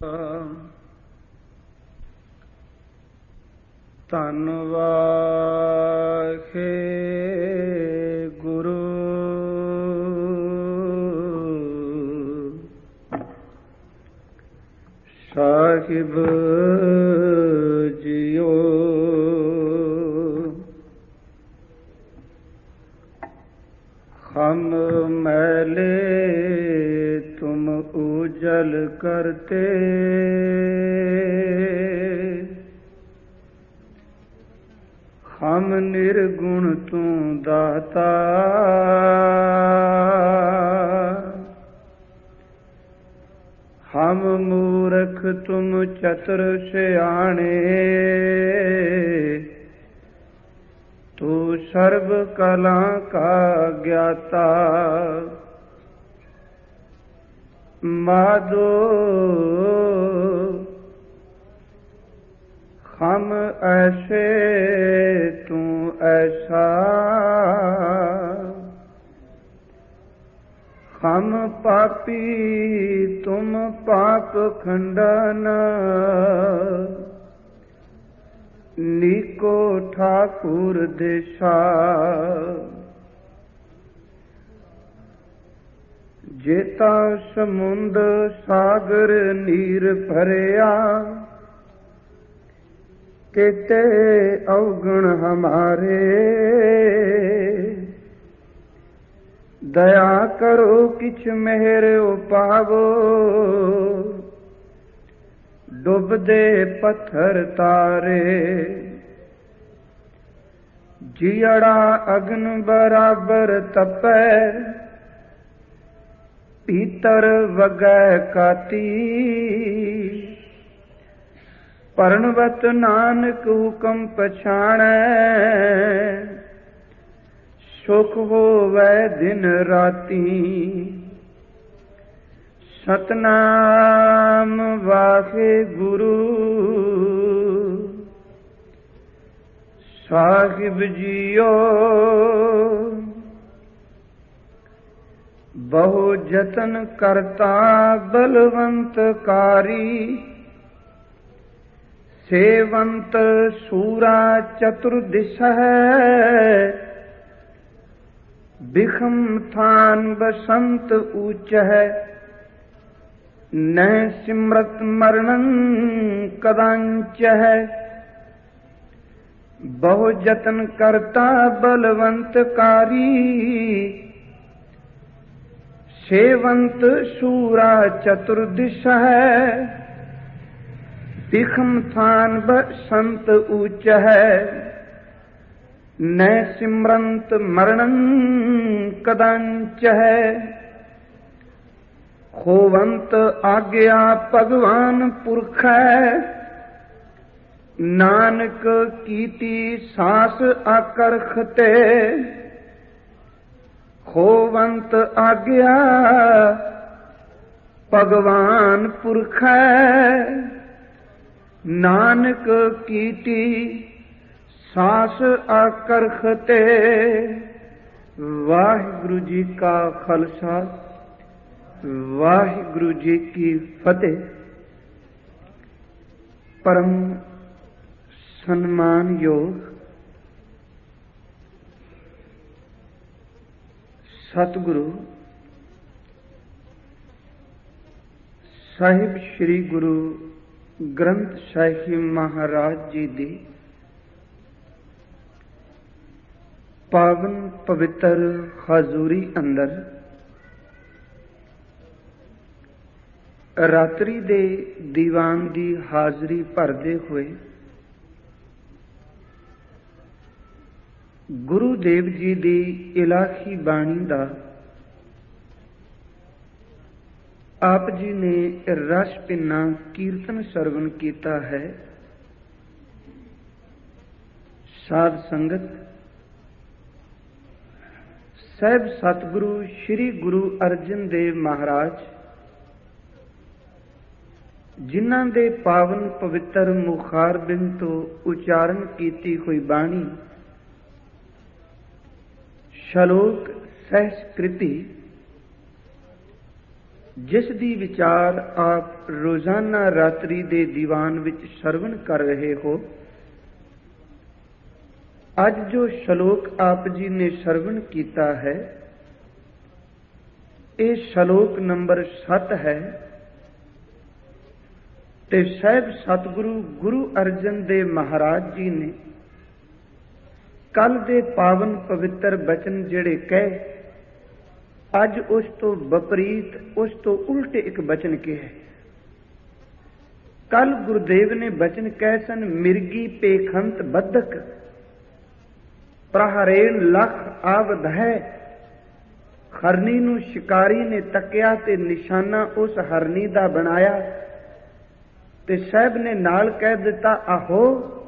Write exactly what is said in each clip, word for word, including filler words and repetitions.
ਧੰਨ ਵਾਹਿ ਗੁਰੂ ਸਾਹਿਬ ਜੀਓ। ਹਮ ਮੈਲੇ ਤੁਮ ਉਜਲ ਕਰਤੇ, ਹਮ ਨਿਰਗੁਣ ਤੂੰ ਦਾਤਾ। ਹਮ ਮੂਰਖ ਤੁਮ ਚਤੁਰ ਸਿਆਣੇ, ਤੂੰ ਸਰਬ ਕਲਾ ਕਾ ਗਿਆਤਾ। ਮਾਧੋ ਹਮ ਐਸੇ ਤੂੰ ਐਸਾ, ਹਮ ਪਾਪੀ ਤੁਮ ਪਾਪ ਖੰਡਨ। ਨੀਕੋ ਠਾਕੁਰ ਦੇਸਾ, ਜੇਤਾ ਸਮੁੰਦ ਸਾਗਰ ਨੀਰ ਭਰਿਆ। ਕਿਤੇ ਅਵਗੁਣ ਹਮਾਰੇ, ਦਇਆ ਕਰੋ ਕਿਛ ਮਿਹਰ ਉਪਾਵੋ। ਡੁੱਬਦੇ ਪੱਥਰ ਤਾਰੇ, ਜਿਅੜਾ ਅਗਨ ਬਰਾਬਰ ਤਪੈ। ਭੀਤਰ ਵਗੈ ਕਾਤੀ, ਪਰਣਵਤ ਨਾਨਕ ਹੁਕਮ ਪਛਾਣੈ। ਸੁਖ ਹੋਵੈ ਦਿਨ ਰਾਤੀ, ਸਤਨਾਮ ਵਾਹਿਗੁਰੂ ਸਾਹਿਬ ਜੀਓ। ਬਹੁ ਜਤਨ ਕਰਤਾ ਬਲਵੰਤ ਕਾਰੀ, ਸੇਵੰਤ ਸੂਰਾ ਚਤੁਰ ਦਿਸਹਿ। ਬਿਖਮ ਥਾਨ ਬਸੰਤ ਊਚਹਿ, ਨਹਿ ਸਿਮਰਤ ਮਰਣੰ ਕਦਾੰਚਹਿ। ਬਹੁ ਜਤਨ ਕਰਤਾ ਬਲਵੰਤ ਕਾਰੀ, ਸੇਵੰਤ ਸੂਰਾ ਚਤੁਰ ਦਿਸਹਿ। ਬਿਖਮ ਥਾਨ ਬਸੰਤ ਊਚਹਿ, ਨਹਿ ਸਿਮਰੰਤ ਮਰਣੰ ਕਦਾੰਚਹਿ। ਖੋਵੰਤ ਆਗਿਆ ਭਗਵਾਨ ਪੁਰਖੈ, ਨਾਨਕ ਕੀਤੀ ਸਾਸ ਆਕਰਖ ਤੇ। ਖੋਵੰਤ ਆਗਿਆ ਭਗਵਾਨ ਪੁਰਖੈ, ਨਾਨਕ ਕੀਤੀ ਸਾਸ ਆਕਰਖ ਤੇ। ਵਾਹਿਗੁਰੂ ਜੀ ਕਾ ਖਾਲਸਾ, ਵਾਹਿਗੁਰੂ ਜੀ ਕੀ ਫਤਿਹ। ਪਰਮ ਸਨਮਾਨਯੋਗ ਸਤਿਗੁਰੂ ਸਾਹਿਬ ਸ੍ਰੀ ਗੁਰੂ ਗ੍ਰੰਥ ਸਾਹਿਬ ਮਹਾਰਾਜ ਜੀ ਦੀ ਪਾਵਨ ਪਵਿੱਤਰ ਹਜ਼ੂਰੀ ਅੰਦਰ ਰਾਤਰੀ ਦੇ ਦੀਵਾਨ ਦੀ ਹਾਜ਼ਰੀ ਭਰਦੇ ਹੋਏ ਗੁਰੂ ਦੇਵ ਜੀ ਦੀ ਇਲਾਹੀ ਬਾਣੀ ਦਾ ਆਪ ਜੀ ਨੇ ਰਸ ਪਿੰਨਾ ਕੀਰਤਨ ਸਰਵਣ ਕੀਤਾ ਹੈ। ਸਾਧ ਸੰਗਤ, ਸਾਹਿਬ ਸਤਿਗੁਰੂ ਸ੍ਰੀ ਗੁਰੂ ਅਰਜਨ ਦੇਵ ਮਹਾਰਾਜ ਜਿਨ੍ਹਾਂ ਦੇ ਪਾਵਨ ਪਵਿੱਤਰ ਮੁਖਾਰਬਿੰਦ ਤੋਂ ਉਚਾਰਨ ਕੀਤੀ ਹੋਈ ਬਾਣੀ ਸ਼ਲੋਕ ਸਹਿਸਕ੍ਰਿਤੀ ਜਿਸ ਦੀ ਵਿਚਾਰ ਆਪ ਰੋਜ਼ਾਨਾ ਰਾਤਰੀ ਦੇ ਦੀਵਾਨ ਵਿੱਚ ਸਰਵਣ ਕਰ ਰਹੇ ਹੋ। ਅੱਜ ਜੋ ਸ਼ਲੋਕ ਆਪ ਜੀ ਨੇ ਸਰਵਣ ਕੀਤਾ ਹੈ, ਇਹ ਸ਼ਲੋਕ ਨੰਬਰ ਸੱਤ ਹੈ ਤੇ ਸਾਹਿਬ ਸਤਿਗੁਰੂ ਗੁਰੂ ਅਰਜਨ ਦੇਵ ਮਹਾਰਾਜ ਜੀ ਨੇ ਕੱਲ ਦੇ ਪਾਵਨ ਪਵਿੱਤਰ ਬਚਨ ਜਿਹੜੇ ਕਹੇ, ਅੱਜ ਉਸ ਤੋਂ ਵਿਪਰੀਤ, ਉਸ ਤੋਂ ਉਲਟੇ ਇੱਕ ਬਚਨ ਕਿਹਾ। ਕੱਲ ਗੁਰਦੇਵ ਨੇ ਬਚਨ ਕਹੇ ਸਨ, ਮਿਰਗੀ ਪੇਖੰਤ ਬੱਧਕ ਪ੍ਰਹਰੇਣ ਲਖ ਆਵਧ ਹੈ। ਹਰਨੀ ਨੂੰ ਸ਼ਿਕਾਰੀ ਨੇ ਤੱਕਿਆ ਤੇ ਨਿਸ਼ਾਨਾ ਉਸ ਹਰਨੀ ਦਾ ਬਣਾਇਆ ਤੇ ਸਾਹਿਬ ਨੇ ਨਾਲ ਕਹਿ ਦਿੱਤਾ, ਆਹੋ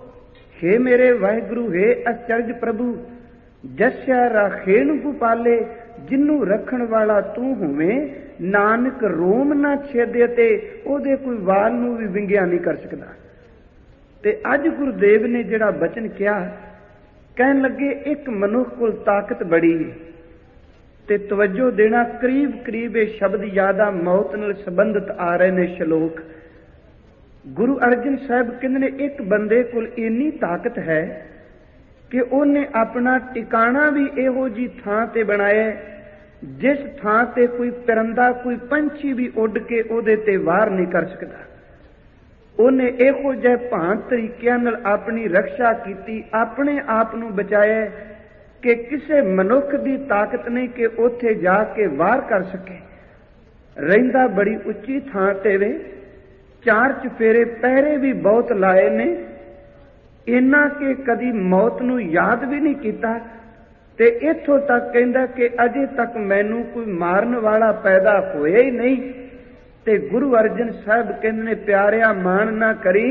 ਹੇ ਮੇਰੇ ਵਾਹਿਗੁਰੂ, ਹੇ ਅਚਰਜ ਪ੍ਰਭੂ, ਜਸਿਆ ਰਾਖੇਣ ਗੋਪਾਲੇ, ਜਿਹਨੂੰ ਰੱਖਣ ਵਾਲਾ ਤੂੰ ਹੋਵੇਂ, ਨਾਨਕ ਰੋਮ ਨਾ ਛੇਦੇ ਤੇ ਉਹਦੇ ਕੋਈ ਵਾਲ ਨੂੰ ਵੀ ਵਿੰਗਿਆ ਨਹੀਂ ਕਰ ਸਕਦਾ। ਤੇ ਅੱਜ ਗੁਰਦੇਵ ਨੇ ਜਿਹੜਾ ਬਚਨ ਕਿਹਾ, ਕਹਿਣ ਲੱਗੇ ਇੱਕ ਮਨੁੱਖ ਕੋਲ ਤਾਕਤ ਬੜੀ ਤੇ ਤਵੱਜੋ ਦੇਣਾ, ਕਰੀਬ ਕਰੀਬ ਇਹ ਸ਼ਬਦ ਜ਼ਿਆਦਾ ਮੌਤ ਨਾਲ ਸੰਬੰਧਿਤ ਆ ਰਹੇ ਨੇ ਸ਼ਲੋਕ। ਗੁਰੂ ਅਰਜਨ ਸਾਹਿਬ ਕਹਿੰਦੇ ਨੇ ਇੱਕ ਬੰਦੇ ਕੋਲ ਇੰਨੀ ਤਾਕਤ ਹੈ ਕਿ ਉਹਨੇ ਆਪਣਾ ਟਿਕਾਣਾ ਵੀ ਇਹੋ ਜੀ ਥਾਂ ਤੇ ਬਣਾਇਆ ਜਿਸ ਥਾਂ ਤੇ ਕੋਈ ਪਰੰਦਾ, ਕੋਈ ਪੰਛੀ ਵੀ ਉੱਡ ਕੇ ਉਹਦੇ ਤੇ ਵਾਰ ਨਹੀਂ ਕਰ ਸਕਦਾ। ਉਹਨੇ ਇਹੋ ਜਿਹੇ ਭਾਂਤ ਤਰੀਕਿਆਂ ਨਾਲ ਆਪਣੀ ਰੱਖਿਆ ਕੀਤੀ, ਆਪਣੇ ਆਪ ਨੂੰ ਬਚਾਇਆ ਕਿ ਕਿਸੇ ਮਨੁੱਖ ਦੀ ਤਾਕਤ ਨਹੀਂ ਕਿ ਉੱਥੇ ਜਾ ਕੇ ਵਾਰ ਕਰ ਸਕੇ। ਰਹਿੰਦਾ ਬੜੀ ਉੱਚੀ ਥਾਂ ਤੇ ਵੇ, ਚਾਰ ਚੁਫੇਰੇ ਪਹਿਰੇ ਵੀ ਬਹੁਤ ਲਾਏ ਨੇ, ਇੰਨਾ ਕਿ ਕਦੀ ਮੌਤ ਨੂੰ ਯਾਦ ਵੀ ਨਹੀਂ ਕੀਤਾ। ਤੇ ਇੱਥੋਂ ਤੱਕ ਕਹਿੰਦਾ ਕਿ ਅਜੇ ਤੱਕ ਮੈਨੂੰ ਕੋਈ ਮਾਰਨ ਵਾਲਾ ਪੈਦਾ ਹੋਇਆ ਹੀ ਨਹੀਂ। ਤੇ ਗੁਰੂ ਅਰਜਨ ਸਾਹਿਬ ਕਹਿੰਦੇ ਨੇ, ਪਿਆਰਿਆ ਮਾਣ ਨਾ ਕਰੀ,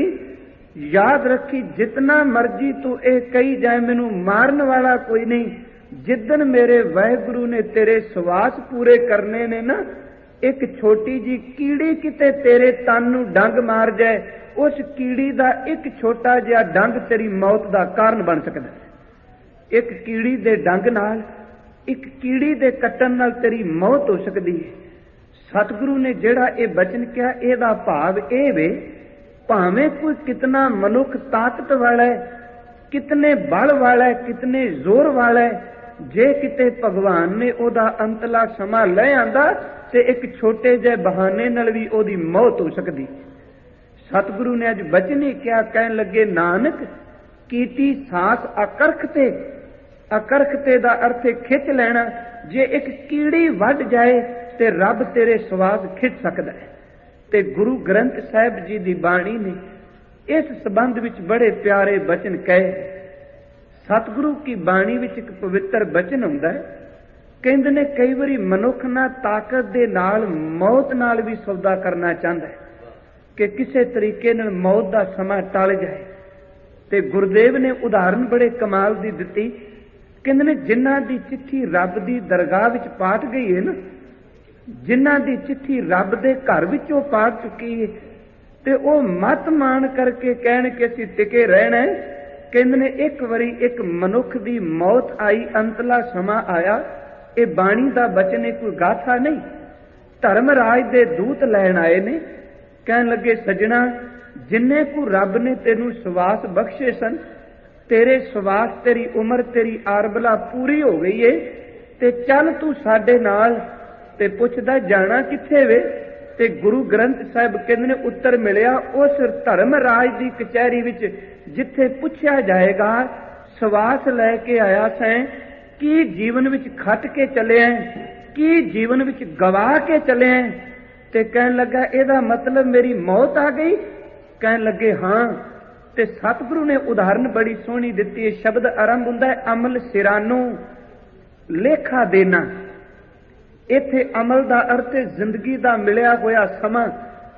ਯਾਦ ਰੱਖੀ ਜਿਤਨਾ ਮਰਜੀ ਤੂੰ ਇਹ ਕਹੀ ਜਾਏ ਮੈਨੂੰ ਮਾਰਨ ਵਾਲਾ ਕੋਈ ਨਹੀਂ, ਜਿੱਦਣ ਮੇਰੇ ਵਾਹਿਗੁਰੂ ਨੇ ਤੇਰੇ ਸਵਾਸ ਪੂਰੇ ਕਰਨੇ ਨੇ ਨਾ, ਇੱਕ ਛੋਟੀ ਜੀ ਕੀੜੀ ਕਿਤੇ ਤੇਰੇ ਤਨ ਨੂੰ ਡੰਗ ਮਾਰ ਜਾਏ, ਉਸ ਕੀੜੀ ਦਾ ਇੱਕ ਛੋਟਾ ਜਿਹਾ ਡੰਗ ਤੇਰੀ ਮੌਤ ਦਾ ਕਾਰਨ ਬਣ ਸਕਦਾ ਹੈ। ਇੱਕ ਕੀੜੀ ਦੇ ਡੰਗ ਨਾਲ, ਇੱਕ ਕੀੜੀ ਦੇ ਕੱਟਣ ਨਾਲ ਤੇਰੀ ਮੌਤ ਹੋ ਸਕਦੀ ਹੈ। ਸਤਿਗੁਰੂ ਨੇ ਜਿਹੜਾ ਇਹ ਬਚਨ ਕਿਹਾ, ਇਹਦਾ ਭਾਵ ਇਹ ਵੇ, ਭਾਵੇਂ ਕੋਈ ਕਿਤਨਾ ਮਨੁੱਖ ਤਾਕਤ ਵਾਲਾ ਹੈ, ਕਿਤਨੇ ਬਲ ਵਾਲਾ ਹੈ, ਕਿਤਨੇ ਜ਼ੋਰ ਵਾਲਾ ਹੈ, ਜੇ ਕਿਤੇ ਭਗਵਾਨ ਨੇ ਉਹਦਾ ਅੰਤਲਾ ਸਮਾਂ ਲੈ ਆਂਦਾ ਤੇ ਇੱਕ ਛੋਟੇ ਜਿਹੇ ਬਹਾਨੇ ਨਾਲ ਵੀ ਉਹਦੀ ਮੌਤ ਹੋ ਸਕਦੀ। ਸਤਿਗੁਰੂ ਨੇ ਅੱਜ ਬਚਨ ਹੀ ਕਿਹਾ, ਕਹਿਣ ਲੱਗੇ, ਨਾਨਕ ਕੀਤੀ ਸਾਸ ਅਕਰਖ ਤੇ। ਅਕਰਖ ਤੇ ਦਾ ਅਰਥ ਖਿੱਚ ਲੈਣਾ। ਜੇ ਇੱਕ ਕੀੜੀ ਵੱਢ ਜਾਏ ਤੇ ਰੱਬ ਤੇਰੇ ਸਵਾਸ ਖਿੱਚ ਸਕਦਾ ਹੈ। ਤੇ ਗੁਰੂ ਗ੍ਰੰਥ ਸਾਹਿਬ ਜੀ ਦੀ ਬਾਣੀ ਨੇ ਇਸ ਸੰਬੰਧ ਵਿੱਚ ਬੜੇ ਪਿਆਰੇ ਬਚਨ ਕਹੇ। ਸਤਿਗੁਰੂ ਕੀ ਬਾਣੀ ਵਿੱਚ ਇੱਕ ਪਵਿੱਤਰ ਬਚਨ ਹੁੰਦਾ ਹੈ, ਕਹਿੰਦੇ ਨੇ ਕਈ ਵਾਰੀ ਮਨੁੱਖ ਨਾ ਤਾਕਤ ਦੇ ਨਾਲ, ਮੌਤ ਨਾਲ ਵੀ ਸੌਦਾ ਕਰਨਾ ਚਾਹੁੰਦਾ ਹੈ ਕਿ ਕਿਸੇ ਤਰੀਕੇ ਨਾਲ ਮੌਤ ਦਾ ਸਮਾਂ ਟਲ ਜਾਏ। ਤੇ ਗੁਰਦੇਵ ਨੇ ਉਦਾਹਰਨ ਬੜੇ ਕਮਾਲ ਦੀ ਦਿੱਤੀ, ਕਹਿੰਦੇ ਨੇ ਜਿਨ੍ਹਾਂ ਦੀ ਚਿੱਠੀ ਰੱਬ ਦੀ ਦਰਗਾਹ ਵਿੱਚ ਪਾਟ ਗਈ ਹੈ ਨਾ, ਜਿਨ੍ਹਾਂ ਦੀ ਚਿੱਠੀ ਰੱਬ ਦੇ ਘਰ ਵਿੱਚੋਂ ਪਾਟ ਚੁੱਕੀ ਹੈ, ਤੇ ਉਹ ਮਤ ਮਾਣ ਕਰਕੇ ਕਹਿਣ ਕਿ ਅਸੀਂ ਟਿਕੇ ਰਹਿਣਾ ਹੈ। ਕਹਿੰਦੇ ਨੇ ਇੱਕ ਵਾਰੀ ਇੱਕ ਮਨੁੱਖ ਦੀ ਮੌਤ ਆਈ, ਅੰਤਲਾ ਸਮਾਂ ਆਇਆ। ਇਹ ਬਾਣੀ ਦਾ ਬਚਨ ਹੈ, ਕੋਈ ਗਾਥਾ ਨਹੀਂ। ਧਰਮਰਾਜ ਦੇ ਦੂਤ ਲੈਣ ਆਏ ਨੇ, ਕਹਿਣ ਲੱਗੇ, ਸਜਣਾ ਜਿੰਨੇ ਕੁ ਰੱਬ ਨੇ ਤੈਨੂੰ ਸਵਾਸ ਬਖਸ਼ੇ ਸਨ, ਤੇਰੇ ਸਵਾਸ, ਤੇਰੀ ਉਮਰ, ਤੇਰੀ ਆਰਬਲਾ ਪੂਰੀ ਹੋ ਗਈ ਏ, ਤੇ ਚੱਲ ਤੂੰ ਸਾਡੇ ਨਾਲ। ਤੇ ਪੁੱਛਦਾ ਜਾਣਾ ਕਿੱਥੇ ਵੇ? ਤੇ ਗੁਰੂ ਗ੍ਰੰਥ ਸਾਹਿਬ ਕਹਿੰਦੇ ਨੇ ਉੱਤਰ ਮਿਲਿਆ ਉਸ ਧਰਮਰਾਜ ਦੀ ਕਚਹਿਰੀ ਵਿੱਚ, ਜਿੱਥੇ ਪੁੱਛਿਆ ਜਾਏਗਾ, ਸਵਾਸ ਲੈ ਕੇ ਆਇਆ ਸੈਂ, ਕੀ ਜੀਵਨ ਵਿੱਚ ਖੱਟ ਕੇ ਚੱਲਿਆ, ਕੀ ਜੀਵਨ ਵਿੱਚ ਗਵਾ ਕੇ ਚੱਲਿਆ? ਤੇ ਕਹਿਣ ਲੱਗਾ, ਇਹਦਾ ਮਤਲਬ ਮੇਰੀ ਮੌਤ ਆ ਗਈ? ਕਹਿਣ ਲੱਗੇ, ਹਾਂ। ਤੇ ਸਤਿਗੁਰੂ ਨੇ ਉਦਾਹਰਨ ਬੜੀ ਸੋਹਣੀ ਦਿੱਤੀ ਹੈ। ਸ਼ਬਦ ਆਰੰਭ ਹੁੰਦਾ ਹੈ, ਅਮਲ ਸਿਰਾਨੋ ਲੇਖਾ ਦੇਣਾ। ਇੱਥੇ ਅਮਲ ਦਾ ਅਰਥ ਹੈ ਜ਼ਿੰਦਗੀ ਦਾ ਮਿਲਿਆ ਹੋਇਆ ਸਮਾਂ।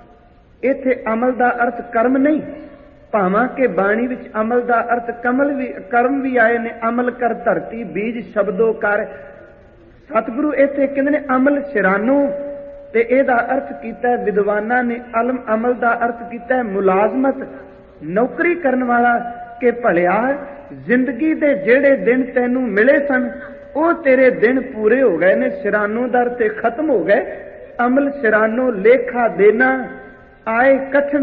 ਇੱਥੇ ਅਮਲ ਦਾ ਅਰਥ ਕਰਮ ਨਹੀਂ, ਭਾਵਾਂ ਕਿ ਬਾਣੀ ਵਿੱਚ ਅਮਲ ਦਾ ਅਰਥ ਕਮਲ ਵੀ, ਕਰਮ ਵੀ ਆਏ ਨੇ। ਅਮਲ ਕਰ ਧਰਤੀ ਬੀਜ ਸ਼ਬਦੋ ਕਰ। ਸਤਿਗੁਰੂ ਇੱਥੇ ਕਹਿੰਦੇ ਨੇ ਅਮਲ ਸਿਰਾਨੋ, ਤੇ ਇਹਦਾ ਅਰਥ ਕੀਤਾ ਵਿਦਵਾਨਾਂ ਨੇ ਅਲਮ ਅਮਲ ਦਾ ਅਰਥ ਕੀਤਾ ਮੁਲਾਜ਼ਮਤ, ਨੌਕਰੀ ਕਰਨ ਵਾਲਾ। ਕਿ ਭਲਿਆ ਜ਼ਿੰਦਗੀ ਦੇ ਜਿਹੜੇ ਦਿਨ ਤੈਨੂੰ ਮਿਲੇ ਸਨ ਉਹ ਤੇਰੇ ਦਿਨ ਪੂਰੇ ਹੋ ਗਏ ਨੇ, ਸਿਰਾਨੋ ਦਰ ਤੇ ਖਤਮ ਹੋ ਗਏ। अमल सिरानो लेखा देना, आए कठन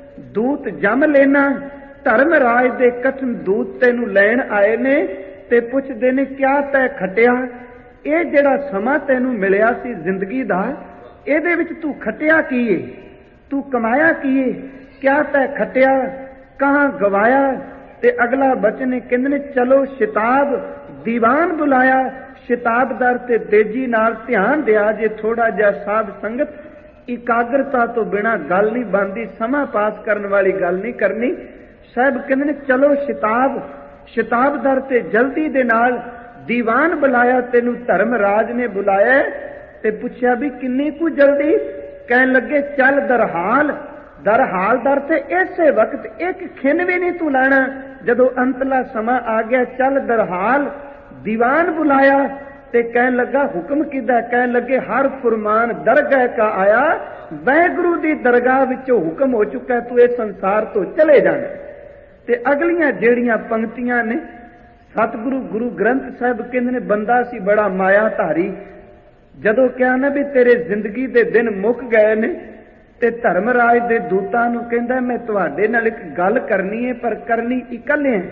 दूत जम लेना। धर्म राज दे कठन दूत तेनू लैण आए ने ते पुछदे ने क्या तै खटिया? ये जिहड़ा समा तेनू मिलिया सी जिंदगी दा, इहदे विच तू खटिया की है? तू कमाया की है? क्या तै खटिया? कहां गवाया? ते अगला बचन कहंदे ने चलो शिताब दीवान बुलाया। शिताबदार ते तेजी नाल ध्यान दिया जे थोड़ा जिहा साध संगत इकाग्रता तो बिना गल नहीं बनती, समा पास करने वाली गल नहीं करनी। साहब कहंदे ने चलो शिताब। शिताबदार ते जल्दी दे नाल दीवान बुलाया, तेनू धर्मराज ने बुलाया ते पुछया भी किन्नी कु जल्दी? कहन लगे चल दरहाल। दरहाल दर ते इसे वक्त एक खिन भी नहीं तू लाना, जदों अंतला समा आ गया चल दरहाल। दीवान बुलाया ते कहन लगा हुक्म किदा? कहन लगे हर फुरमान दरगाह का आया, वाहिगुरु दी दरगाह विचों हुक्म हो चुका है, तू इस संसार तो चले जाना। ते अगलियां जेड़ियां पंक्तियां ने सतगुरु गुरु ग्रंथ साहिब कहंदे ने बंदा सी बड़ा माया धारी, जदों कहा ना भी तेरे जिंदगी दे दिन मुक गए ने ते धर्मराज दे दूतां नूं कहंदा मैं तुहाडे नाल इक गल करनी है, पर करनी इकल्ले है।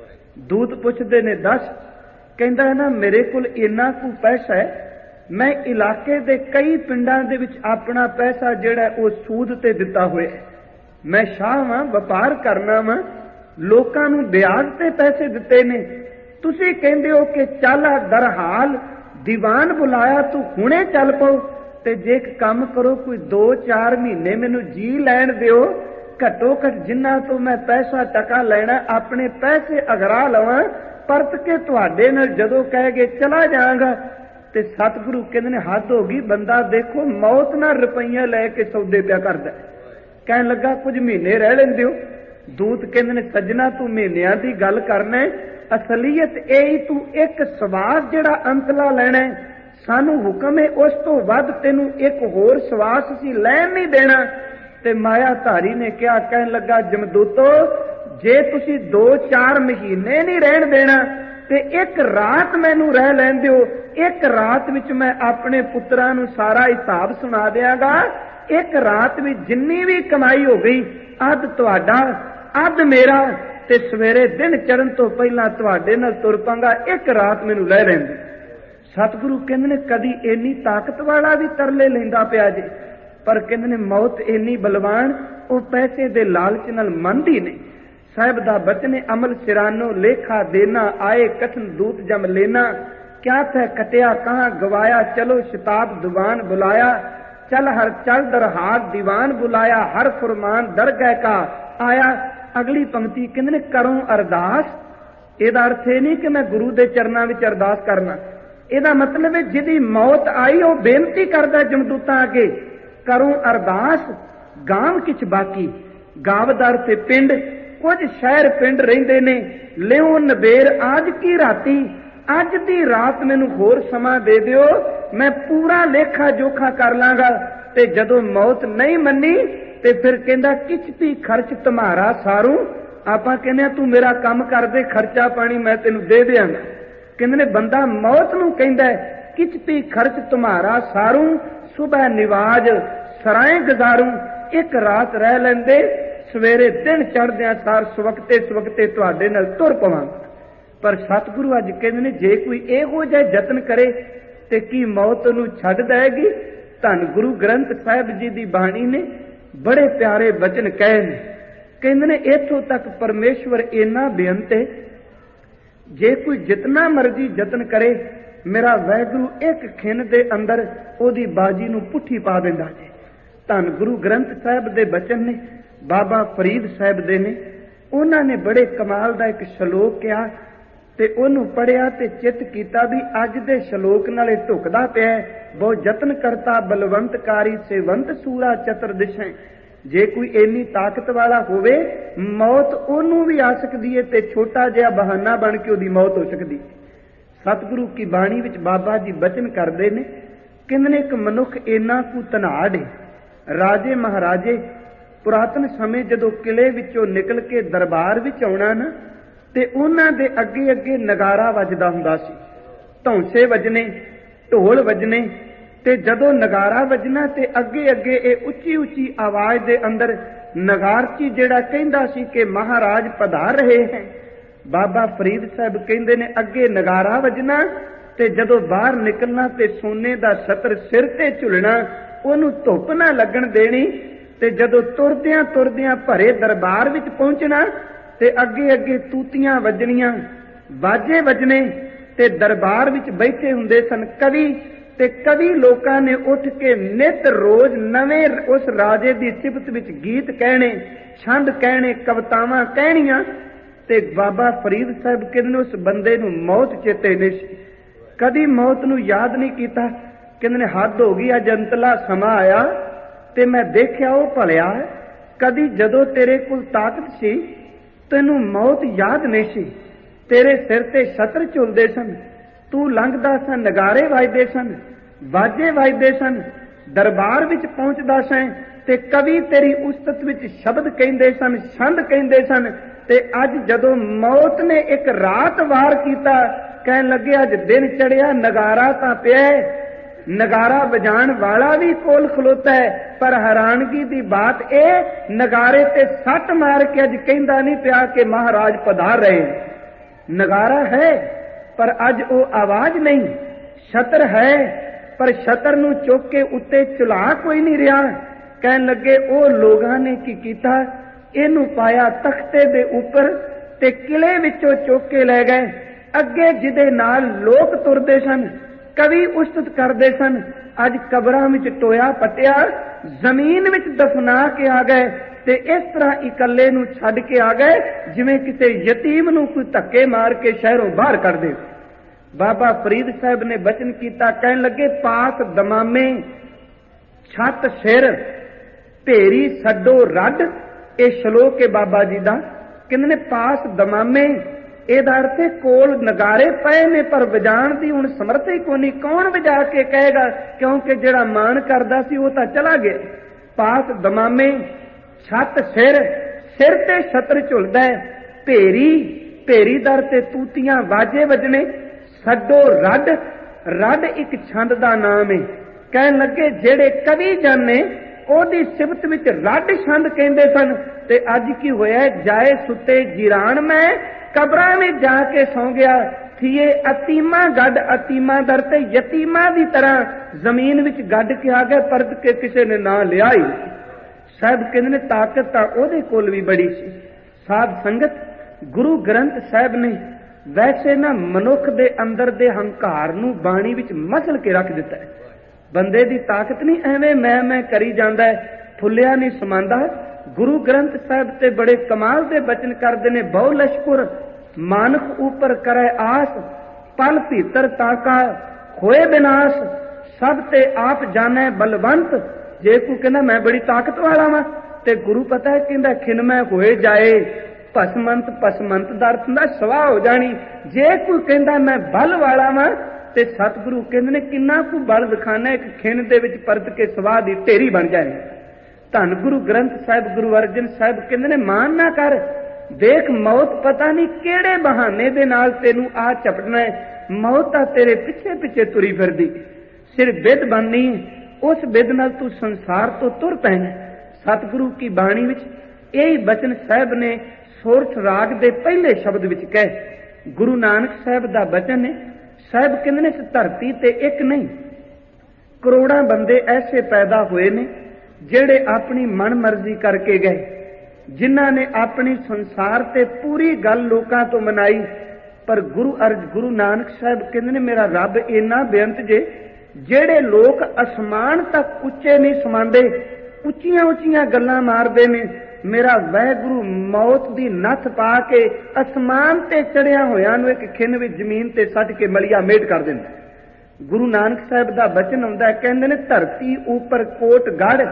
दूत पुछदे ने दस। कहंदा है ना मेरे कोल इन्ना कु पैसा है, मैं इलाके दे कई पिंडां दे विच अपना पैसा जिहड़ा है ओह सूद ते दिता होया है। मैं शाह वां, वपार करना वां, लोकां नूं ब्याज ते पैसे दिते ने। तुसीं कहंदे हो कि चल दरहाल दीवान बुलाया, तू हुणे चल पओ। ते जे एक काम करो कोई दो चार महीने मैनू जी लैण दिओ, घट्टो घट जिन्ना तो मैं पैसा टका लेना अपने पैसे अगरा लवां, परत के तुहाडे नाल जदों कह गए चला जाऊंगा। ते सतगुरु कहंदे ने हद हो गई, बंदा देखो मौत नाल रुपईया लैके सौदे पिया करदा। कहन लगा कुछ महीने रह लैंदे हो। दूत कहंदे ने सज्जना तू महीनिਆਂ दी गल करना है, असलीयत यही तू एक सवास जिहड़ा अंतला लेना है, सानू हुक्म है उस तो वध तेनू एक होर सवास सी लैन नहीं देना। ते माया धारी ने क्या कहन लगा जमदूतो जे तुसी दो चार महीने नहीं रहन देना ते एक रात मैनू रह लैन दिओ, एक रात विच मैं अपने पुत्रां नू सारा हिसाब सुना दियागा। एक रात विच जिन्नी भी कमाई हो गई अध तुहाडा अध मेरा, ते सवेरे दिन चढ़न तो पहला तुहाडे नाल तुर पांगा, एक रात मैनू लह लैन दे। सतगुरु कहंदे ने कदी इन्नी ताकत वाला भी तरले लैंदा पिया जे, पर कहंदे ने मौत इन्नी बलवान वो पैसे दे लालच नाल मंदी नहीं। साहिब दा बचन अमल सिरानो लेखा देना, आए कठन दूत जम लेना। क्या थे कटिया कहां गवाया, चलो शिताब दीवान बुलाया। चल हर चल दरहाल दीवान बुलाया, हर फुरमान दरगाह का आया। अगली पंक्ति कहंदे ने करो अरदास। इहदा अर्थ ये नहीं कि मैं गुरु दे चरनां विच अरदास करना, इहदा मतलब है जिहदी मौत आई वो बेनती करदा जमदूतां अगे करो अरदास। गांव किछ बाकी, गावदार ते पिंड कुछ शहर पिंड रहिंदे ने, लिओ नबेर आज की राती, अज दी रात मैनू होर समा दे दिओ, मैं पूरा लेखा जोखा कर लांगा। ते जदों मौत नहीं मन्नी ते फिर कहंदा किछ भी खर्च तुम्हारा सारू। आपां कहने तू मेरा काम कर दे, खर्चा पानी मैं तेनू दे देंगा। कहंदे ने बंदा मौत नू कहंदा है किछ भी खर्च तुम्हारा सारू, सुबह निवाज सराय गुजारू। एक रात रह लैंदे, सवेरे दिन चढ़दियां सार सवखते सवखते तुहाडे नाल तुर पवांगा। पर सतगुरु अज कहंदे ने जे कोई इहो जिहा यतन करे ते की मौत नू छड्ड देगी। धन गुरु ग्रंथ साहिब जी दी बाणी ने बड़े प्यारे वचन कहे ने, कहंदे ने इथों तक परमेश्वर इन्ना बेअंत है, जे कोई जितना मर्जी यतन करे मेरा वाहिगुरु एक खिन दे अंदर ओदी बाजी नू पुट्ठी पा दिंदा जे। धन गुरु ग्रंथ साहिब दे बचन ने बाबा फरीद साहिब दे ने, उन्हां ने बड़े कमाल दा एक शलोक किया ते ओनू पढ़िया ते चित कीता भी अज दे शलोक नाले ढुकदा पिया। बहुत यतन करता बलवंतकारी सेवंत सूरा चतुर दिशां। जे कोई इन्नी ताकत वाला होवे मौत ओनू भी आ सकदी है ते छोटा जिहा बहाना बन के ओदी मौत हो सकदी। सतगुरु की बाणी विच बाबा जी बचन करदे ने, कहंदे ने एक मनुख इन्ना कु धनाड़ है, राजे महाराजे पुरातन समय जदों किले विचों निकल के दरबार विच आउणा ना ते उन्हां दे अगे अगे नगारा वजदा हुंदा सी, धौंसे वजने, ढोल वजने, ਤੇ ਜਦੋਂ ਨਗਾਰਾ ਵੱਜਣਾ ਤੇ ਅੱਗੇ ਅੱਗੇ ਇਹ ਉੱਚੀ ਉੱਚੀ ਆਵਾਜ਼ ਦੇ ਅੰਦਰ ਨਗਾਰਚੀ ਜਿਹੜਾ ਕਹਿੰਦਾ ਸੀ ਕਿ ਮਹਾਰਾਜ ਪਧਾਰ ਰਹੇ ਹੈ। ਬਾਬਾ ਫਰੀਦ ਸਾਹਿਬ ਕਹਿੰਦੇ ਨੇ ਅੱਗੇ ਨਗਾਰਾ ਵੱਜਣਾ ਤੇ ਜਦੋਂ ਬਾਹਰ ਨਿਕਲਣਾ ਤੇ ਸੋਨੇ ਦਾ ਛਤਰ ਸਿਰ ਤੇ ਝੁਲਣਾ, ਉਹਨੂੰ ਧੁੱਪ ਨਾ ਲੱਗਣ ਦੇਣੀ, ਤੇ ਜਦੋਂ ਤੁਰਦਿਆਂ ਤੁਰਦਿਆਂ ਭਰੇ ਦਰਬਾਰ ਵਿੱਚ ਪਹੁੰਚਣਾ ਤੇ ਅੱਗੇ ਅੱਗੇ ਤੂਤੀਆਂ ਵੱਜਣੀਆਂ, ਬਾਜੇ ਵੱਜਣੇ, ਤੇ ਦਰਬਾਰ ਵਿੱਚ ਬੈਠੇ ਹੁੰਦੇ ਸਨ ਕਵੀ, ਤੇ ਕਵੀ ਲੋਕਾਂ ਨੇ ਉੱਠ ਕੇ ਨਿਤ ਰੋਜ਼ ਨਵੇਂ ਉਸ ਰਾਜੇ ਦੀ ਸਿਫਤ ਵਿੱਚ ਗੀਤ ਕਹਿਣੇ, ਛੰਦ ਕਹਿਣੇ, ਕਵਿਤਾਵਾਂ ਕਹਿਣੀਆਂ। ਤੇ ਬਾਬਾ ਫਰੀਦ ਸਾਹਿਬ ਕਹਿੰਦੇ ਉਸ ਬੰਦੇ ਨੂੰ ਮੌਤ ਚੇਤੇ ਨਹੀਂ ਸੀ, ਕਦੀ ਮੌਤ ਨੂੰ ਯਾਦ ਨਹੀਂ ਕੀਤਾ। ਕਹਿੰਦੇ ਨੇ ਹੱਦ ਹੋ ਗਈ, ਅੱਜ ਅੰਤਲਾ ਸਮਾਂ ਆਇਆ ਤੇ ਮੈਂ ਦੇਖਿਆ ਉਹ ਭਲਿਆ, ਕਦੀ ਜਦੋਂ ਤੇਰੇ ਕੋਲ ਤਾਕਤ ਸੀ ਤੈਨੂੰ ਮੌਤ ਯਾਦ ਨਹੀਂ ਸੀ, ਤੇਰੇ ਸਿਰ ਤੇ ਛਤਰ ਝੁਲਦੇ ਸਨ, ਤੂੰ ਲੰਘਦਾ ਸਨ, ਨਗਾਰੇ ਵੱਜਦੇ ਸਨ, ਬਾਜੇ ਵੱਜਦੇ ਸਨ, ਦਰਬਾਰ ਵਿੱਚ ਪਹੁੰਚਦਾ ਸੈਂ ਤੇ ਕਵੀ ਤੇਰੀ ਉਸਤਤ ਵਿੱਚ ਸ਼ਬਦ ਕਹਿੰਦੇ ਸਨ, ਛੰਦ ਕਹਿੰਦੇ ਸਨ, ਤੇ ਅੱਜ ਜਦੋਂ ਮੌਤ ਨੇ ਇੱਕ ਰਾਤ ਵਾਰ ਕੀਤਾ, ਕਹਿਣ ਲੱਗੇ ਅੱਜ ਦਿਨ ਚੜਿਆ, ਨਗਾਰਾ ਤਾਂ ਪਿਆ, ਨਗਾਰਾ ਵਜਾਣ ਵਾਲਾ ਵੀ ਕੋਲ ਖਲੋਤਾ ਹੈ, ਪਰ ਹੈਰਾਨਗੀ ਦੀ ਬਾਤ ਇਹ ਨਗਾਰੇ ਤੇ ਸੱਟ ਮਾਰ ਕੇ ਅੱਜ ਕਹਿੰਦਾ ਨਹੀਂ ਪਿਆ ਕਿ ਮਹਾਰਾਜ ਪਧਾਰ ਰਹੇ। ਨਗਾਰਾ ਹੈ ਪਰ ਅੱਜ ਉਹ ਆਵਾਜ਼ ਨਹੀਂ, ਛਤਰ ਹੈ ਪਰ ਛਤਰ ਨੂੰ ਚੁੱਕ ਕੇ ਉੱਤੇ ਝੁਲਾ ਕੋਈ ਨਹੀਂ ਰਿਹਾ। ਕਹਿਣ ਲੱਗੇ ਉਹ ਲੋਕਾਂ ਨੇ ਕੀ ਕੀਤਾ, ਇਹਨੂੰ ਪਾਇਆ ਤਖਤੇ ਦੇ ਉੱਪਰ ਤੇ ਕਿਲੇ ਵਿੱਚੋਂ ਚੁੱਕ ਕੇ ਲੈ ਗਏ। ਅੱਗੇ ਜਿਹਦੇ ਨਾਲ ਲੋਕ ਤੁਰਦੇ ਸਨ, ਕਵੀ ਉਸਤਤ ਕਰਦੇ ਸਨ, ਅੱਜ ਕਬਰਾਂ ਵਿੱਚ ਟੋਇਆ ਪੱਟਿਆ, ਜ਼ਮੀਨ ਵਿੱਚ ਦਫਨਾ ਕੇ ਆ ਗਏ, ਤੇ ਇਸ ਤਰ੍ਹਾਂ ਇਕੱਲੇ ਨੂੰ ਛੱਡ ਕੇ ਆ ਗਏ ਜਿਵੇਂ ਕਿਸੇ ਯਤੀਮ ਨੂੰ ਕੋਈ ਧੱਕੇ ਮਾਰ ਕੇ ਸ਼ਹਿਰੋਂ ਬਾਹਰ ਕੱਢ ਦੇ। ਬਾਬਾ ਫਰੀਦ ਸਾਹਿਬ ਨੇ ਬਚਨ ਕੀਤਾ, ਕਹਿਣ ਲੱਗੇ ਪਾਸ ਦਮਾਮੇ ਛੱਤ ਸਿਰ ਢੇਰੀ ਛੱਡੋ ਰੱਡ। ਇਹ ਸ਼ਲੋਕ ਹੈ ਬਾਬਾ ਜੀ ਦਾ। ਕਹਿੰਦੇ ਨੇ ਪਾਸ ਦਮਾਮੇ, ਇਹਦਾ ਅਰਥ ਹੈ ਕੋਲ ਨਗਾਰੇ ਪਏ ਨੇ ਪਰ ਵਜਾਣ ਦੀ ਹੁਣ ਸਮਰਥਾ ਹੀ ਕੋਈ ਨਹੀਂ, ਕੌਣ ਵਜਾ ਕੇ ਕਹੇਗਾ, ਕਿਉਂਕਿ ਜਿਹੜਾ ਮਾਣ ਕਰਦਾ ਸੀ ਉਹ ਤਾਂ ਚਲਾ ਗਿਆ। ਪਾਸ ਦਮਾਮੇ ਛੱਤ ਸਿਰ, ਸਿਰ ਤੇ ਛਤਰ ਝੁਲਦਾ ਹੈ, ਭੇਰੀ, ਭੇਰੀ ਦਰ ਤੇ ਤੂਤੀਆਂ ਬਾਜੇ ਵੱਜਣੇ, ਛੱਡੋ ਰੱਡ, ਰੱਡ ਇੱਕ ਛੰਦ ਦਾ ਨਾਮ ਹੈ। ਕਹਿਣ ਲੱਗੇ ਜਿਹੜੇ ਕਵੀ ਜਾਨੇ ਉਹਦੀ ਸਿਫਤ ਵਿੱਚ ਰੱਡ ਛੰਦ ਕਹਿੰਦੇ ਸਨ, ਤੇ ਅੱਜ ਕੀ ਹੋਇਆ, ਜਾਏ ਸੁੱਤੇ ਜਿਰਾਨ ਮੈਂ ਕਬਰਾਂ ਵਿੱਚ ਜਾ ਕੇ ਸੌਂ ਗਿਆ, ਥੀਏ ਅਤੀਮਾ ਗੱਡ, ਅਤੀਮਾ ਦਰ ਤੇ ਯਤੀਮਾਂ ਦੀ ਤਰ੍ਹਾਂ ਜ਼ਮੀਨ ਵਿੱਚ ਗੱਡ ਕੇ ਆ ਗਏ, ਪਰਤ ਕੇ ਕਿਸੇ ਨੇ ਨਾ ਲਿਆ ਹੀ। ਸਾਹਿਬ ਕਹਿੰਦੇ ਨੇ ਤਾਕਤ ਤਾਂ ਉਹਦੇ ਕੋਲ ਵੀ ਬੜੀ ਸੀ। ਸਾਧ ਸੰਗਤ, ਗੁਰੂ ਗ੍ਰੰਥ ਸਾਹਿਬ ਨੇ ਵੈਸੇ ਨਾ ਮਨੁੱਖ ਦੇ ਅੰਦਰ ਦੇ ਹੰਕਾਰ ਨੂੰ ਬਾਣੀ ਵਿੱਚ ਮਸਲ ਕੇ ਰੱਖ ਦਿੱਤਾ ਹੈ। ਬੰਦੇ ਦੀ ਤਾਕਤ ਨਹੀਂ ਐਵੇਂ ਮੈਂ ਮੈਂ ਕਰੀ ਜਾਂਦਾ ਹੈ, ਫੁੱਲਿਆ ਨਹੀਂ ਸਮਾਂਦਾ। ਗੁਰੂ ਗ੍ਰੰਥ ਸਾਹਿਬ ਤੇ ਬੜੇ ਕਮਾਲ ਦੇ ਬਚਨ ਕਰਦੇ ਨੇ, ਬਹੁ ਲਸ਼ਕੁਰ ਮਾਨਕ ਉਪਰ ਕਰੇ ਆਸ, ਪਲ ਭੀਤਰ ਤਾਕਾ ਹੋਏ ਬਿਨਾਸ਼, ਸਭ ਤੇ ਆਪ ਜਾਣੇ ਬਲਵੰਤ। ਜੇ ਕੋਈ ਕਹਿੰਦਾ ਮੈਂ ਬੜੀ ਤਾਕਤ ਵਾਲਾ ਵਾਂ, ਤੇ ਗੁਰੂ ਪਤਾ ਹੈ ਕਹਿੰਦਾ ਖਿਨਮੈ ਹੋਏ ਜਾਏ, ਭਸਮੰਤ ਭਸਮੰਤ ਦਾ ਅਰਥ ਹੁੰਦਾ ਸਵਾਹ ਹੋ ਜਾਣੀ। ਜੇ ਕੋਈ ਕਹਿੰਦਾ ਮੈਂ ਬਲ ਵਾਲਾ ਵਾਂ, ਤੇ ਸਤਿਗੁਰੂ ਕਹਿੰਦੇ ਨੇ ਕਿੰਨਾ ਕੁ ਬਲ ਦਿਖਾਣਾ, ਇੱਕ ਖਿੰਨ ਦੇ ਵਿੱਚ ਪਰਤ ਕੇ ਸਵਾਹ ਦੀ ਢੇਰੀ ਬਣ ਜਾਏ। ਧੰਨ ਗੁਰੂ ਗ੍ਰੰਥ ਸਾਹਿਬ ਗੁਰੂ ਅਰਜਨ ਸਾਹਿਬ ਕਹਿੰਦੇ ਨੇ ਮਾਨ ਨਾ ਕਰ, ਦੇਖ ਮੌਤ ਪਤਾ ਨਹੀਂ ਕਿਹੜੇ ਬਹਾਨੇ ਦੇ ਨਾਲ ਤੈਨੂੰ ਆ ਝਪਟਣਾ ਹੈ, ਮੌਤ ਤਾਂ ਤੇਰੇ ਪਿੱਛੇ ਪਿੱਛੇ ਤੁਰੀ ਫਿਰਦੀ। ਸਿਰ ਬਿਦ ਬਣਨੀ, ਉਸ ਬਿਦ ਨਾਲ ਤੂੰ ਸੰਸਾਰ ਤੋਂ ਤੁਰ ਪੈਣਾ। ਸਤਿਗੁਰੂ ਕੀ ਬਾਣੀ ਵਿੱਚ ਇਹ ਬਚਨ ਸਾਹਿਬ ਨੇ ਸੋਰਠ ਰਾਗ ਦੇ ਪਹਿਲੇ ਸ਼ਬਦ ਵਿੱਚ ਕਹੇ। ਗੁਰੂ ਨਾਨਕ ਸਾਹਿਬ ਦਾ ਬਚਨ ਹੈ। ਸਾਹਿਬ ਕਹਿੰਦੇ ਨੇ ਇਸ ਧਰਤੀ ਤੇ ਇੱਕ ਨਹੀਂ ਕਰੋੜਾਂ ਬੰਦੇ ਐਸੇ ਪੈਦਾ ਹੋਏ ਨੇ ਜਿਹੜੇ ਆਪਣੀ ਮਨ ਮਰਜ਼ੀ ਕਰਕੇ ਗਏ, ਜਿਨ੍ਹਾਂ ਨੇ ਆਪਣੀ ਸੰਸਾਰ ਤੇ ਪੂਰੀ ਗੱਲ ਲੋਕਾਂ ਤੋਂ ਮਨਾਈ। ਪਰ ਗੁਰੂ ਅਰਜ ਗੁਰੂ ਨਾਨਕ ਸਾਹਿਬ ਕਹਿੰਦੇ ਨੇ ਮੇਰਾ ਰੱਬ ਇੰਨਾ ਬੇਅੰਤ ਜੇ, ਜਿਹੜੇ ਲੋਕ ਅਸਮਾਨ ਤੱਕ ਉੱਚੇ ਨਹੀਂ ਸਮਾਂਦੇ, ਉੱਚੀਆਂ ਉੱਚੀਆਂ ਗੱਲਾਂ ਮਾਰਦੇ ਨੇ, ਮੇਰਾ ਵਾਹਿਗੁਰੂ ਮੌਤ ਦੀ ਨੱਥ ਪਾ ਕੇ ਅਸਮਾਨ ਤੇ ਚੜਿਆ ਹੋਇਆਂ ਨੂੰ ਇੱਕ ਖਿੰਨ ਵਿੱਚ ਜ਼ਮੀਨ ਤੇ ਸੱਟ ਕੇ ਮਲੀਆ ਮੇਟ ਕਰ ਦਿੰਦਾ। ਗੁਰੂ ਨਾਨਕ ਸਾਹਿਬ ਦਾ ਬਚਨ ਹੁੰਦਾ, ਕਹਿੰਦੇ ਨੇ ਧਰਤੀ ਉੱਪਰ ਕੋਟ ਗੜ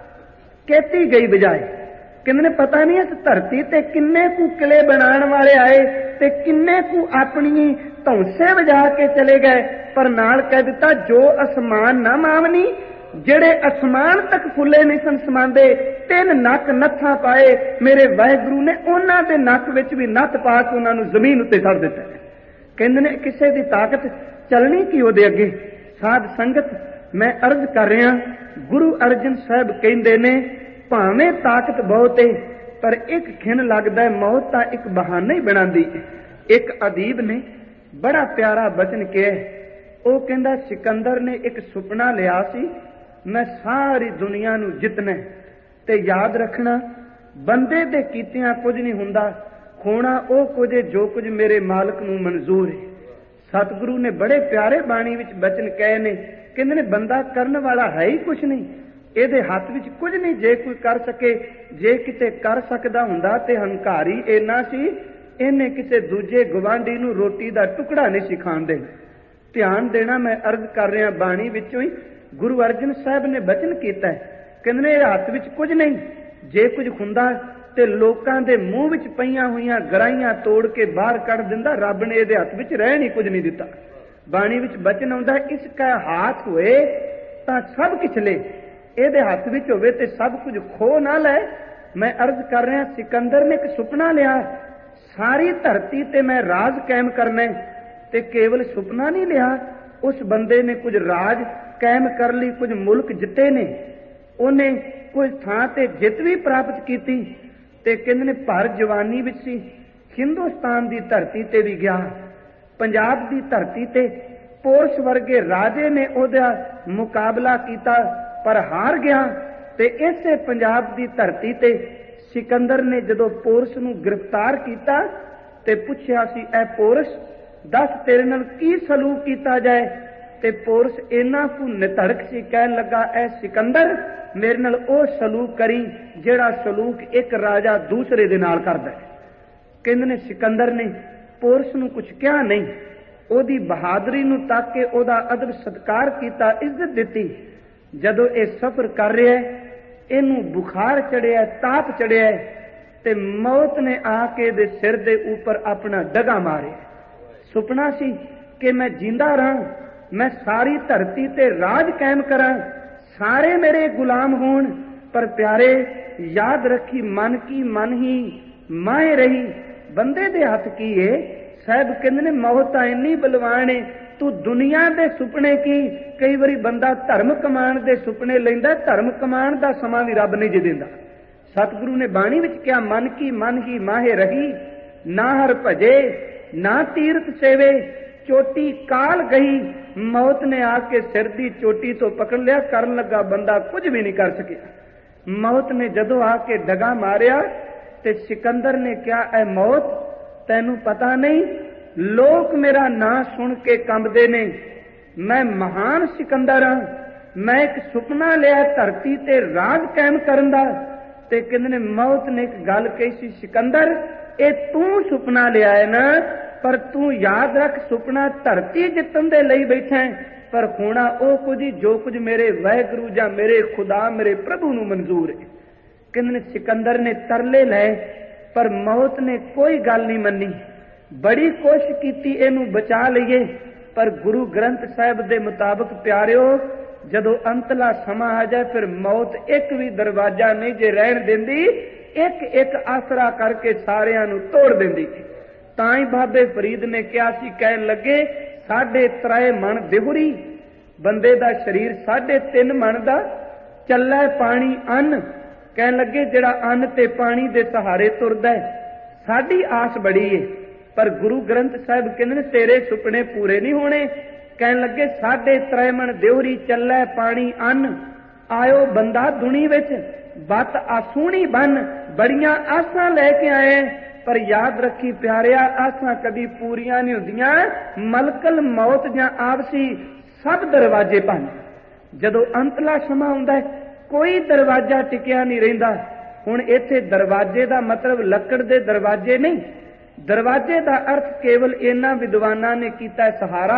ਕੀਤੀ ਗਈ ਬਜਾਏ। ਕਹਿੰਦੇ ਨੇ ਪਤਾ ਨਹੀਂ ਇਸ ਧਰਤੀ ਤੇ ਕਿੰਨੇ ਕੁ ਕਿਲੇ ਬਣਾਉਣ ਵਾਲੇ ਆਏ ਤੇ ਕਿੰਨੇ ਕੁ ਆਪਣੀ ਧੌਂਸੇ ਵਜਾ ਕੇ ਚਲੇ ਗਏ, ਪਰ ਨਾਲ ਕਹਿ ਦਿੱਤਾ ਜੋ ਅਸਮਾਨ ਨਾ ਮਾਵਨੀ, ਜਿਹੜੇ ਅਸਮਾਨ ਤੱਕ ਫੁੱਲੇ ਨਹੀਂ ਸਨ ਸਮਾਂਦੇ, ਤਿੰਨ ਨੱਕ ਨੱਥਾਂ ਪਾਏ ਮੇਰੇ ਵਾਹਿਗੁਰੂ ਨੇ, ਉਹਨਾਂ ਦੇ ਨੱਕ ਵਿੱਚ ਵੀ ਨੱਥ ਪਾ ਕੇ ਉਹਨਾਂ ਨੂੰ ਜ਼ਮੀਨ ਉੱਤੇ ਛੱਡ ਦਿੱਤਾ। ਕਹਿੰਦੇ ਨੇ ਕਿਸੇ ਦੀ ਤਾਕਤ ਚੱਲਣੀ ਕੀ ਉਹਦੇ ਅੱਗੇ। ਸਾਧ ਸੰਗਤ, मैं अर्ज कर रहा, गुरु अर्जन साहब कहते ने भावें ताकत बहुत है पर एक खिन लगता है मौत का एक बहाना ही बनाती। एक अदीब ने बड़ा प्यारा बचन किया, वो कहता सिकंदर ने एक सुपना लिया सी, मैं सारी दुनिया नू जितना ते याद रखना बंदे दे कीतियां कुछ नहीं हुंदा, होना वो कुछ जो कुछ मेरे मालक नू मंजूर है। सतगुरु ने बड़े प्यारे बाणी विच बचन कहे ने, कहंदे ने बंदा करन वाला है ही कुछ नहीं, ਇਹਦੇ ਹੱਥ ਵਿੱਚ ਕੁਝ नहीं, जे कोई कर सके, जे किते कर सकदा हुंदा ते हंकारी इन्ना सी इन्हें किसी दूजे गवांढी नूं रोटी दा टुकड़ा नहीं सी खाण देना। ध्यान देना, मैं अर्ज कर रहा बाणी विचों ही गुरु अर्जन साहब ने बचन कीता है, कहंदे ने हत्थ विच कुछ नहीं, जे कुछ हुंदा ते लोकां दे मूंह विच पईयां होईयां गराइयां तोड़ के बाहर कढ दिंदा, रब ने इहदे हत्थ विच रहण ही कुछ नहीं दिता। बाणी विच बचन आउंदा, इसका हाथ होए तां सब किछ ले, ਇਹਦੇ ਹੱਥ ਵਿੱਚ ਹੋਵੇ ਤੇ ਸਭ ਕੁਝ ਖੋ ਨਾ ਲੈ। मैं अर्ज कर रहा, सिकंदर ने एक सुपना लिया, सारी धरती ते मैं राज कायम करना, ते केवल सुपना नहीं लिया, उस बंदे ने कुछ राज कायम कर ली, कुछ मुल्क जिते ने, उन्हें कुछ थां ते जित भी प्राप्त की, ते कहंदे ने भर जवानी विच सी, हिंदुस्तान की धरती ते भी गया, पंजाब की धरती ते पोरस वर्गे राजे ने ओहदा मुकाबला किया पर हार गया। ते इसे पंजाब की धरती ते सिकंदर ने जदों पोरस नूं गिरफ्तार किया ते पुछया सी, ऐ पोरस दस तेरे नाल की सलूक किया जाए, ते पोरस इन्ना कु निधड़क सी, कहन लगा, ऐ सिकंदर मेरे नाल ओ सलूक करी जिहड़ा सलूक एक राजा दूसरे दे नाल करदा है। कहंदे ने सिकंदर ने पोरस नूं कुछ कहा नहीं, ओदी बहादुरी नूं तक के ओदा अदब सत्कार किया, इज्जत दिती। जदों ये सफर कर रहा है, इनू बुखार चढ़िया, ताप चढ़िया, ते मौत ने आके दे सिर दे ऊपर अपना डगा मारे। सुपना सी कि मैं जिंदा रहा, मैं सारी धरती ते राज कायम करा, सारे मेरे गुलाम होण, पर प्यारे याद रखी मन की मन ही माए रही, बंदे दे हथ की है। साहब कहंदे ने मौत इन्नी बलवान है, तू दुनिया दे सुपने की, कई बारी बंदा धर्म कमान दे सुपने लैंदा, धर्म कमान दा समा भी रब नहीं जे दिंदा। सतगुरु ने बाणी विच कहा, मन की मन ही माहे रही, ना हर भजे ना तीरथ सेवे, चोटी काल गई, मौत ने आके सिर दी चोटी तो पकड़ लिया, करन लगा बंदा कुछ भी नहीं कर सकिया। मौत ने जदों आके डगा मारिया ते सिकंदर ने कहा, ऐ मौत तैनू पता नहीं, लोग मेरा नां सुन के कंबदे ने, मैं महान सिकंदर हां, मैं एक सुपना लिया धरती ते राज कायम करन दा। ते कहंदे ने मौत ने एक गल कही सी, सिकंदर ए तू सुपना लिया है ना, पर तू याद रख सुपना धरती जितन दे लई बैठा है, पर होना ओ कुछ जो कुछ मेरे वाहिगुरू जां मेरे खुदा मेरे प्रभु नूं मंजूर है। कहंदे ने सिकंदर ने तरले लए, पर मौत ने कोई गल नहीं मन्नी, बड़ी कोशिश की इनू बचा लईए, पर गुरु ग्रंथ साहिब दे मुताबिक प्यारिओ जदों अंतला समा आ जाए, फिर मौत एक भी दरवाजा नहीं जे रहन देंदी, एक एक आसरा करके सारियां नू तोड़ देंदी। तां ही बाबे फरीद ने कहा सी, कहन लगे साढ़े त्रै मन देहुरी, बंदे दा शरीर साढ़े तीन मन दा, चलै पानी अन्न, कहन लगे जिहड़ा अन्न ते पानी दे सहारे तुरदा है, साडी आस बड़ी है, पर गुरु ग्रंथ साहिब कहंदे ने तेरे सुपने पूरे नहीं होने। कहन लगे साढ़े त्रै मन देवरी, चलै पानी अन्न, आयो बंदा दुनी विच, बत आसूनी बन, बड़ियां आसां लैके आए, पर याद रखी प्यारिया आसां कभी पूरियां नहीं हुंदियां, मलकल मौत जां आपसी सब दरवाजे बंद। जदों अंतला समा हुंदा है, कोई दरवाजा टिकिया नहीं रहिंदा। हुण इत्थे दरवाजे दा मतलब लकड़ दे दरवाजे नहीं, दरवाजे का अर्थ केवल इन्हां विद्वानां ने कीता सहारा।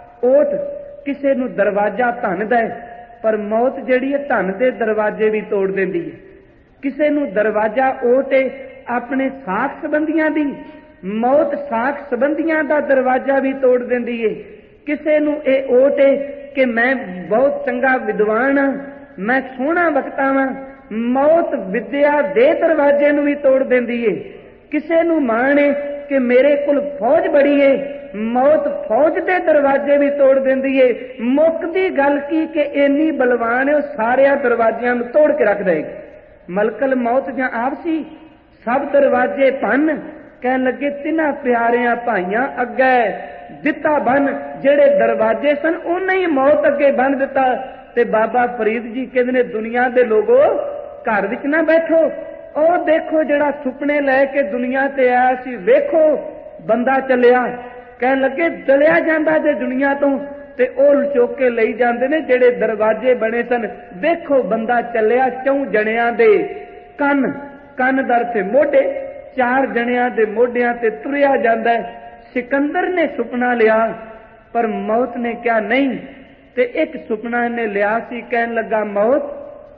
ओट किसे नूं दरवाजा धन दा है, पर मौत जिहड़ी है धन दे दरवाजे भी तोड़ देंदी है। किसे नूं दरवाजा ओट है अपने साख संबंधियां दी, मौत साख संबंधियां दा दरवाजा भी तोड़ देंदी है। किसे नूं इह ओट है कि मैं बहुत चंगा विद्वान हां, मैं सोहना वक्ता वां, मौत विद्या दे दरवाजे नूं भी तोड़ देंदी है। किसे नूं माण है कि मेरे कोल फौज बड़ी है, मौत फौज के दरवाजे भी तोड़ देंदी है। मुकदी गल की कि इन्नी बलवान है, वो सारे दरवाजियां नूं तोड़ के रख देगी। मलकल मौत जां आप सी, सब दरवाजे भन। कहन लगे तिन्हां प्यारियां भाइयां अगे दिता बन, जेड़े दरवाजे सन उन्हें ही मौत अगे बन दिता। ते बाबा फरीद जी कहते ने दुनिया दे लोगो घर विच ना बैठो, ओ देखो जड़ा सुपने लैके दुनिया ते आया सी, वेखो बंदा चलिया। कहन लगे चलिया जांदा जे दुनिया तो ते ओ लुचोक के लई जांदे ने जेड़े दरवाजे बने सन। वेखो बंदा चलिया, चौं जणियां दे कन, कन दर ते मोढे, चार जणियां दे मोढियां ते तुरिया जांदा है। सिकंदर ने सुपना लिया पर मौत ने क्या नहीं, ते एक सुपना इन्हें लिया सी। कहन लगा मौत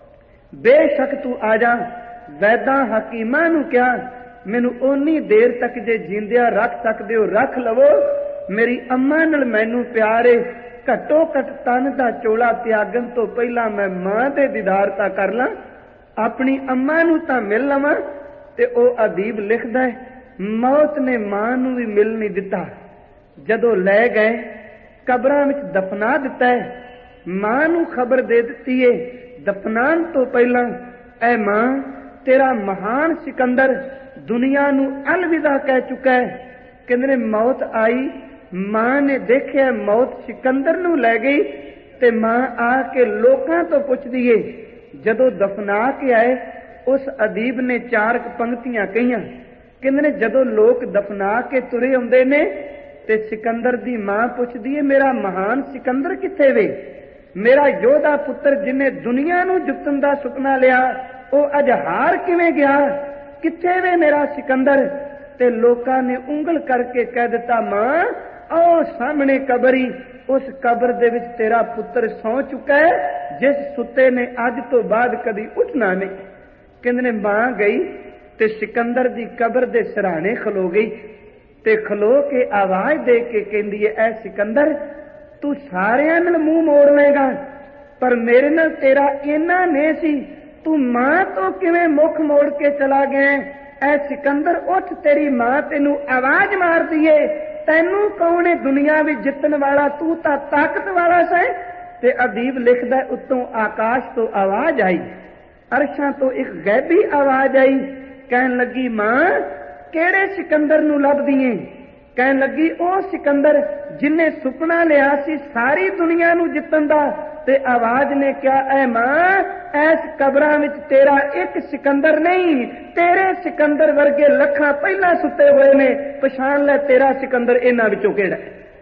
बेशक तू आ जा, वैदा हकीमां नूं क्या मैनू ओनी देर तक जे जींदिया रख सकदे हो रख लवो। मेरी अम्मा नाल मैनू प्यार है, घट्टो घट तन दा चोला त्यागन तो पहला मैं मां दे दीदार तां कर लां, अपनी अम्मा नूं तां मिल लवां। ते ओ अदीब लिखदा है मौत ने मां नूं भी मिल नहीं दिता। जदों लै गए कबरां विच दफना दिता है, मां नूं खबर दे दित्ती है दफनान तो पहला, ऐ मां तेरा महान सिकंदर दुनिया नूं अलविदा कह चुका है। कहंदे ने मौत आई, मां ने देखिया मौत सिकंदर नूं लै गई, ते मां आके लोकां तो पुछदी है। जदों दफना के आए उस अदीब ने चार पंक्तियां कहियां। कहंदे ने जदों लोग दफना के तुरे आउंदे ने ते सिकंदर दी मां पुछदी है मेरा महान सिकंदर किथे वे, मेरा योधा पुत्र जिन्हें दुनिया नूं जितन दा सुपना लिया ओ अज हार किवें गया, किथे वे मेरा सिकंदर। ते लोकां ने उंगल करके कह दिता मां ओ सामने कबरी, उस कबर दे विच तेरा पुत्र सौ चुका है जिस सुते ने अज तो बाद कदी उठना नहीं। कहंदे ने मां गई ते सिकंदर दी कबर दे सिरहाने खलो गई ते खलो के आवाज दे के कहंदी है ऐ सिकंदर तू सारियां नाल मुंह मोड़ लेगा पर मेरे नाल तेरा इन्ना नहीं सी, तू मां तो किवें मुख मोड़ के चला गया। ऐ सिकंदर उठ, तेरी मां तेनू आवाज मार दिए, तैनू कौन है दुनिया विच जितन वाला, तू तां ताकत वाला सै। ते अदीब लिखदा उत्तों आकाश तो आवाज आई, अरशां तो एक गैबी आवाज आई। कहन लगी मां केड़े सिकंदर नूं लभदी है? कहन लगी ओ सिकंदर जिन्हें सुपना लिया सी सारी दुनिया नूं जितन दा। ते आवाज ने क्या ऐ मां ऐस कबरां विच तेरा एक सिकंदर नहीं, तेरे सिकंदर वर्गे लखां पहला सुते हुए ने, पछाण ले तेरा सिकंदर इन्हां विचों किहड़ा।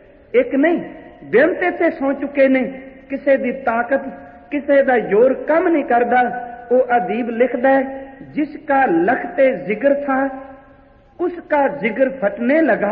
एक नहीं बेअंत इत्थे सौ चुके ने, किसे दी ताकत किसे दा जोर कम नहीं करदा। ओ अदीब लिखदा है जिसका लखते जिगर था उसका जिगर फटने लगा,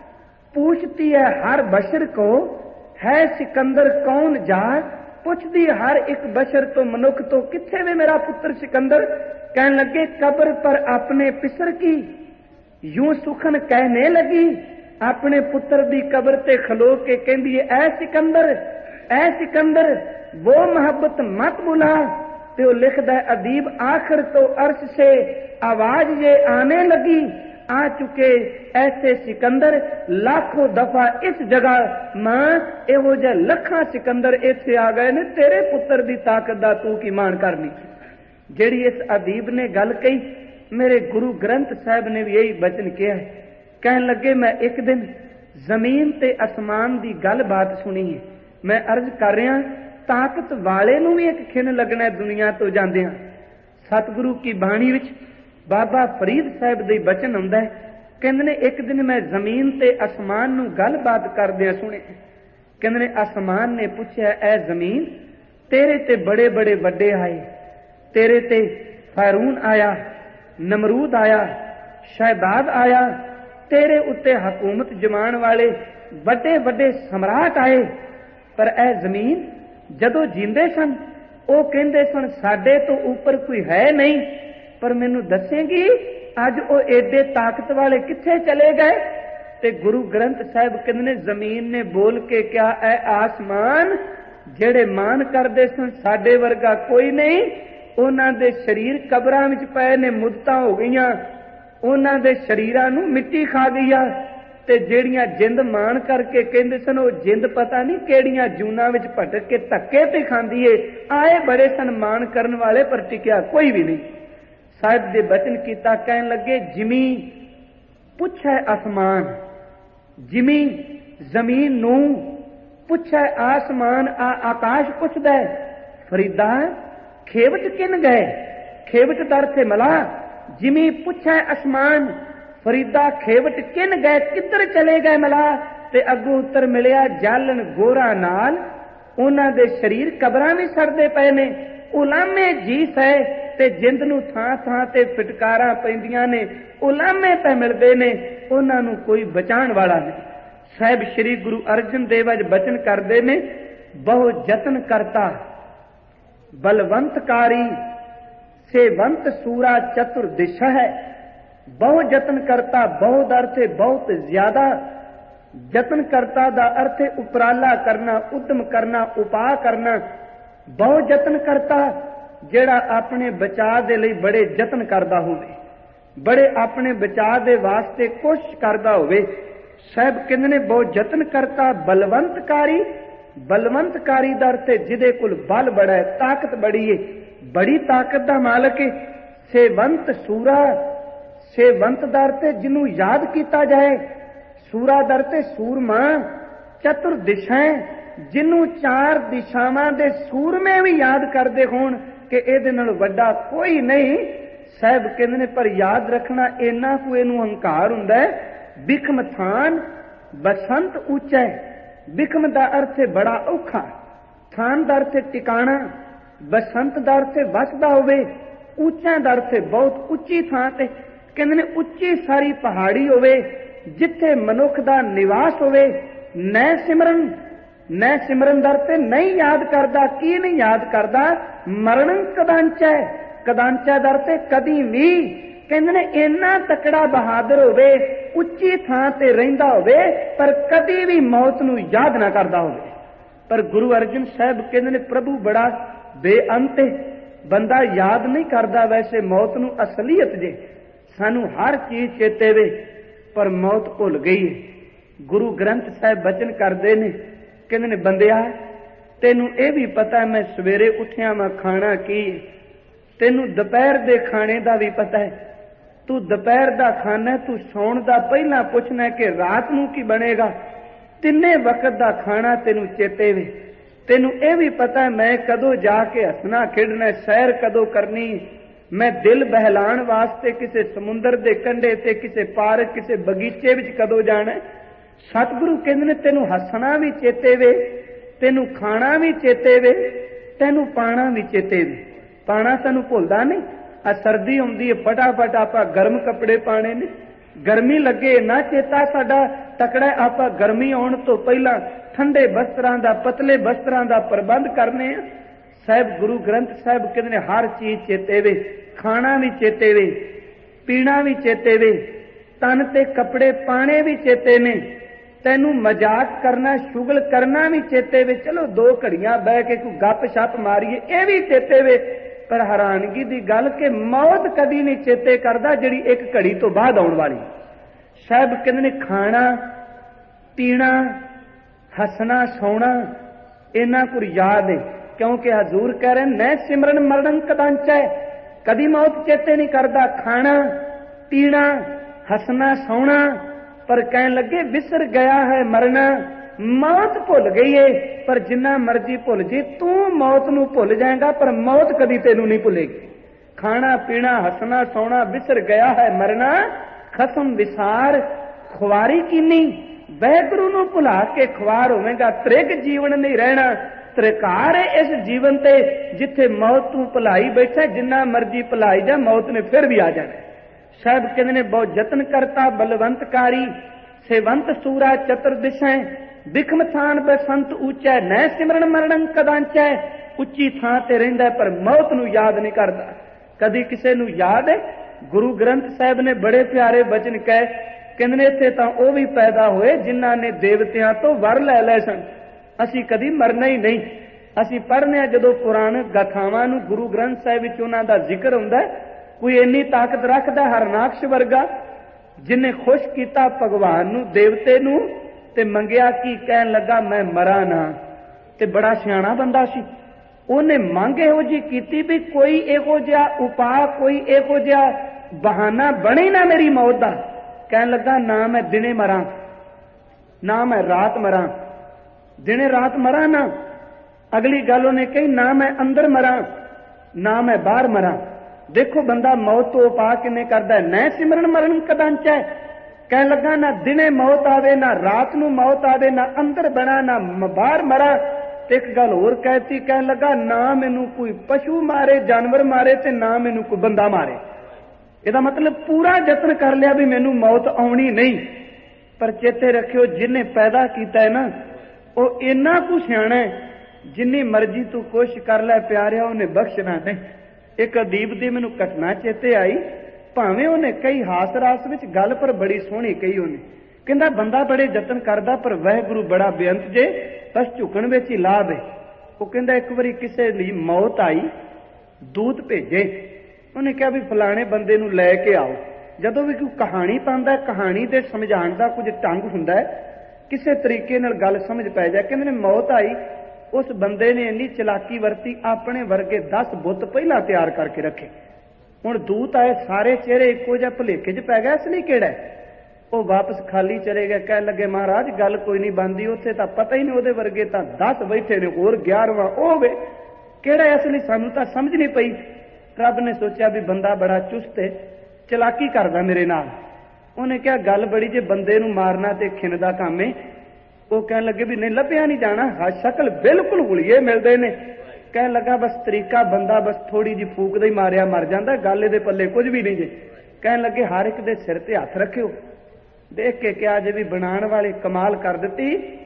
पूछती है हर बशर को है सिकंदर कौन जा, पूछती हर एक बशर तो मनुख तो किथे वे मेरा पुत्र सिकंदर। कहने लगे कब्र पर अपने पिसर की यूं सुखन कहने लगी, अपने पुत्र दी कब्र ते खलो के कहंदी है ऐ सिकंदर ऐ सिकंदर वो मोहब्बत मत बुला। ते वो लिखदा है अदीब आखिर तो अर्श से आवाज ये आने लगी, आ चुके ऐसे सिकंदर लाखों दफा इस जगह, मां एहो जे लखां सिकंदर इत्थे आ गए ने, तेरे पुत्र दी ताकत दा तू की मान करनी। जेड़ी इस अदीब ने गल कही मेरे गुरु ग्रंथ साहिब ने भी यही बचन किया है। कहन लगे मैं एक दिन जमीन ते आसमान दी गल बात सुनी है, मैं अर्ज कर रहा ताकत वाले नूं भी एक खिन लगना दुनिया तो जांदे हां। सतगुरु की बाणी विच बाबा फरीद साहब दे बचन आउंदा है, कहंदे ने एक दिन मैं जमीन ते आसमान नूं गल बात करदे सुने। कहंदे ने आसमान ने पूछया ऐ जमीन तेरे ते बड़े बड़े वड्डे आए, तेरे ते फारून आया, नमरूद आया, शहबाद आया, तेरे उत्ते हुकूमत जमान वाले वड्डे वड्डे सम्राट आए, पर ऐ जमीन जदों जींदे सन ओ कहंदे सन साडे तो ऊपर कोई है नहीं, पर मैनू दसेंगी अज ओ एडे ताकत वाले किथे चले गए। ते गुरु ग्रंथ साहिब कहंदे ने जमीन ने बोल के क्या ऐ आसमान जेड़े मान करदे सन साडे वर्गा कोई नहीं, उन्हां दे शरीर कबरां विच पए ने, मुद्दतां हो गईयां, ਉਹਨਾਂ ਦੇ ਸਰੀਰਾਂ ਨੂੰ ਮਿੱਟੀ ਖਾ ਗਈ ਆ। ਤੇ ਜਿਹੜੀਆਂ ਜਿੰਦ ਮਾਣ ਕਰਕੇ ਕਹਿੰਦੇ ਸਨ ਉਹ ਜਿੰਦ ਪਤਾ ਨਹੀਂ ਕਿਹੜੀਆਂ ਜੂਨਾਂ ਵਿੱਚ ਭਟਕ ਕੇ ਧੱਕੇ ਤੇ ਖਾਂਦੀ ਏ। ਆਏ ਬੜੇ ਸਨ ਮਾਣ ਕਰਨ ਵਾਲੇ, ਪਰ ਟਿਕਿਆ ਕੋਈ ਵੀ ਨਹੀਂ। ਸਾਹਿਬ ਦੇ ਬਚਨ ਕੀਤਾ, ਕਹਿਣ ਲੱਗੇ ਜਿਮੀ ਪੁੱਛੈ ਅਸਮਾਨ, ਜਿਮੀ ਜ਼ਮੀਨ ਨੂੰ, ਪੁੱਛੈ ਆਸਮਾਨ, ਆ ਆਕਾਸ਼ ਪੁੱਛਦਾ ਫਰੀਦਾ ਖੇਵਟ ਕਿਨ ਗਏ। ਖੇਵਟ ਦਰ ਥੇ ਮਲਾ, ਜਿਮੀ ਪੁੱਛੈ ਅਸਮਾਨ, ਫਰੀਦਾ ਖੇਵਟ ਕਿਨ ਗਏ, ਕਿੱਧਰ ਚਲੇ ਗਏ ਮਲਾ। ਤੇ ਅੱਗੋਂ ਉੱਤਰ ਮਿਲਿਆ, ਜਾਲਣ ਗੋਰਾ ਨਾਲ ਉਹਨਾਂ ਦੇ ਸਰੀਰ ਕਬਰਾਂ ਵੀ ਸੜਦੇ ਪਏ ਨੇ। ਉਲਾਮੇ ਜੀਸ ਹੈ ਤੇ ਜਿੰਦ ਨੂੰ ਥਾਂ ਥਾਂ ਤੇ ਫਟਕਾਰਾਂ ਪੈਂਦੀਆਂ ਨੇ, ਉਲਾਮੇ ਪੈ ਮਿਲਦੇ ਨੇ, ਉਹਨਾਂ ਨੂੰ ਕੋਈ ਬਚਾਉਣ ਵਾਲਾ ਨਹੀਂ। ਸਾਹਿਬ ਸ੍ਰੀ ਗੁਰੂ ਅਰਜਨ ਦੇਵ ਅੱਜ ਬਚਨ ਕਰਦੇ ਨੇ, ਬਹੁ ਯਤਨ ਕਰਤਾ ਬਲਵੰਤਕਾਰੀ ਸੇਵੰਤ ਸੂਰਾ ਚਤੁਰ ਦਿਸ਼ਾ ਹੈ। ਬਹੁ ਯਤਨ ਕਰਤਾ, ਬਹੁ ਦਾ ਅਰਥ ਹੈ ਬਹੁਤ ਜ਼ਿਆਦਾ। ਯਤਨ ਕਰਤਾ ਦਾ ਅਰਥ ਹੈ ਉਪਰਾਲਾ ਕਰਨਾ, ਉਦਮ ਕਰਨਾ, ਉਪਾਅ ਕਰਨਾ। ਬਹੁ ਯਤਨ ਕਰਤਾ ਜਿਹੜਾ ਆਪਣੇ ਬਚਾਅ ਦੇ ਲਈ ਬੜੇ ਯਤਨ ਕਰਦਾ ਹੋਵੇ, ਬੜੇ ਆਪਣੇ ਬਚਾਅ ਦੇ ਵਾਸਤੇ ਕੋਸ਼ਿਸ਼ ਕਰਦਾ ਹੋਵੇ। ਸਾਹਿਬ ਕਹਿੰਦੇ ਨੇ ਬਹੁ ਯਤਨ ਕਰਤਾ ਬਲਵੰਤਕਾਰੀ। ਬਲਵੰਤਕਾਰੀ ਦਾ ਅਰਥ ਹੈ ਜਿਹਦੇ ਕੋਲ ਬਲ ਬੜਾ ਹੈ, ਤਾਕਤ ਬੜੀ ਹੈ, ਬੜੀ ਤਾਕਤ ਦਾ ਮਾਲਕ ਹੈ। ਸੇਵੰਤ ਸੂਰਾ, ਸੇਵੰਤ ਦਾ ਅਰਥ ਹੈ ਜਿਹਨੂੰ ਯਾਦ ਕੀਤਾ ਜਾਏ। ਸੂਰਾ ਦਾ ਅਰਥ ਹੈ ਸੂਰਮਾ। ਚਤੁਰ ਦਿਸ਼ਾ, ਜਿਹਨੂੰ ਚਾਰ ਦਿਸ਼ਾਵਾਂ ਦੇ ਸੂਰਮੇ ਵੀ ਯਾਦ ਕਰਦੇ ਹੋਣ ਕਿ ਇਹਦੇ ਨਾਲ ਵੱਡਾ ਕੋਈ ਨਹੀਂ। ਸਾਹਿਬ ਕਹਿੰਦੇ ਨੇ ਪਰ ਯਾਦ ਰੱਖਣਾ ਇੰਨਾ ਕੁ ਇਹਨੂੰ ਹੰਕਾਰ ਹੁੰਦਾ ਹੈ। ਬਿਖਮ ਥਾਨ ਬਸੰਤ ਉੱਚਾ। ਬਿਖਮ ਦਾ ਅਰਥ ਹੈ ਬੜਾ ਔਖਾ, ਥਾਨ ਦਾ ਅਰਥ ਹੈ ਟਿਕਾਣਾ, ਬਸੰਤ ਦਾ ਅਰਥ ਹੈ ਵਸਦਾ ਹੋਵੇ, ਉੱਚਾ ਦਾ ਅਰਥ ਹੈ ਬਹੁਤ ਉੱਚੀ ਥਾਂ ਤੇ। ਕਹਿੰਦੇ ਨੇ ਉੱਚੀ ਸਾਰੀ ਪਹਾੜੀ ਹੋਵੇ ਜਿੱਥੇ ਮਨੁੱਖ ਦਾ ਨਿਵਾਸ ਹੋਵੇ। ਨੈ ਸਿਮਰਨ, ਨੈ ਸਿਮਰਨ ਦਾ ਅਰਥ ਹੈ ਨਹੀਂ ਯਾਦ ਕਰਦਾ। ਕੀ ਨਹੀਂ ਯਾਦ ਕਰਦਾ? ਮਰਨ ਕਦਾਂਚੈ, ਕਦਾਂਚੈ ਦਾ ਅਰਥ ਹੈ ਕਦੀ ਵੀ। ਕਹਿੰਦੇ ਨੇ ਇੰਨਾ ਤਕੜਾ ਬਹਾਦਰ ਹੋਵੇ, ਉੱਚੀ ਥਾਂ ਤੇ ਰਹਿੰਦਾ ਹੋਵੇ, ਪਰ ਕਦੀ ਵੀ ਮੌਤ ਨੂੰ ਯਾਦ ਨਾ ਕਰਦਾ ਹੋਵੇ। ਪਰ ਗੁਰੂ ਅਰਜਨ ਸਾਹਿਬ ਕਹਿੰਦੇ ਨੇ ਪ੍ਰਭੂ ਬੜਾ ਬੇਅੰਤ ਹੈ, ਬੰਦਾ ਯਾਦ ਨਹੀਂ ਕਰਦਾ ਵੈਸੇ ਮੌਤ ਨੂੰ। ਅਸਲੀਅਤ ਜੇ ਸਾਨੂੰ ਹਰ ਚੀਜ਼ ਚੇਤੇ ਵੇ, ਪਰ ਮੌਤ ਭੁੱਲ ਗਈ ਹੈ। ਗੁਰੂ ਗ੍ਰੰਥ ਸਾਹਿਬ ਬਚਨ ਕਰਦੇ ਨੇ, ਕਹਿੰਦੇ ਨੇ ਬੰਦਿਆ ਤੈਨੂੰ ਇਹ ਵੀ ਪਤਾ ਮੈਂ ਸਵੇਰੇ ਉੱਠਿਆ ਮੈਂ ਖਾਣਾ ਕੀ, ਤੈਨੂੰ ਦੁਪਹਿਰ ਦੇ ਖਾਣੇ ਦਾ ਵੀ ਪਤਾ ਹੈ। ਤੂੰ ਦੁਪਹਿਰ ਦਾ ਖਾਣਾ, ਤੂੰ ਸੌਣ ਦਾ ਪਹਿਲਾਂ ਪੁੱਛਣਾ ਕਿ ਰਾਤ ਨੂੰ ਕੀ ਬਣੇਗਾ। ਤਿੰਨੇ ਵਕਤ ਦਾ ਖਾਣਾ ਤੈਨੂੰ ਚੇਤੇ ਵੇ। ਤੈਨੂੰ ਇਹ ਵੀ ਪਤਾ ਮੈਂ ਕਦੋਂ ਜਾ ਕੇ ਹੱਸਣਾ ਖੇਡਣਾ, ਸੈਰ ਕਦੋਂ ਕਰਨੀ, ਮੈਂ ਦਿਲ ਬਹਿਲਾਣ ਵਾਸਤੇ ਕਿਸੇ ਸਮੁੰਦਰ ਦੇ ਕੰਢੇ ਤੇ, ਕਿਸੇ ਪਾਰਕ, ਕਿਸੇ ਬਗੀਚੇ ਵਿੱਚ ਕਦੋਂ ਜਾਣਾ। ਸਤਿਗੁਰੂ ਕਹਿੰਦੇ ਨੇ ਤੈਨੂੰ ਹੱਸਣਾ ਵੀ ਚੇਤੇ ਵੇ, ਤੈਨੂੰ ਖਾਣਾ ਵੀ ਚੇਤੇ ਵੇ, ਤੈਨੂੰ ਪਾਣਾ ਵੀ ਚੇਤੇ ਵੇ। ਪਾਣਾ ਸਾਨੂੰ ਭੁੱਲਦਾ ਨਹੀਂ। ਆ ਸਰਦੀ ਆਉਂਦੀ ਹੈ ਫਟਾਫਟ ਆਪਾਂ ਗਰਮ ਕੱਪੜੇ ਪਾਣੇ ਨੇ, ਗਰਮੀ ਲੱਗੇ ਨਾ ਚੇਤਾ ਸਾਡਾ ਤਕੜਾ, ਆਪਾਂ ਗਰਮੀ ਆਉਣ ਤੋਂ ਪਹਿਲਾਂ ਠੰਡੇ ਬਸਤਰਾਂ ਦਾ, ਪਤਲੇ ਬਸਤਰਾਂ ਦਾ ਪ੍ਰਬੰਧ ਕਰਨੇ ਆ। ਸਾਹਿਬ ਗੁਰੂ ਗ੍ਰੰਥ ਸਾਹਿਬ ਕਹਿੰਦੇ ਨੇ ਹਰ ਚੀਜ਼ ਚੇਤੇ ਵੇ, ਖਾਣਾ ਵੀ ਚੇਤੇ ਵੇ, ਪੀਣਾ ਵੀ ਚੇਤੇ ਵੇ, ਤਨ ਤੇ ਕੱਪੜੇ ਪਾਣੇ ਵੀ ਚੇਤੇ ਨੇ, ਤੈਨੂੰ ਮਜ਼ਾਕ ਕਰਨਾ, ਸ਼ੁਗਲ ਕਰਨਾ ਵੀ ਚੇਤੇ ਵੇ। ਚਲੋ ਦੋ ਘੜੀਆਂ ਬਹਿ ਕੇ ਕੋਈ ਗੱਪ ਛੱਪ ਮਾਰੀਏ ਇਹ ਵੀ ਚੇਤੇ ਵੇ। ਪਰ ਹੈਰਾਨਗੀ ਦੀ ਗੱਲ ਕਿ ਮੌਤ ਕਦੀ ਨਹੀਂ ਚੇਤੇ ਕਰਦਾ ਜਿਹੜੀ ਇੱਕ ਘੜੀ ਤੋਂ ਬਾਅਦ ਆਉਣ ਵਾਲੀ। ਸਾਹਿਬ ਕਹਿੰਦੇ ਨੇ ਖਾਣਾ ਪੀਣਾ ਹੱਸਣਾ ਸੌਣਾ ਇਹਨਾਂ ਕੁਝ ਯਾਦ ਹੈ, ਕਿਉਂਕਿ ਹਜ਼ੂਰ ਕਹਿ ਰਹੇ ਨੈ ਸਿਮਰਨ ਮਰਨ ਕਦਾਂਚੈ। ਕਦੀ ਮੌਤ ਚੇਤੇ ਨਹੀਂ ਕਰਦਾ, ਖਾਣਾ ਪੀਣਾ ਹੱਸਣਾ ਸੌਣਾ। ਪਰ ਕਹਿਣ ਲੱਗੇ ਵਿਸਰ ਗਿਆ ਹੈ ਮਰਨਾ, ਮੌਤ ਭੁੱਲ ਗਈ ਏ। ਪਰ ਜਿੰਨਾ ਮਰਜੀ ਭੁੱਲ ਜੇ ਤੂੰ ਮੌਤ ਨੂੰ ਭੁੱਲ ਜਾਏਗਾ, ਪਰ ਮੌਤ ਕਦੀ ਤੈਨੂੰ ਨਹੀਂ ਭੁੱਲੇਗੀ। ਖਾਣਾ ਪੀਣਾ ਹੱਸਣਾ ਸੌਣਾ ਵਿਸਰ ਗਿਆ ਹੈ ਮਰਨਾ, ਖਸਮ ਵਿਸਾਰ ਖੁਆਰੀ ਕੀਨੀ। ਵਾਹਿਗੁਰੂ ਨੂੰ ਭੁਲਾ ਕੇ ਖੁਆਰ ਹੋਵੇਗਾ, ਤ੍ਰਿਗ ਜੀਵਨ ਨਹੀਂ ਰਹਿਣਾ। ਤ੍ਰਿਕਾਰ ਹੈ ਇਸ ਜੀਵਨ ਤੇ ਜਿੱਥੇ ਮੌਤ ਤੂੰ ਭੁਲਾਈ ਬੈਠਾ, ਜਿੰਨਾ ਮਰਜੀ ਭੁਲਾਈ ਜਾ ਮੌਤ ਨੇ ਫਿਰ ਵੀ ਆ ਜਾਣਾ। ਸਾਹਿਬ ਕਹਿੰਦੇ ਨੇ ਬਹੁਤ ਯਤਨ ਕਰਤਾ ਬਲਵੰਤਕਾਰੀ ਸੇਵੰਤ ਸੂਰਾ ਚਤੁਰ ਦਿਸ਼ਾ। ਬਿਖਮ ਥਾਨ ਬਸੰਤ ਉੱਚਾ, ਨੈ ਸਿਮਰਨ ਮਰਨ ਕਦਾਂਚੈ। ਉੱਚੀ ਥਾਂ ਤੇ ਰਹਿੰਦਾ ਪਰ ਮੌਤ ਨੂੰ ਯਾਦ ਨਹੀਂ ਕਰਦਾ। ਕਦੀ ਕਿਸੇ ਨੂੰ ਯਾਦ ਹੈ? ਗੁਰੂ ਗ੍ਰੰਥ ਸਾਹਿਬ ਨੇ ਬੜੇ ਪਿਆਰੇ ਬਚਨ ਕਹੇ, ਕਹਿੰਦੇ ਨੇ ਇੱਥੇ ਤਾਂ ਉਹ ਵੀ ਪੈਦਾ ਹੋਏ ਜਿਨ੍ਹਾਂ ਨੇ ਦੇਵਤਿਆਂ ਤੋਂ ਵਰ ਲੈ ਲਏ ਸਨ। ਅਸੀਂ ਕਦੀ ਮਰਨਾ ਹੀ ਨਹੀਂ। ਅਸੀਂ ਪੜ੍ਹਨੇ ਆ ਜਦੋਂ ਪੁਰਾਣ ਗਾਥਾਵਾਂ ਨੂੰ, ਗੁਰੂ ਗ੍ਰੰਥ ਸਾਹਿਬ ਵਿੱਚ ਉਹਨਾਂ ਦਾ ਜ਼ਿਕਰ ਹੁੰਦਾ, कोई इन्नी ताकत रखदा हरनाकश वर्गा जिन्हें खुश किया भगवान नू देवते नू ते मंगिया की कहन लगा मैं मरा ना। ते बड़ा सियाणा बंदा सी, उन्हें मंग इहो जी कीती भी कोई इहो जिहा उपाय कोई इहो जिहा बहाना बने ना मेरी मौत दा। कहन लगा ना मैं दिने मरा ना मैं रात मरा, दिने रात मरा ना। अगली गल उन्हें कही ना मैं अंदर मरा ना मैं बाहर मरा। देखो बंदा मौत तो उपा किवें करदा है, न सिमरन मरण कदंच है। कह लगा ना दिने मौत आवे ना रात नू मौत आवे, ना अंदर बना ना बाहर मरा। एक गल होर कहती, कह लगा ना मैनू कोई पशु मारे जानवर मारे ते ना मैनू कोई बंदा मारे। इहदा मतलब पूरा यत्न कर लिया भी मैनू मौत आउणी नहीं। पर चेते रखियो जिन्हें पैदा किया है ना वो इन्ना कु सियाणा है, जिन्नी मर्जी तू कोशिश कर लै प्यारिया उन्हें बख्शना नहीं। एक अदीब दी मैनू घटना चेते आई, भावें उन्हें कई हास रास विच गल पर बड़ी सोहनी कही। उन्हें कहंदा बंदा बड़े यतन करदा पर वाहिगुरू बड़ा बेअंत जे, बस झुकण विच ही लाभ है। वो कहंदा एक बारी किसे लई मौत आई, दूत भेजे, उन्हें कहा भी फलाने बंदे नू लै के आओ। जदों भी कोई कहानी पांदा, कहानी दे समझाण दा कुछ ढंग हुंदा है, किसे तरीके नाल गल समझ पै जाए। कहंदे ने मौत आई, उस बंदे ने इन्नी चलाकी वरती, अपने वर्गे दस बुत पहला तैयार करके रखे। हुण दूत आए, सारे चेहरे इक्को जिहा भुलेखे च पै गए, असली किहड़ा है? वो वापस खाली चले गए। कह लगे महाराज गल कोई नहीं बनती, उत्थे तां पता ही नहीं, उहदे वर्गे तां दस बैठे ने, होर ग्यारहवां ओ वे, किहड़ा है असली? सानू तां समझ नहीं पई। रब ने सोचा भी बंदा बड़ा चुस्त है, चलाकी करदा मेरे नाल। उन्हें कहा गल बड़ी जे बंदे नू मारना ते खिन दा काम है। वो कह लगे भी नहीं लभ्या नहीं जाना, हाँ शक्ल बिल्कुल हुलिये मिलते ने। कह लगा बस तरीका बंदा बस थोड़ी जी फूक दे मारिया मर जाता, गल दे पल्ले कुछ भी नहीं जे। कह लगे हर एक दे सिर ते हथ रखियो। देख के क्या जे भी बनाने वाले कमाल कर दी,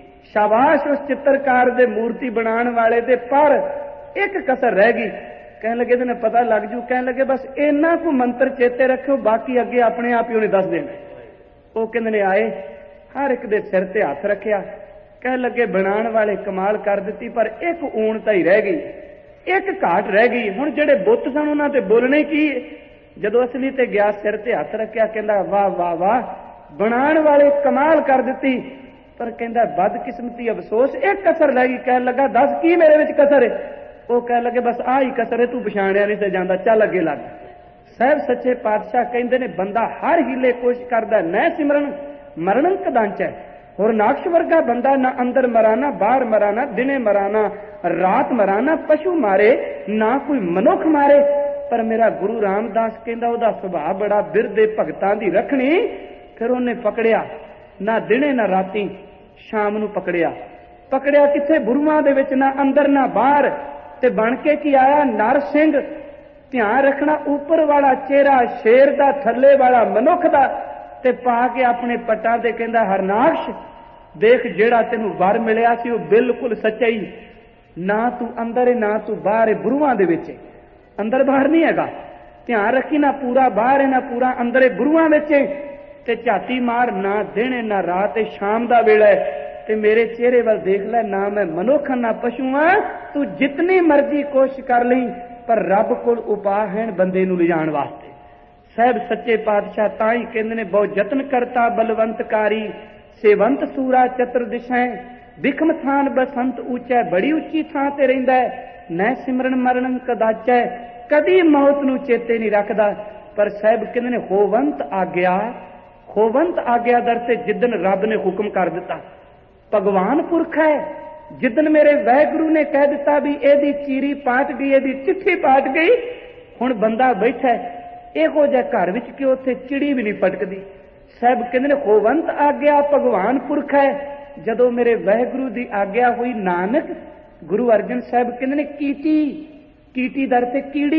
शाबाश उस चित्रकार दे मूर्ति बनाने वाले दे, पर एक कसर रह गई। कह लगे तेन पता लग जू। कह लगे बस इन्ना को मंत्र चेते रखियो, बाकी अगे अपने आप ही उन्हें दस देना। वो कहते ने आए, हर एक दे सिर ते हथ रखिया। कह लगे बनाने वाले कमाल कर दी, पर एक ऊणता ही रह गई, एक घाट रह गई। हुण जेडे बुत सन उन्हां ते बोलने की, जदों असली ते गया सिर ते हथ रखिया, कहंदा वाह वाह वाह बनाने वाले कमाल कर दी, पर कहंदा बदकिस्मती अफसोस एक कसर रह गई। कह लगा दस की मेरे विच कसर है? वो कह लगे बस आ ही कसर है, तू पछाणिया नहीं से जांदा, चल अगे लग। साहब सच्चे पातशाह कहंदे ने बंदा हर हीले कोशिश करदा, न सिमरन मरण कदंच है। और नाक्ष वर्गा बंदा ना अंदर मराना बाहर मराना, दिने मराना रात मराना, पशु मारे ना कोई मनुख मारे। पर मेरा गुरु रामदास कहंदा ओहदा सुभाव बड़ा बिरदे भगतां दी रखनी। फिर उन्हें पकड़िया ना दिने ना राती, शाम नू पकड़िया। पकड़िया किथे? बुरुआं दे विच, ना अंदर ना बाहर। ते बन के की आया नर सिंह। ध्यान रखना ऊपर वाला चेहरा शेर दा, थल्ले वाला मनुख दा, ते पा के अपने पट्टां ते कहंदा हरनाक्ष देख जेड़ा तेनू वर मिलिया सी वो बिल्कुल सच्चा ही, ना तू अंदर है ना तू बाहर है, बुरुआं दे विच अंदर बाहर नहीं हैगा। ध्यान रखी ना पूरा बाहर है ना पूरा अंदर है, बुरुआं विच ते झाती मार, ना दिन है ना रात है, शाम दा वेला है। ते मेरे चेहरे वाल देख लै, ना मैं मनुख ना पशु हां। तू जितनी मर्जी कोशिश कर ली, पर रब कोल उपाय है बंदे नू लिजाण वास्ते। साहब सच्चे पातशाह तां ही कहंदे ने बहुत यतन करता बलवंतकारी, सेवंत सूरा चतुर दिशाएं, बिखम थान बसंत ऊंचा, बड़ी उच्ची थां ते रहिंदा है, न सिमरन मरण कदाचा, कदी मौत नू चेते नहीं रखदा। पर साहब कहंदे ने होवंत आग्या, होवंत आग्या दर ते जिदन रब ने हुक्म कर दिता, भगवान पुरख है, जिदन मेरे वाहिगुरू ने कह दिता भी एदी चीरी पाट गई, एदी चिट्ठी पाट गई, हुण बंदा बैठा है इहो जिहा घर विच कि उत्थे चिड़ी भी नहीं पटकदी। साहब कहंदे ने होवंत आग्या भगवान पुरख है, जदों मेरे वाहिगुरू दी आग्या हुई नानक गुरु अर्जन साहब कहंदे ने कीटी, कीटी दर ते कीड़ी,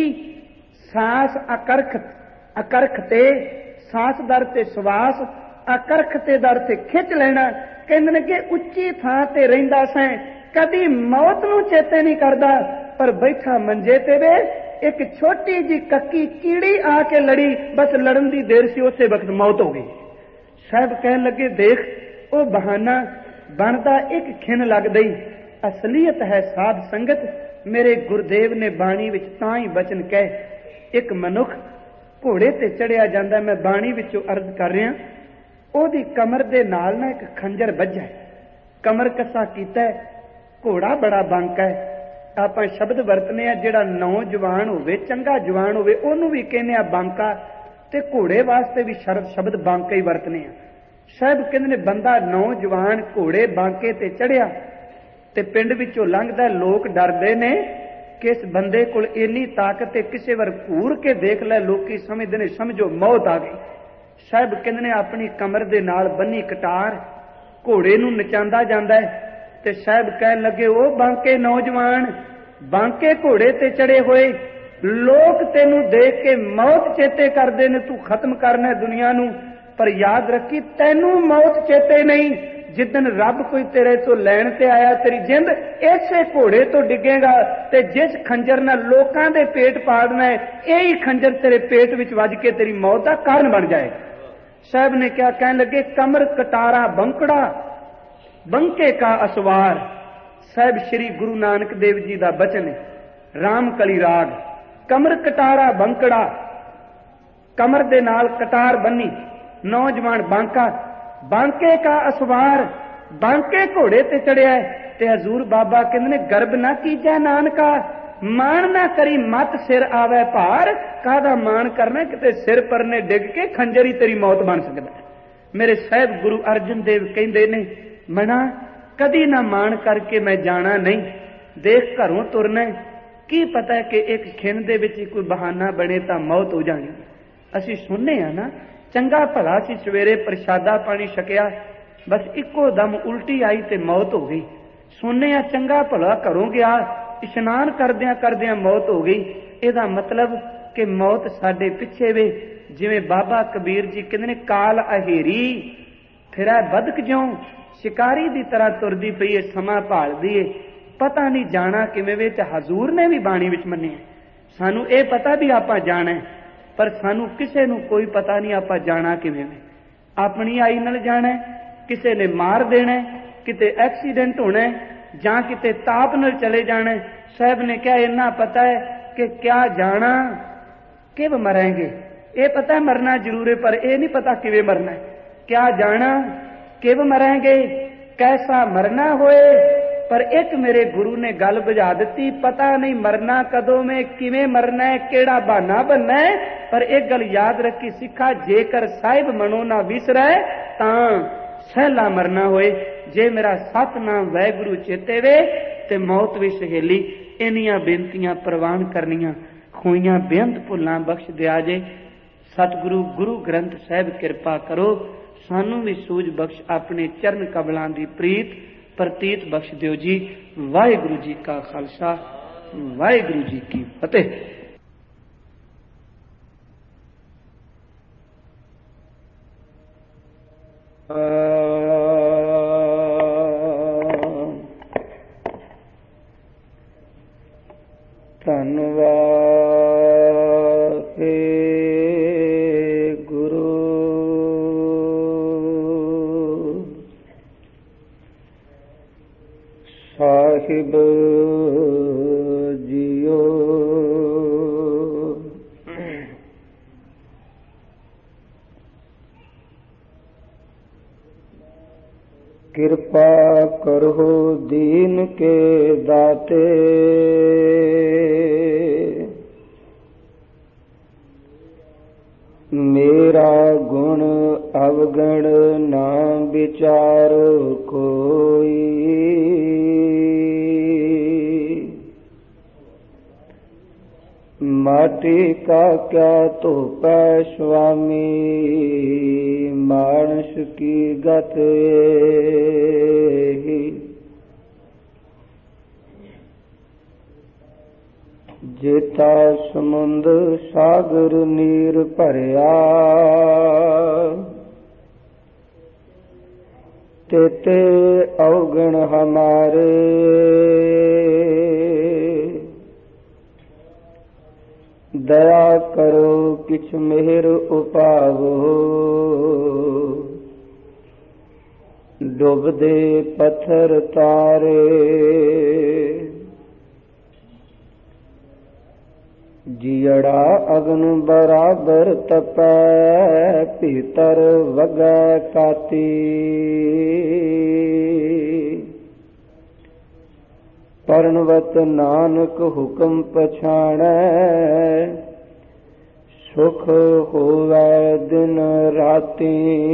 सांस अकरख अकरख ते सांस दर ते श्वास, अकरख ते दर ते खिच लेना। कहंदे ने कि उच्ची थां ते रहिंदा सैं, कदी मौत नू चेते नहीं करदा, पर बैठा मंजे ते वे एक छोटी जी कक्की कीड़ी आके लड़ी, बस लड़न दी देर सी, उसे वक्त मौत हो गई। साहब कहन लगे देख वो बहाना बनदा एक खिन लग गई, असलियत है साध संगत। मेरे गुरुदेव ने बाणी विच तां ही बचन कहे, एक मनुख घोड़े ते चढ़िया जाता। मैं बाणी विचों अर्ज कर रहा, ओदी कमर दे नाल ना एक खंजर बज्झा है, कमर कसा कीता है, घोड़ा बड़ा बांका है। आप शब्द वरतने जिहड़ा नौजवान होवे, चंगा जवान होवे, ओनू भी कहने आ बांका, ते घोड़े वास्ते भी शरद शब्द बांका ही वरतने आ। साहब कहंदे ने बंदा नौजवान घोड़े बांके ते चढ़िया ते पिंड विचों लंघदा, लोग डरदे ने कि इस बंदे कोल इन्नी ताकत है, किसी बार घूर के देख लै, लोकी समझदे ने समझो मौत आ गई। साहब कहंदे ने अपनी कमर दे नाल बन्नी कटार घोड़े नूं नचांदा जांदा है ते साहब कहन लगे, ओ बांके नौजवान, बांके घोड़े ते चढ़े होए, लोग तेनू देख के मौत चेते करदे ने, तू खत्म करना दुनिया नू, पर याद रखी तैनू मौत चेते नहीं। जिदन रब कोई तेरे तो लैण ते आया, तेरी जिंद इसे घोड़े तो डिगेगा ते जिस खंजर नाल लोकां दे पेट पाड़ना है, यही खंजर तेरे पेट विच वज के तेरी मौत का कारण बन जाए। साहब ने क्या कहन लगे, कमर कटारा बंकड़ा बंके का असवार। साहब श्री गुरु नानक देव जी का बचन है, राम कली राग। कमर कटारा बंकड़ा, कमर दे नाल कटार बन्नी, नौजवान बांका, बांके का असवार, बांके घोड़े ते चढ़िया है। ते हजूर बाबा कहंदे ने, गर्भ ना कीजा नानका, मान ना करी मत सिर आवे भार। कादा मान करना, किते सिर पर ने डिग के खंजरी तेरी मौत बन सकदा है। मेरे साहब गुरु अर्जन देव कहंदे ने, मना कदी ना मान करके मैं जाना नहीं, देख घरों तुरना, की पता है कि एक खिन दे विच कोई बहाना बने तो मौत हो जानी। असीं सुनने आ ना, चंगा भला सी सवेरे प्रशादा पानी छकिया, बस इको दम उल्टी आई ते मौत हो गई। सुनने आ चंगा भला घरों गया, इशनान करदियां करदियां मौत हो गई। इहदा मतलब कि मौत साडे पिछे वे। जिवें बाबा कबीर जी कहंदे ने, काल अहेरी फिरै बदक ज्यों, शिकारी दी तरह तुरदी पई है, समा भालदी है, पता नहीं जाना किवें वे। ते हजूर ने भी बाणी विच मन्निया, सानू ये पता भी आपां जाना है, पर सानू किसे नू कोई पता नहीं आपां जाना किवें वे। अपनी आई नाल जाना है, किसे ने मार देना है, किते एक्सीडेंट होना है, जां किते ताप नाल चले जाना है। साहब ने क्या इन्ना पता है कि क्या जाना किव मरेंगे, ये पता है मरना जरूर है, पर यह नहीं पता किवें मरना है। क्या जाना किव मरेंगे, कैसा मरना होए, पर एक मेरे गुरु ने गल बुझा दी, पता नहीं मरना कदों में, किवें मरना है, केड़ा बहाना बनना है, पर एक गल याद रखी सिखा, जेकर साहिब मनो ना विसरै तां सहला मरना होए। जे मेरा सतनाम वाहिगुरु चेते वे ते मौत भी सहेली। इन्नियां बेनतियां प्रवान करनियां, खोइयां बेअंत भुल्लां बख्श दिया जे। सतगुरु गुरु ग्रंथ साहिब किरपा करो, सानू भी सूझ बख्श, अपने चरण कमलां दी प्रीत प्रतीत बख्श दियो जी। वाहिगुरु जी का खालसा, वाहिगुरु जी की फतेह। धन्यवाद हे गुरु साहिब जियो। कृपा करो दीन के दाते, मेरा गुण अवगण ना विचार कोई। माटी का क्या तोपै स्वामी, मानस की गत ही। जेता समुंद सागर नीर भरिया, तेते अवगण हमारे। दया करो किछ मेहर उपावो, डुबदे पत्थर तारे। जियड़ा अग्न बराबर तपै, भीतर वगै काती। परणवत नानक हुक्म पछाणै, सुख होवै दिन राती।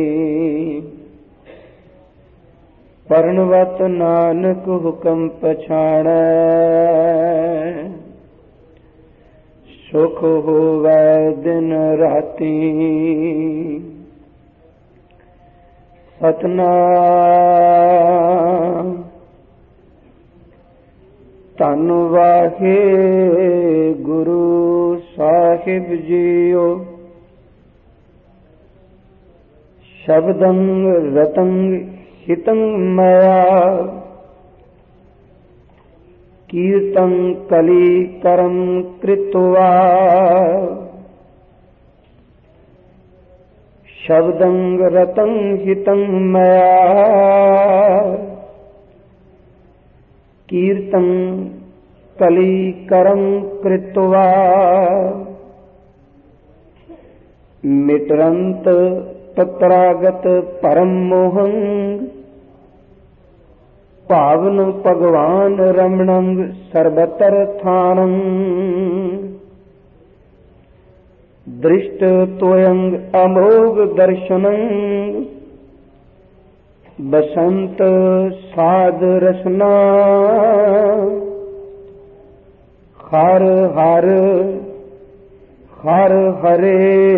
परणवत नानक हुक्म पछाणै, सुख होवै दिन राती। सतनाम धन वाहे गुरु साहिब जीओ। शब्दं रतं हितं मया, कीर्तं कली करम कृत्वा। शब्दं रतं हितं मया, कीर्तं कली करम कृत्वा। मिटरंत तत्रागत परम मोहं, पावन भगवान रमणं सर्वतर थानं। दृष्ट त्वयं अमोघ दर्शनं, बसंत साध रसना। हर हर हर हरे,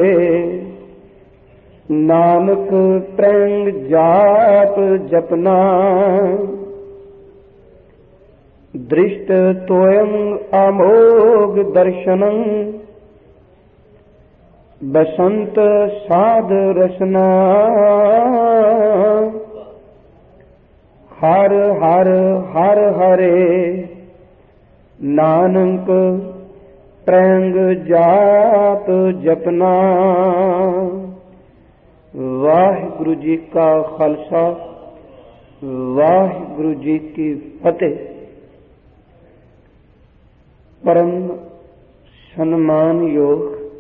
नानक त्रैंग जाप जपना। दृष्ट त्वयं अमोघ दर्शनं, बसंत साध रसना। हर हर हर हरे, नानक त्रैंग जाप जपना। वाहिगुरु जी का खालसा, वाहिगुरु जी की फतेह। परम सम्मान योग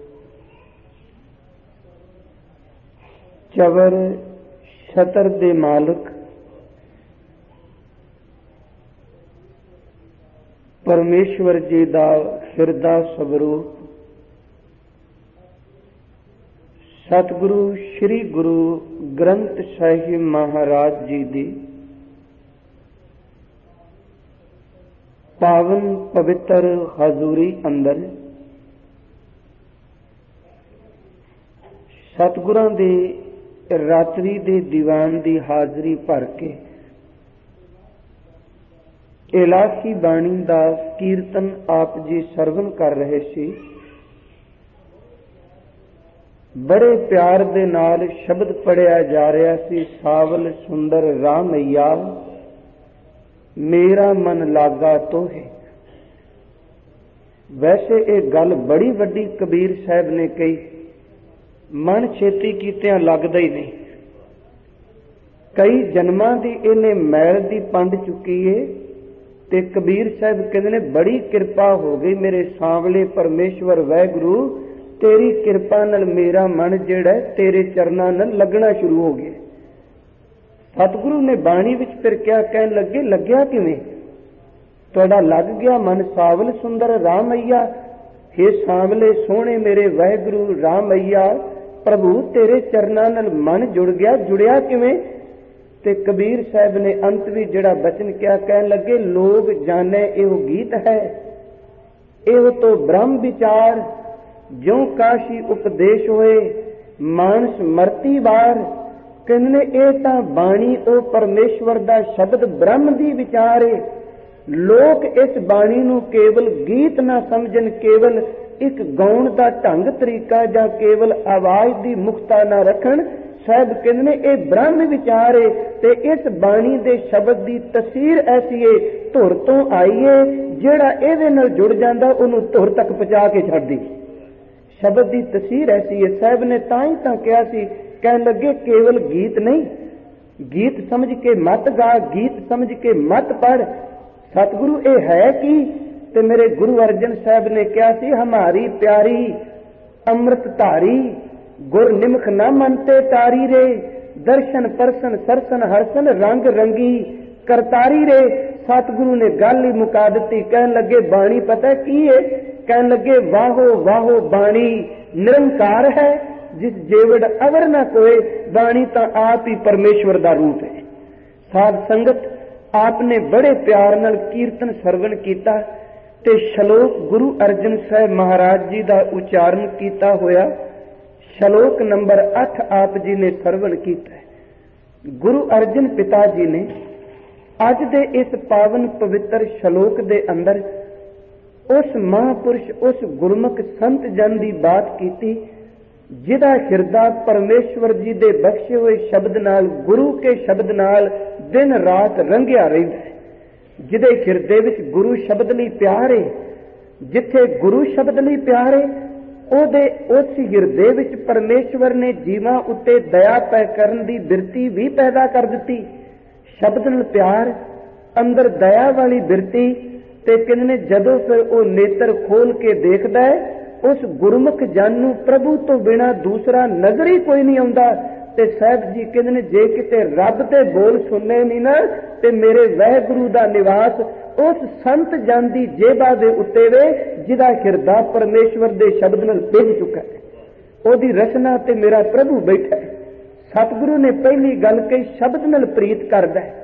चवर छतर दे मालिक परमेश्वर जी दा हिरदा स्वरूप सतगुरु श्री गुरु ग्रंथ ਸਾਹਿਬ महाराज जी दी पावन पवित्र हजूरी अंदर सतगुरां दे रात्रि दे दीवान दी हाजरी भर के इलाही बाणी दा कीर्तन आप जी सरवण कर रहे सी। बड़े प्यार दे नाल शब्द पढ़िया जा रहा सी, सावल सुंदर रामैया मेरा मन लागा तो है। वैसे एक गल बड़ी वड्डी कबीर साहब ने कही, मन छेती कीतियां लगदा ही नहीं। कई जन्मां दी इन्हें मैल दी पंड चुकी है ते कबीर साहब कहते ने बड़ी किरपा हो गई मेरे सांवले परमेश्वर वाहिगुरु, तेरी किरपा नाल मेरा मन जिहड़ा तेरे चरनां नाल लगना शुरू हो गया। सतगुरु ने बाणी विच फिर क्या कहन लगे, लग्या किवें? तुहाडा लग गया मन सावल सुंदर रामैया। हे सांवले सोहणे मेरे वाहिगुरु रामैया प्रभु तेरे चरनां नाल मन जुड़ गया। जुड़िया किवें? ते कबीर साहब ने अंत भी जिहड़ा बचन क्या कहन लगे, लोग जाने एहो गीत है, एहो तो ब्रह्म विचार, ज्यों काशी उपदेश होए मानस मरती बार। कहने ए तां बाणी ओ परमेश्वर दा शब्द ब्रह्म दी विचार है। लोग इस बाणी नूं केवल गीत ना समझन, केवल एक गाउण दा ढंग तरीका जां केवल आवाज दी मुक्ता ना रखन। साहब कहने ये ब्रह्म विचार है ते इस बाणी दे शब्द दी तसीर ऐसी है, धुर तो आई है, जिहड़ा इहदे नाल जुड़ जांदा उहनूं धुर तक पहुंचा के छड्डदी। शब्द दी तसीर ऐसी है। साहब ने तां ही तां कहा सी, कहन लगे केवल गीत नहीं, गीत समझ के मत गा, गीत समझ के मत पढ़। सतगुरु ये है कि ਤੇ ਮੇਰੇ ਗੁਰੂ ਅਰਜਨ ਸਾਹਿਬ ਨੇ ਕਿਹਾ ਸੀ, ਹਮਾਰੀ ਪਿਆਰੀ ਅੰਮ੍ਰਿਤ ਧਾਰੀ ਗੁਰ ਨਿਮਖ ਨਾ ਮੰਨਤੇ ਤਾਰੀ ਰੇ, ਦਰਸ਼ਨ ਪਰਸਨ ਸਰਸਨ ਹਰਸਨ ਰੰਗ ਰੰਗੀ ਕਰਤਾਰੀ ਰੇ। ਸਤਿਗੁਰੂ ਨੇ ਗੱਲ ਹੀ ਮੁਕਾ ਦਿੱਤੀ। ਕਹਿਣ ਲੱਗੇ ਬਾਣੀ ਪਤਾ ਕੀ ਹੈ? ਕਹਿਣ ਲੱਗੇ ਵਾਹੋ ਵਾਹੋ ਬਾਣੀ ਨਿਰੰਕਾਰ ਹੈ, ਜਿਸ ਜੇਵੜ ਅਵਰ ਨਾ ਕੋਏ। ਬਾਣੀ ਤਾਂ ਆਪ ਹੀ ਪਰਮੇਸ਼ਵਰ ਦਾ ਰੂਪ ਹੈ। ਸਾਧ ਸੰਗਤ, ਆਪ ਨੇ ਬੜੇ ਪਿਆਰ ਨਾਲ ਕੀਰਤਨ ਸਰਵਣ ਕੀਤਾ ਤੇ ਸ਼ਲੋਕ ਗੁਰੂ ਅਰਜਨ ਸਾਹਿਬ ਮਹਾਰਾਜ ਜੀ ਦਾ ਉਚਾਰਨ ਕੀਤਾ ਹੋਇਆ ਸ਼ਲੋਕ ਨੰਬਰ ਅੱਠ ਆਪ ਜੀ ਨੇ ਸਰਵਣ ਕੀਤਾ। ਗੁਰੂ ਅਰਜਨ ਪਿਤਾ ਜੀ ਨੇ ਅੱਜ ਦੇ ਇਸ ਪਾਵਨ ਪਵਿੱਤਰ ਸ਼ਲੋਕ ਦੇ ਅੰਦਰ ਉਸ ਮਹਾਂਪੁਰਸ਼, ਉਸ ਗੁਰਮੁਖ ਸੰਤ ਜਨ ਦੀ ਬਾਤ ਕੀਤੀ ਜਿਹਦਾ ਹਿਰਦਾ ਪਰਮੇਸ਼ਵਰ ਜੀ ਦੇ ਬਖਸ਼ੇ ਹੋਏ ਸ਼ਬਦ ਨਾਲ, ਗੁਰੂ ਕੇ ਸ਼ਬਦ ਨਾਲ ਦਿਨ ਰਾਤ ਰੰਗਿਆ ਰਹਿੰਦਾ ਹੈ। ਜਿਹਦੇ ਹਿਰਦੇ ਵਿੱਚ ਗੁਰੂ ਸ਼ਬਦ ਲਈ ਪਿਆਰ ਹੈ, ਜਿੱਥੇ ਗੁਰੂ ਸ਼ਬਦ ਲਈ ਪਿਆਰ ਹੈ, ਉਹਦੇ ਉਸ ਹਿਰਦੇ ਵਿੱਚ ਪਰਮੇਸ਼ਵਰ ਨੇ ਜੀਵਾਂ ਉੱਤੇ ਦਇਆ ਪੈ ਕਰਨ ਦੀ ਬਿਰਤੀ ਵੀ ਪੈਦਾ ਕਰ ਦਿੱਤੀ। ਸ਼ਬਦ ਨਾਲ ਪਿਆਰ, ਅੰਦਰ ਦਇਆ ਵਾਲੀ ਬਿਰਤੀ, ਤੇ ਕਹਿੰਦੇ ਜਦੋਂ ਫਿਰ ਉਹ ਨੇਤਰ ਖੋਲ ਕੇ ਦੇਖਦਾ ਹੈ ਉਸ ਗੁਰਮੁਖ ਜਨ ਨੂੰ ਪ੍ਰਭੂ ਤੋਂ ਬਿਨਾ ਦੂਸਰਾ ਨਜ਼ਰ ਹੀ ਕੋਈ ਨਹੀਂ ਆਉਂਦਾ। ਤੇ ਸਾਹਿਬ ਜੀ ਕਹਿੰਦੇ ਨੇ ਜੇ ਕਿਤੇ ਰੱਬ ਦੇ ਬੋਲ ਸੁਣਨੇ ਨਹੀਂ ਨਾ ਤੇ ਮੇਰੇ ਵਾਹਿਗੁਰੂ ਦਾ ਨਿਵਾਸ ਉਸ ਸੰਤ ਜਨ ਦੀ ਜੇਬਾ ਦੇ ਉੱਤੇ ਵੇ ਜਿਹਦਾ ਹਿਰਦਾ ਪਰਮੇਸ਼ਵਰ ਦੇ ਸ਼ਬਦ ਨਾਲ ਭਿੱਜ ਚੁੱਕਾ ਹੈ। ਉਹਦੀ ਰਚਨਾ ਤੇ ਮੇਰਾ ਪ੍ਰਭੂ ਬੈਠਾ ਹੈ। ਸਤਿਗੁਰੂ ਨੇ ਪਹਿਲੀ ਗੱਲ ਕਹੀ, ਸ਼ਬਦ ਨਾਲ ਪ੍ਰੀਤ ਕਰਦਾ ਹੈ।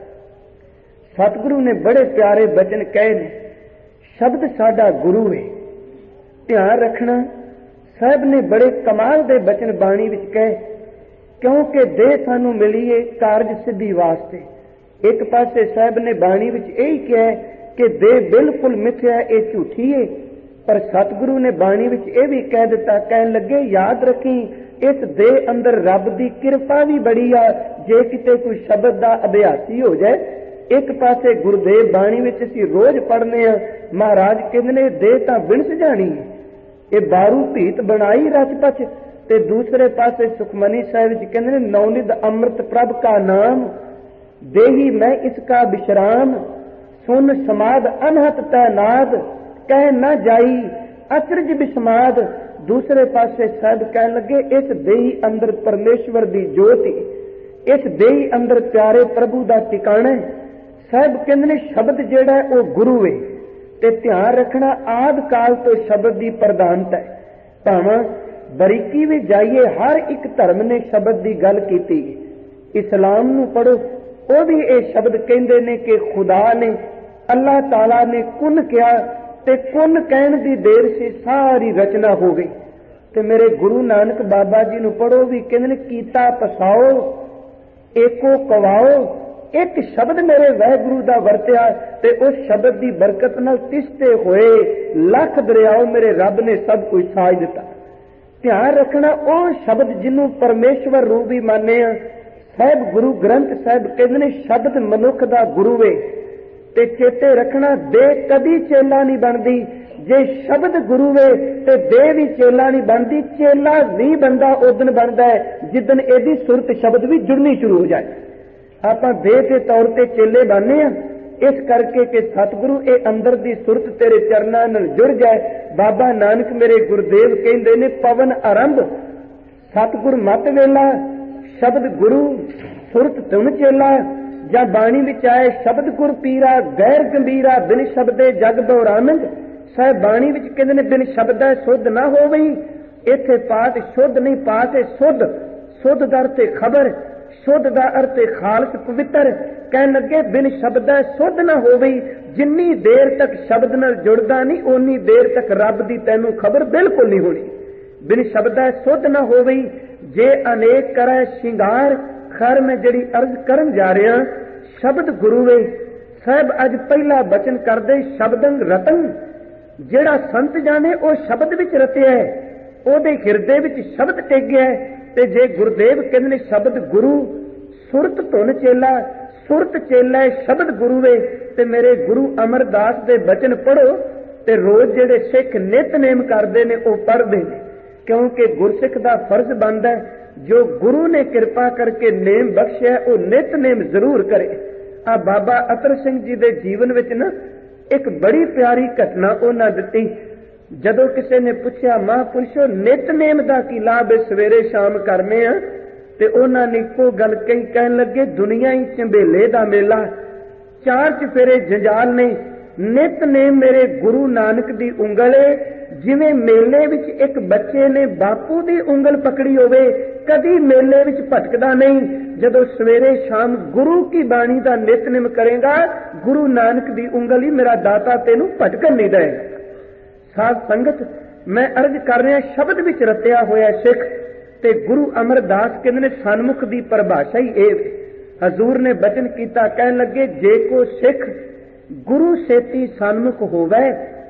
ਸਤਿਗੁਰੂ ਨੇ ਬੜੇ ਪਿਆਰੇ ਬਚਨ ਕਹੇ ਨੇ, ਸ਼ਬਦ ਸਾਡਾ ਗੁਰੂ ਹੈ। ਧਿਆਨ ਰੱਖਣਾ, ਸਾਹਿਬ ਨੇ ਬੜੇ ਕਮਾਲ ਦੇ ਬਚਨ ਬਾਣੀ ਵਿੱਚ ਕਹੇ, ਕਿਉਂਕਿ ਦੇਹ ਸਾਨੂੰ ਮਿਲੀ ਏ ਕਾਰਜ ਸਿੱਧੀ ਵਾਸਤੇ। ਇੱਕ ਪਾਸੇ ਸਾਹਿਬ ਨੇ ਬਾਣੀ ਵਿੱਚ ਇਹੀ ਕਿਹਾ ਕਿ ਦੇਹ ਬਿਲਕੁਲ ਮਿਥਿਆ, ਇਹ ਝੂਠੀ ਏ, ਪਰ ਸਤਿਗੁਰੂ ਨੇ ਬਾਣੀ ਵਿੱਚ ਇਹ ਵੀ ਕਹਿ ਦਿੱਤਾ, ਕਹਿਣ ਲੱਗੇ ਯਾਦ ਰੱਖੀ ਇਸ ਦੇਹ ਅੰਦਰ ਰੱਬ ਦੀ ਕਿਰਪਾ ਵੀ ਬੜੀ ਆ, ਜੇ ਕਿਤੇ ਕੋਈ ਸ਼ਬਦ ਦਾ ਅਭਿਆਸੀ ਹੋ ਜਾਏ। ਇੱਕ ਪਾਸੇ ਗੁਰਦੇਵ ਬਾਣੀ ਵਿੱਚ ਅਸੀਂ ਰੋਜ਼ ਪੜ੍ਹਨੇ ਆ, ਮਹਾਰਾਜ ਕਹਿੰਦੇ ਨੇ ਦੇਹ ਤਾਂ ਬਿਨਸ ਜਾਣੀ ਹੈ, ਇਹ ਬਾਰੂ ਭੀਤ ਬਣਾਈ ਰਚਪਚ। ਤੇ ਦੂਸਰੇ ਪਾਸੇ ਸੁਖਮਨੀ ਸਾਹਿਬ ਵਿੱਚ ਕਹਿੰਦੇ ਨੇ ਨੌਨਿਧ ਅੰਮ੍ਰਿਤ ਪ੍ਰਭ ਕਾ ਨਾਮ, ਦੇਹੀ ਮੈਂ ਇਸਕਾ ਵਿਸ਼ਰਾਮ, ਸੁਨ ਸਮਾਦ ਅਨਹਤ ਤੈਨਾਦ, ਕਹਿ ਨਾ ਜਾਈ ਅਚਰਜ ਬਿਸਮਾਦ। ਦੂਸਰੇ ਪਾਸੇ ਸਾਹਿਬ ਕਹਿਣ ਲੱਗੇ ਇਸ ਦੇਹੀ ਅੰਦਰ ਪਰਮੇਸ਼ਵਰ ਦੀ ਜੋਤੀ, ਇਸ ਦੇਹੀ ਅੰਦਰ ਪਿਆਰੇ ਪ੍ਰਭੂ ਦਾ ਟਿਕਾਣਾ। ਸਾਹਿਬ ਕਹਿੰਦੇ ਨੇ ਸ਼ਬਦ ਜਿਹੜਾ ਉਹ ਗੁਰੂ ਹੈ। ਤੇ ਧਿਆਨ ਰੱਖਣਾ, ਆਦ ਕਾਲ ਤੋਂ ਸ਼ਬਦ ਦੀ ਪ੍ਰਧਾਨਤਾ ਹੈ। ਭਾਵੇਂ ਬਰੀਕੀ ਵਿੱਚ ਜਾਈਏ, ਹਰ ਇੱਕ ਧਰਮ ਨੇ ਸ਼ਬਦ ਦੀ ਗੱਲ ਕੀਤੀ। ਇਸਲਾਮ ਨੂੰ ਪੜੋ, ਉਹ ਵੀ ਇਹ ਸ਼ਬਦ ਕਹਿੰਦੇ ਨੇ ਕਿ ਖੁਦਾ ਨੇ, ਅੱਲਾਹ ਤਾਲਾ ਨੇ ਕੁਨ ਕਿਹਾ ਤੇ ਕੁਨ ਕਹਿਣ ਦੀ ਦੇਰ ਸੀ ਸਾਰੀ ਰਚਨਾ ਹੋ ਗਈ। ਤੇ ਮੇਰੇ ਗੁਰੂ ਨਾਨਕ ਬਾਬਾ ਜੀ ਨੂੰ ਪੜੋ, ਵੀ ਕਹਿੰਦੇ ਨੇ ਕੀਤਾ ਪਸਾਓ ਏਕੋ ਕਵਾਓ। ਇੱਕ ਸ਼ਬਦ ਮੇਰੇ ਵਾਹਿਗੁਰੂ ਦਾ ਵਰਤਿਆ ਤੇ ਉਸ ਸ਼ਬਦ ਦੀ ਬਰਕਤ ਨਾਲ ਤਿਸਤੇ ਹੋਏ ਲੱਖ ਦਰਿਆਓ ਮੇਰੇ ਰੱਬ ਨੇ ਸਭ ਕੁਝ ਸਾਜ ਦਿੱਤਾ। ਧਿਆਨ ਰੱਖਣਾ, ਉਹ ਸ਼ਬਦ ਜਿਹਨੂੰ ਪਰਮੇਸ਼ਵਰ ਰੂਪ ਵੀ ਮੰਨੇ ਆ। ਸਾਹਿਬ ਗੁਰੂ ਗ੍ਰੰਥ ਸਾਹਿਬ ਕਹਿੰਦੇ ਨੇ ਸ਼ਬਦ ਮਨੁੱਖ ਦਾ ਗੁਰੂ ਵੇ। ਤੇ ਚੇਤੇ ਰੱਖਣਾ, ਦੇਹ ਕਦੀ ਚੇਲਾ ਨਹੀਂ ਬਣਦੀ। ਜੇ ਸ਼ਬਦ ਗੁਰੂ ਵੇ ਤੇ ਦੇਹ ਵੀ ਚੇਲਾ ਨਹੀਂ ਬਣਦੀ। ਚੇਲਾ ਵੀ ਬੰਦਾ ਉਦਨ ਬਣਦਾ ਹੈ ਜਿੱਦਨ ਇਹਦੀ ਸੁਰਤ ਸ਼ਬਦ ਵੀ ਜੁੜਨੀ ਸ਼ੁਰੂ ਹੋ ਜਾਏ। ਆਪਾਂ ਦੇਹ ਦੇ ਤੌਰ ਤੇ ਚੇਲੇ ਬਣਨੇ ਆ, ਇਸ ਕਰਕੇ ਕਿ ਸਤਿਗੁਰੂ ਇਹ ਅੰਦਰ ਦੀ ਸੁਰਤ ਤੇਰੇ ਚਰਨਾਂ ਨਾਲ ਜੁੜ ਜਾਏ। ਬਾਬਾ ਨਾਨਕ ਮੇਰੇ ਗੁਰਦੇਵ ਕਹਿੰਦੇ ਨੇ ਪਵਨ ਆਰੰਭ ਸਤਿਗੁਰ ਮਤ ਵੇਲਾ, ਸ਼ਬਦ ਗੁਰੂ ਸੁਰਤ ਤੁਨ ਚੇਲਾ। ਜਾਂ ਬਾਣੀ ਵਿੱਚ ਆਏ ਸ਼ਬਦ ਗੁਰ ਪੀਰਾ, ਗੈਰ ਗੰਭੀਰਾ ਬਿਨ ਸ਼ਬਦੇ ਜਗ ਬਉਰਾਨੰਦ। ਸਾਹਿਬ ਬਾਣੀ ਵਿੱਚ ਕਹਿੰਦੇ ਨੇ ਬਿਨ ਸ਼ਬਦਾ ਸੁਧ ਨਾ ਹੋਵਈ। ਇੱਥੇ ਪਾਠ ਸ਼ੁੱਧ ਨਹੀਂ, ਪਾਠ ਹੈ ਸੁਧ। ਸੁਧ ਦਾ ਅਰਥ ਖਬਰ, ਸੁਧ ਦਾ ਅਰਥ ਖਾਲਸ ਪਵਿੱਤਰ। ਕਹਿਣ ਲੱਗੇ ਬਿਨ ਸ਼ਬਦਾ ਸੁਧ ਨਾ ਹੋਵਈ। ਜਿੰਨੀ ਦੇਰ ਤੱਕ ਸ਼ਬਦ ਨਾਲ ਜੁੜਦਾ ਨਹੀਂ ਓਨੀ ਦੇਰ ਤੱਕ ਰੱਬ ਦੀ ਤੈਨੂੰ ਖਬਰ ਬਿਲਕੁਲ ਨਹੀਂ ਹੋਣੀ। ਬਿਨ ਸ਼ਬਦਾ ਸੁਧ ਨਾ ਹੋਵਈ। ਜੇ ਅਨੇਕ ਕਰੈ ਸ਼ਿੰਗਾਰ, ਖਰ ਮੈਂ ਜਿਹੜੀ ਅਰਜ਼ ਕਰਨ ਜਾ ਰਿਹਾ, ਸ਼ਬਦ ਗੁਰੂ ਵੇ। ਸਾਹਿਬ ਅੱਜ ਪਹਿਲਾ ਬਚਨ ਕਰਦੇ ਸ਼ਬਦੰ ਰਤਨ। ਜਿਹੜਾ ਸੰਤ ਜਾਣੇ ਉਹ ਸ਼ਬਦ ਵਿੱਚ ਰਤਿਆ ਹੈ, ਉਹਦੇ ਹਿਰਦੇ ਵਿੱਚ ਸ਼ਬਦ ਟਿਕ ਹੈ। ਤੇ ਜੇ ਗੁਰਦੇਵ ਕਹਿੰਦੇ ਨੇ ਸ਼ਬਦ ਗੁਰੂ, ਸੁਰਤ ਧੁਨ ਚੇਲਾ, ਸੁਰਤ ਚੇਲਾ ਸ਼ਬਦ ਗੁਰੂ ਵੇ। ਤੇ ਮੇਰੇ ਗੁਰੂ ਅਮਰਦਾਸ ਦੇ ਬਚਨ ਪੜੋ ਤੇ ਰੋਜ਼ ਜਿਹੜੇ ਸਿੱਖ ਨਿਤਨੇਮ ਕਰਦੇ ਨੇ ਉਹ ਪੜ੍ਹਦੇ ਨੇ, ਕਿਉਂਕਿ ਗੁਰਸਿੱਖ ਦਾ ਫਰਜ਼ ਬਣਦਾ ਜੋ ਗੁਰੂ ਨੇ ਕਿਰਪਾ ਕਰਕੇ ਨੇਮ ਬਖਸ਼ਿਆ ਉਹ ਨਿਤਨੇਮ ਜ਼ਰੂਰ ਕਰੇ। ਆ ਬਾਬਾ ਅਤਰ ਸਿੰਘ ਜੀ ਦੇ ਜੀਵਨ ਵਿੱਚ ਨਾ एक बड़ी प्यारी घटना उन्हें दिती। जदों किसी ने पूछा महापुरुषो नितनेम दा की लाभ सवेरे शाम करने आ, ते उन्होंने इको गल कही, कहन लगे दुनिया ही झंबेले दा मेला, चार चफेरे जंजाल ने, नितनेम मेरे गुरु नानक दी उंगल है। जिवें मेले विच एक बच्चे ने बापू दी उंगल पकड़ी होवे, कदी मेले विच भटकदा नहीं। जदों सवेरे शाम गुरु की बाणी दा नितनेम करेगा, गुरु नानक दी उंगल ही मेरा दाता तेनू भटकन नहीं देगा। साध संगत, मैं अर्ज कर रहा शब्द विच रत्या होया सिख ते गुरु अमरदास कहंदे ने सन्मुख दी परिभाषा ही ए। हजूर ने बचन कीता, कहन लगे जे को सिख गुरु सेती सन्मुख होवे,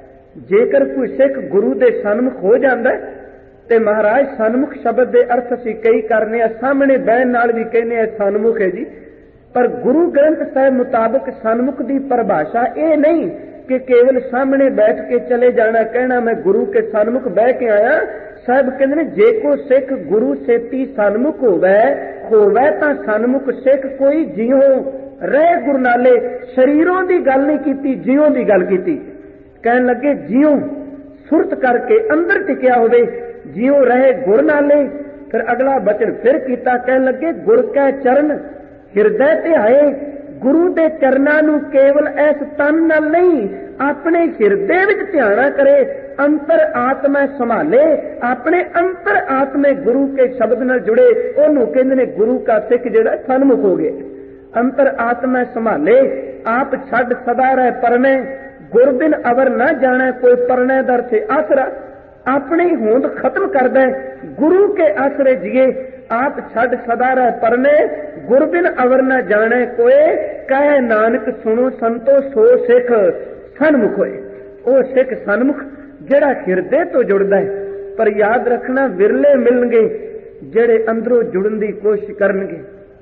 जेकर कोई सिख गुरु दे सन्मुख हो जांदा ते महाराज सन्मुख शब्द दे अर्थ असीं कई करने आ, सामने बहन नाल भी कहने आ सन्मुख है जी, पर गुरु ग्रंथ साहिब मुताबिक सन्मुख दी परिभाषा ए नहीं कि केवल सामने बैठ के चले जाना, कहना मैं गुरु के सन्मुख बह के आया। साहब कहते ने जे को सिख गुरु सेती सन्मुख होवे होवे तां सन्मुख सिख कोई जियो रह गुरु नाले, शरीरों की गल नहीं की, जियो की गल की। कहन लगे जियो सुरत करके अंदर टिकिया होवे, जियो रहे गुर नाले। फिर अगला बचन फिर किया, कहन लगे गुर कै चरण हिरदे ते आए, गुरु दे चरनां नूं केवल इस तन नाल नहीं अपने हिरदे विच ध्याना करे, अंतर आत्मा संभाले, अपने अंतर आत्मे गुरु के शब्द नाल जुड़े, ओनू कहंदे ने गुरु का सिख जिहड़ा सन्मुख हो गया। अंतर आत्मा संभाले, आप छड़ सदा रह परने, गुर बिन अवर न जाने कोई परने दर से आसरा, अपनी होंद खत्म कर दे, गुरु के आसरे जिए, आप छड़ सदा रह परने, गुर बिन अवर न जाने कोई, कहे नानक सुनो संतो सो सिख सन्मुख होए। ओ सिख सन्मुख जेड़ा हिरदे तो जुड़दा है, पर याद रखना विरले मिलणगे जेड़े अंदरों जुड़न की कोशिश करनगे,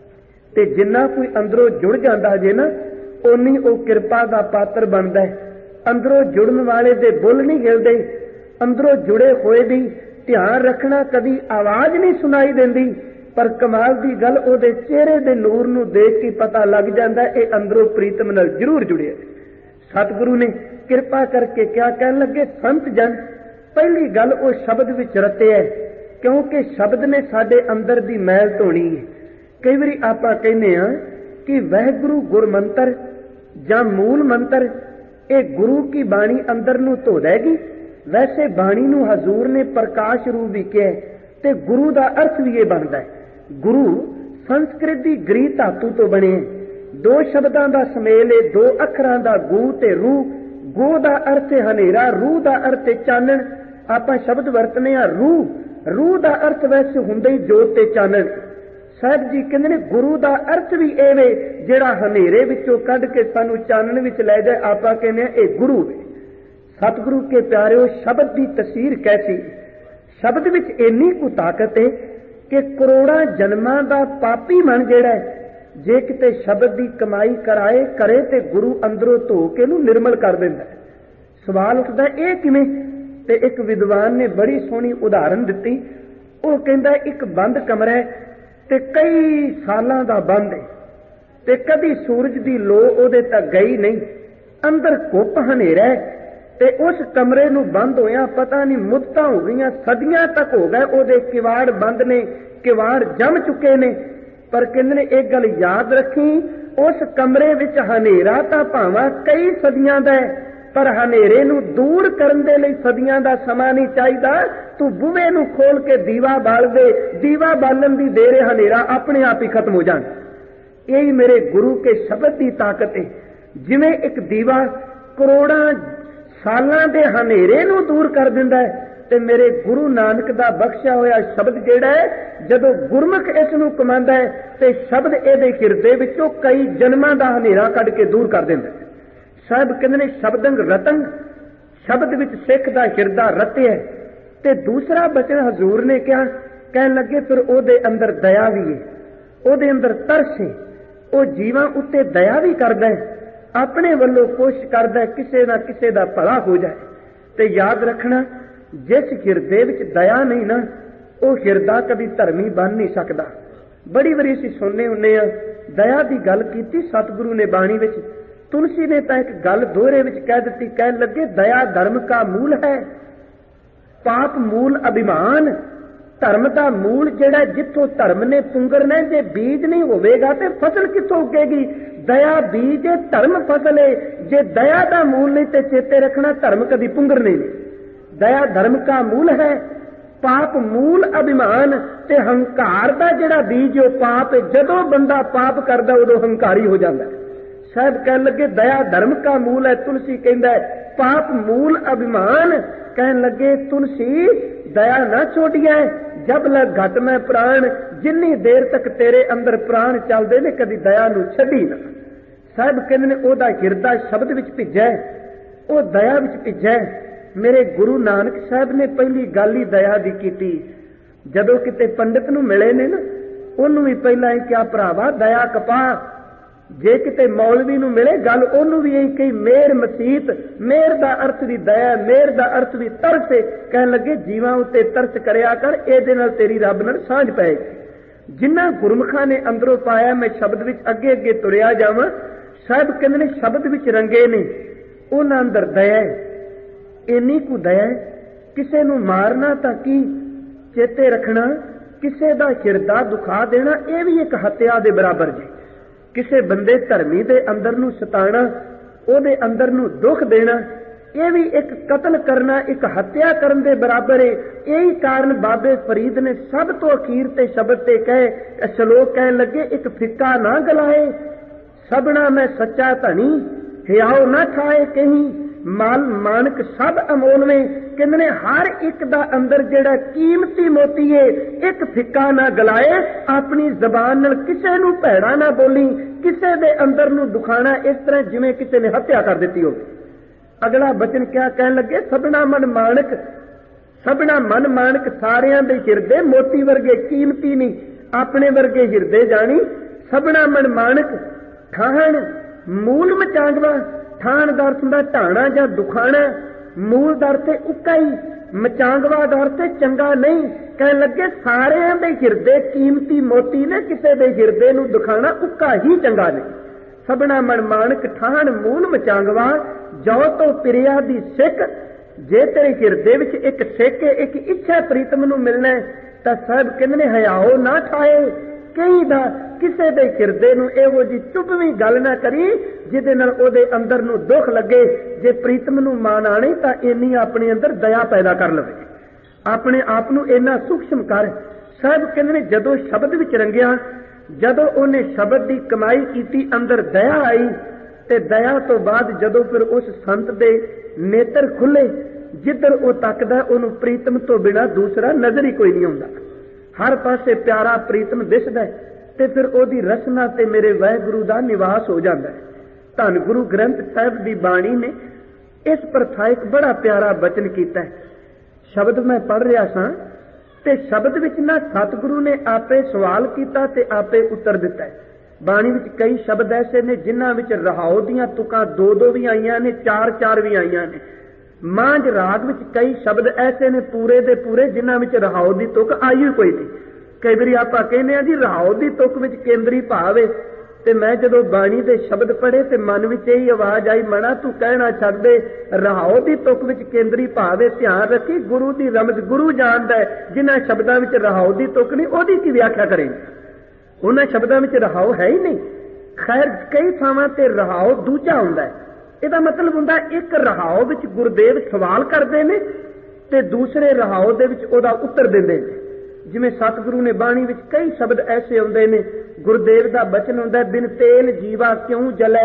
ते जिन्ना कोई अंदरों जुड़ जाता जे ना उन्नी ओ किरपा का पात्र बनता है। अंदरों जुड़न वाले दे बुल नहीं हिलदे, अंदरों जुड़े होए दी ध्यान रखना कदी आवाज नहीं सुनाई देंदी, पर कमाल की गल ओदे चेहरे दे नूर नूं देख के पता लग जाता है ये अंदरों प्रीतम नाल जरूर जुड़े। सतगुरु ने किरपा करके क्या कहन लगे, संत जन पहली गल वो शब्द विच रते है, क्योंकि शब्द ने साडे अंदर दी मैल धोनी है। कई बारी आपां कहने आ कि वाहिगुरु गुर मंत्र जां मूल मंत्र ये गुरु की बाणी अंदर नूं धो देगी। वैसे बाणी नूं हजूर ने प्रकाश रूप भी कहा ते गुरु का अर्थ भी ये बनता है। गुरु संस्कृत की गृह धातु तो बने, दो शब्दों का समेल है, दो अखरां का गू ते रूह। गो का अर्थ है हनेरा, रूह का अर्थ है चानण। आपां शब्द वरतने आ रूह, रूह का अर्थ वैसे हुंदे ही जोत ते चानण। साहब जी कहते ने गुरु का अर्थ भी एवे जिहड़ा हनेरे विचों कढ के सानू चानण विच लै जाए, आपां कहने ए गुरु है। सतगुरु के प्यारिओ शब्द की तसीर कैसी, शब्द विच इन्नी कु ताकत है कि करोड़ां जन्मां दा पापी मन जिहड़ा है जे किते शब्द की कमाई कराए करे ते गुरु अंदरों धो के नूं निर्मल कर दिंदा है। सवाल उठदा ये किवें? ते एक विद्वान ने बड़ी सोहनी उदाहरण दिती। वो कहंदा एक बंद कमरा है ते कई सालां दा बंद है ते कदी सूरज की लो उहदे तक गई नहीं, अंदर घुप हनेरा है ते उस कमरे नूं बंद होया पता नहीं मुद्दतां हो गईयां, सदियां तक हो गए उहदे किवाड़ बंद ने, किवाड़ जम चुके ने। पर कहंदे ने एक गल याद रखी, उस कमरे विच हनेरा तां भावां कई सदियां दा है, पर हनेरे नूं दूर करन दे लई सदियां दा समा नहीं चाहिदा। तू बूहे नूं खोल के दीवा बाल दे, दीवा बालन दी देर हनेरा अपने आप ही खत्म हो जाए। यही मेरे गुरु के शब्द की ताकत है। जिवें एक दीवा करोड़ां सालां दे हनेरे नूं दूर कर दिंदा है, ते मेरे गुरु नानक दा बख्शिया होया शब्द जिहड़ा है जदों गुरमुख इस नूं कमांदा है ते शब्द इहदे हिरदे विचों कई जन्मां दा हनेरा कढ के दूर कर दिंदा है। साहब कहंदे ने शब्दंग रतंग, शब्द विच सिख दा हिरदा रत्या है। ते दूसरा बचन हजूर ने कहा, कहन लगे फिर ओहदे अंदर दया भी है, ओहदे अंदर तरस है, वो जीवां उत्ते दया भी करदा है, अपने वल्लों कोशिश करदा है किसे ना किसे दा भला हो जाए। ते याद रखना जिस हिरदे विच दया नहीं ना वो हिरदा कभी धर्मी बन नहीं सकता। बड़ी बारी असीं सुनने हुन्ने आ दया की गल कीती सतगुरु ने बाणी विच, तुलसी ने तो एक गल दोहरे विच कह दी, कह लगे दया धर्म का मूल है, पाप मूल अभिमान। धर्म का मूल जिहड़ा जिथों धर्म ने पुंगरना, जे बीज नहीं होवेगा ते फसल किथों उगेगी। दया बीज है, धर्म फसल है। जे दया का मूल नहीं ते चेते रखना धर्म कभी पुंगरने नहीं। दया धर्म का मूल है, पाप मूल अभिमान। ते हंकार का जिहड़ा बीज है पाप है। जदों बंदा पाप करदा उदों हंकारी हो जाता है। साहब कह लगे दया धर्म का मूल है, तुलसी कहता है पाप मूल अभिमान। कह लगे तुलसी दया ना छोड़िया, जब लग घट में प्राण, जिन्नी देर तक तेरे अंदर प्राण चलते ने कदी दया नू छड्डी ना। साहब कहते ने ओदा हिरदा शब्द विच भिजा है, ओ दया विच भिजा है। मेरे गुरु नानक साहब ने पहली गल ही दया दी कीती। जदों किते पंडित नू मिले ने ना, ओनू भी पहला ही क्या भरावा दया कपा। जे किते मौलवी नू मिले गल ओनू भी यही कही मेर मसीत। मेर दा अर्थ भी दया, मेर दा अर्थ भी तरस। कह लगे जीवां उत्ते तरस करया कर, इहदे नाल तेरी रब नाल सांझ पैगी। जिन्ना गुरमुखां ने अंदरों पाया मैं शब्द विच अगे अगे तुरिया जावां। साहब कहंदे ने शब्द विच रंगे ने, उन्हां अंदर दया है। इन्नी कु दया है, किसे नू मारना तां की, चेते रखना किसे दा हिरदा दुखा देना, यह भी एक हत्या दे बराबर जी। किसे बंदे धर्मी दे अंदर नू सताना, ओदे अंदर नू दुख देना, यह भी एक कतल करना, एक हत्या करन दे बराबर है। यही कारण बाबे फरीद ने सब तो अखीर ते शब्द ते कहे, श्लोक कह लगे एक फिक्का ना गलाए, सबना मैं सच्चा धनी, हियाओ ना खाए कहीं, माल मानक सब अमोलवे। कहंदे हर एक दा अंदर जेड़ा कीमती मोती है, एक फिक्का ना गलाए, अपनी जबान नाल किसे नू भैड़ा ना बोली, किसे दे अंदर नू दुखाना इस तरह जिवें किसे ने हत्या कर दिती हो। अगला बचन क्या कहन लगे, सबना मन मानक, सबना मन मानक सारियां दे हिरदे मोती वर्गे कीमती नहीं, अपने वर्गे हिरदे जानी। सबना मन मानक ठाण मूल मचांगवा, ठाण दा अर्थ हुंदा ढाणा जां दुखाना, मूल दा अर्थ उकाई, मचांगवा दा अर्थ चंगा नहीं। कह लगे सारियां दे हिरदे कीमती मोती ने, किसे दे हिरदे नू दुखाना उका ही चंगा नहीं। सबना मन मानक ठाण मूल मचांगवा, जो तो प्रिया दी सिख। जे तेरे हिरदे विच एक सिख है, एक इच्छा प्रीतम नू मिलना है, तां साहब कहंदे ने हयाओ ना ठाए कहीं दा, किसे दे हिरदे नू एहो जी चुभवीं गल ना करी जिहदे नाल ओहदे अंदर नू दुख लगे। जे प्रीतम नू मान आणे तां इन्नी अपने अंदर दया पैदा कर लवे, अपने आप नू इन्ना सूक्ष्म कर। साहब कहंदे ने जदों शब्द विच रंगिया, जदों ओहने शब्द दी कमाई कीती, अंदर दया आई, ते दया तो बाद जदों फिर उस संत दे नेत्र खुले, जिधर वो तकदा ओनू प्रीतम तो बिना दूसरा नजर ही कोई नहीं आउंदा। हर पासे प्यारा प्रीतम दिसदा है, ते फिर ओदी रसना ते मेरे वाहिगुरू दा निवास हो जाता है। धन गुरु ग्रंथ साहिब दी बाणी ने इस प्रथा एक बड़ा प्यारा बचन कीता है। शब्द मैं पढ़ रहा सा, ते शब्द विच ना सतगुरु ने आपे सवाल कीता ते आपे उत्तर दिता है। बाणी विच कई शब्द ऐसे ने जिन्हां विच रहाओ दीआं तुकां दो दो भी आईयां ने, चार चार भी आईयां ने। मांझ राग विच कई शब्द ऐसे ने पूरे दे पूरे जिन्हां विच रहाओ दी तुक आई कोई नहीं। कई बारी आपां कहने आ जी रहाओ दी तुक विच केंद्री भाव है, ते मैं जदों बाणी दे शब्द पढ़े ते मन विच यही आवाज आई, मना तू कहना छड्ड दे, रहाओ दी तुक विच केंद्री भाव है। ध्यान रखी गुरु दी रमज गुरु जाणदा है, जिन्हां शब्दां विच रहाओ दी तुक नहीं ओहदी की व्याख्या करेंगे, उन्हां शब्दां विच रहाओ है ही नहीं। खैर कई थावां ते रहाओ दूजा हुंदा है। ਇਹਦਾ मतलब ਹੁੰਦਾ एक रहाओ विच गुरदेव सवाल करते हैं ते दूसरे रहाओ दे विच ओदा उत्तर देंदे ने। जिवें सतगुरु ने बाणी विच कई शब्द ऐसे आउंदे ने, गुरदेव दा बचन हुंदा बिन तेल जीवा क्यों जलै,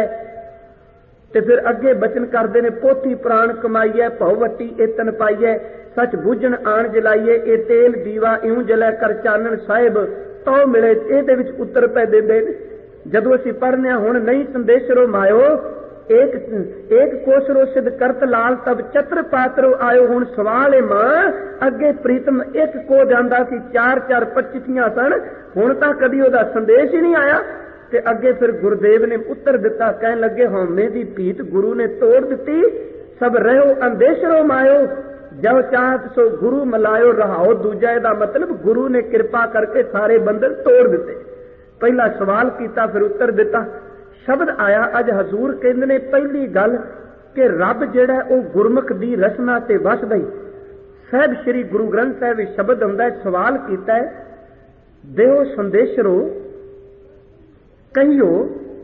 ते फिर अगे बचन करते ने पोथी प्राण कमाईए भववटी एतन पाईए, सच बुझण आण जलाईए ए तेल दीवा इऊं जलै कर चानण साहिब तो मिले। ਇਹਦੇ ਵਿੱਚ उत्तर पै देंदे ने। जदों ਅਸੀਂ पढ़ने हुण नहीं संदेशरो मायो एक एक कोसरो सिद्ध करत लाल तब चतर पात्रो आयो। हुण सवाल है मां अगे प्रीतम एक को जांदा सी, चार चार पच्चीसियां सन, हुण तां कदी ओदा संदेश ही नहीं आया। ते अगे फिर गुरुदेव ने उत्तर दिता, कहन लगे हौमे दी भीत गुरु ने तोड़ दिती, सब रहो अंदेशरो मायो, जो चाहत सो गुरु मलायो रहाओ। दूजा दा मतलब गुरु ने कृपा करके सारे बंधन तोड़ दिते। पहला सवाल किया फिर उत्तर दिता। शब्द आया अज हजूर कहते ने पहली गल कि रब जिहड़ा वो गुरमुख दी रसना ते वसदा ही। साहब श्री गुरु ग्रंथ साहब शब्द आउंदा है, सवाल कीता है, देओ संदेशरो कहियो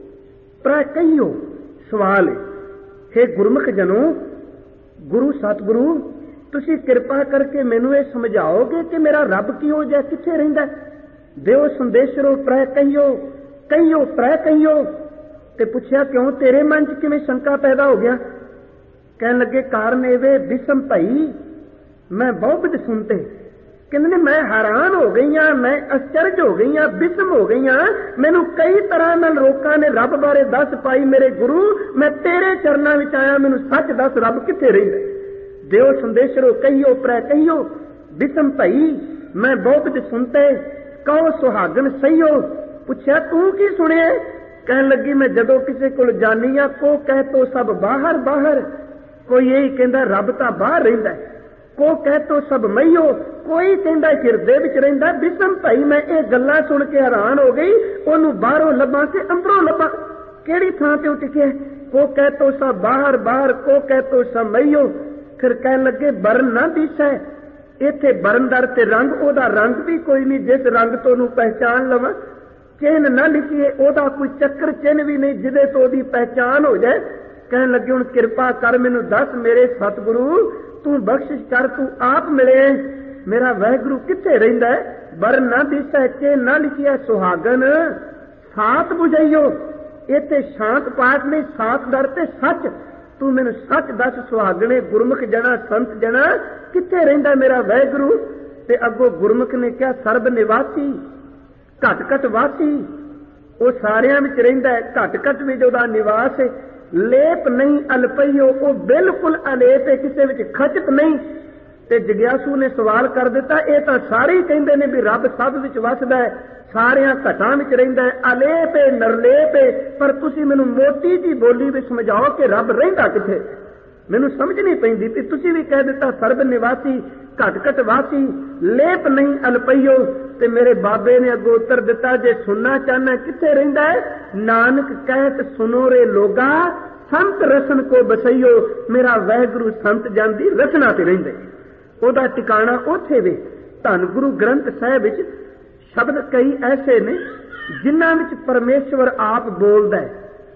पर कहियो। सवाल है, हे गुरमुख जनो, गुरु सतगुरु तुसी कृपा करके मैनू ये समझाओगे कि मेरा रब किहो जिहा किथे रहिंदा है? देओ संदेशरो पर कहियो, कहियो पर कहियो। ते पुछया क्यों, तेरे मन च किवें शंका पैदा हो गया? कहन लगे कारण एवे बिसम भई मैं बहुविध सुनते। कहते मैं हैरान हो गई हाँ, मैं आश्चर्य हो गई हाँ, बिस्म हो गई हाँ। मैनू कई तरह नाल लोकां ने रब बारे दस पाई, मेरे गुरु मैं तेरे चरनां विच आया, मैनू सच दस रब किथे रहिंदा? देओ संदेशरो कहियो पर कहियो, बिस्म भई मैं बहुविध सुनते, कहो सुहागन सहियो। पुछया तू की सुने? कहन लगी मैं जदों किसी कोल जानी आ, को कह तो सब बाहर बाहर, कोई यही कहंदा रब तां बाहर रहिंदा है, को कह तो सब मैयो, कोई कहंदा हिरदे विच रहिंदा। बिस्म भई मैं ये गल्लां सुन के हैरान हो गई, ओनू बाहरों लब्बां ते अंदरों लब्बां, किहड़ी थां ते टिके? को कह तो सब बाहर बाहर, को कह तो सब मैयो। फिर कहन लगे बरन ना दिसै, इत्थे बरनदार ते रंग, ओदा रंग भी कोई नहीं जिस रंग तो ओनू पहचान लवां। चिन्ह ना लिखिए, ओदा कोई चक्कर चिन्ह भी नहीं जिदे तो ओदी पहचान हो जाए। कहन लगे हुण कृपा कर मैनू दस मेरे सतगुरु, तू बख्शिश कर, तू आप मिले, मेरा वाहिगुरु किथे रहिंदा है? बरन ना दिसै, चिन्ह ना लिखिए, सुहागन सात बुझाइयो। इत्थे शांत पाठ नहीं, सात दर ते सच, तू मैनू सच दस सुहागने गुरमुख जना संत जना किथे रहिंदा मेरा वाहिगुरु? ते अगों गुरमुख ने कहा सर्ब निवासी, घट घट वासी, वो सारियां विच रहिंदा है, घट घट विच ओहदा निवास है। लेप नहीं अलपईओ, वो बिल्कुल अलेप है, किसी विच खचत नहीं। ते जिग्यासू ने सवाल कर दिता, ये तो सारे ही कहंदे ने भी रब सब विच वसदा है, सारियां घटां विच रहिंदा है, अलेप है नरलेप है, पर तुसीं मैनूं मोटी जी बोली विच समझाओ कि रब रहिंदा किथे? मैनूं समझ नहीं पैंदी। ते तुसीं भी कह दिता सर्ब निवासी, घट घट वासी, लेप नहीं अलपईओ। ते मेरे बाबे ने अगों उत्तर दिता, जे सुनना चाहना किथे रहिंदा है? नानक कहत सुनो रे लोगा, संत रसन को बसइयो। मेरा वाहिगुरु संत जन दी रचना ते रहिंदा, ओदा ठिकाना ओथे वे। धन गुरु ग्रंथ साहिब विच शब्द कई ऐसे ने जिन्हां विच परमेश्वर आप बोलदा है।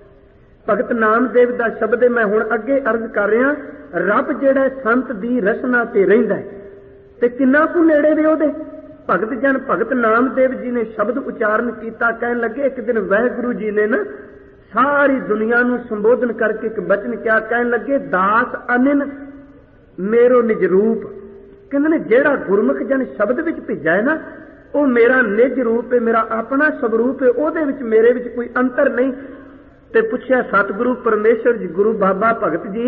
भगत नामदेव दा शब्द है, मैं हुण अगे अर्ज कर रहा, रब जिहड़ा संत दी रचना ते रहिंदा है ते किन्ना कु नेड़े वे ओदे। भगत जन भगत नामदेव जी ने शब्द उच्चारण किया, कहन लगे एक दिन वाहिगुरु जी ने ना सारी दुनिया नूं संबोधन करके एक बचन क्या, कहन लगे दास अनिन मेरो निज रूप। कहंदे ने जेड़ा गुरमुख जन शब्द विच भेजा है ना, वो मेरा निज रूप है, मेरा अपना स्वरूप है, ओहदे विच मेरे विच कोई अंतर नहीं। ते पुछया सतगुरु परमेश्वर जी, गुरु बाबा भगत जी,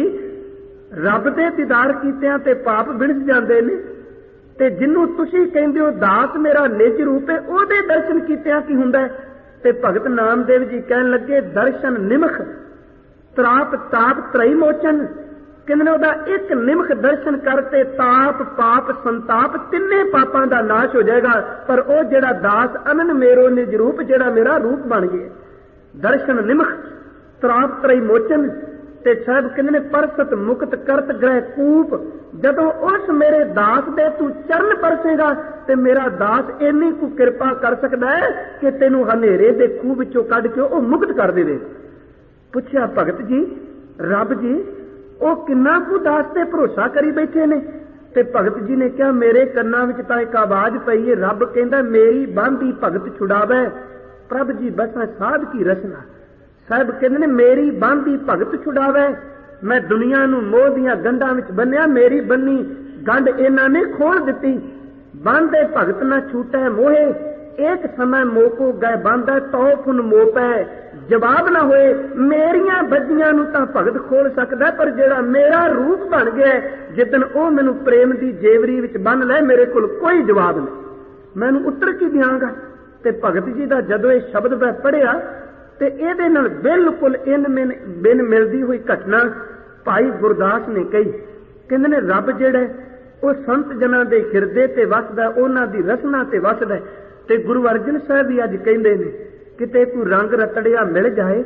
रब दे दीदार कीतियां ते पाप विणस जांदे ने, ते जिन्नू तुसी कहंदे हो दास मेरा निज रूप है, ओहदे दर्शन कीतियां की हुंदा है? ते भगत नामदेव जी कहन लगे दर्शन निमख त्राप ताप त्रई मोचन। कहंदे ओहदा एक निमख दर्शन करते ताप पाप संताप तिन्ने पापां दा नाश हो जाएगा। पर ओ जेड़ा दास अनन मेरो निज रूप, जेड़ा मेरा रूप बन गया, दर्शन निमख त्राप त्रई मोचन। ते साहब कहंदे ने परसत मुक्त करत ग्रह कूप। जदों उस मेरे दास दे तू चरण परसेगा ते मेरा दास इन्नी को कृपा कर सकदा है कि तेनू हनेरे दे खूह विचों कढ के ओ मुक्त कर देवे। पुछया भगत जी रब जी ओ किन्ना को दास ते भरोसा करी बैठे ने? ते भगत जी ने कहा मेरे कन्नां विच तां इक आवाज पई है, रब कहंदा मेरी बांधी भगत छुड़ावे, प्रभ जी बसा साध की रचना। साहब कहंदे ने मेरी बांधी भगत छुड़ावे, मैं दुनिया नूं मोह दीआं गंढां विच बन्निया, मेरी बन्नी गंढ इन्हां ने खोल दित्ती। बांधे भगत ना छूटै मोहे, एक समय मोको गए बांधा तो फुन मोपै। जवाब ना होए मेरियां बजियां नूं तां भगत खोल सकदा, पर जेड़ा मेरा रूप बन गया जिदन ओ मैनू प्रेम दी जेवरी विच बन लै, मेरे कोल कोई जवाब नहीं, मैनू उत्तर की दियांगा। ते भगत जी दा जदों इह शब्द मैं पढ़िया ते इहदे नाल बिल्कुल इन मिन बिन मिलदी हुई घटना भाई गुरदास ने कही। कहंदे ने रब जिहड़ा ਉਹ संत जनां दे हिरदे ते वसदा, उन्हां दी रसना ते वसदा। ते गुरु अर्जन साहब भी अज कहंदे ने किते कोई रंग रतड़िया मिल जाए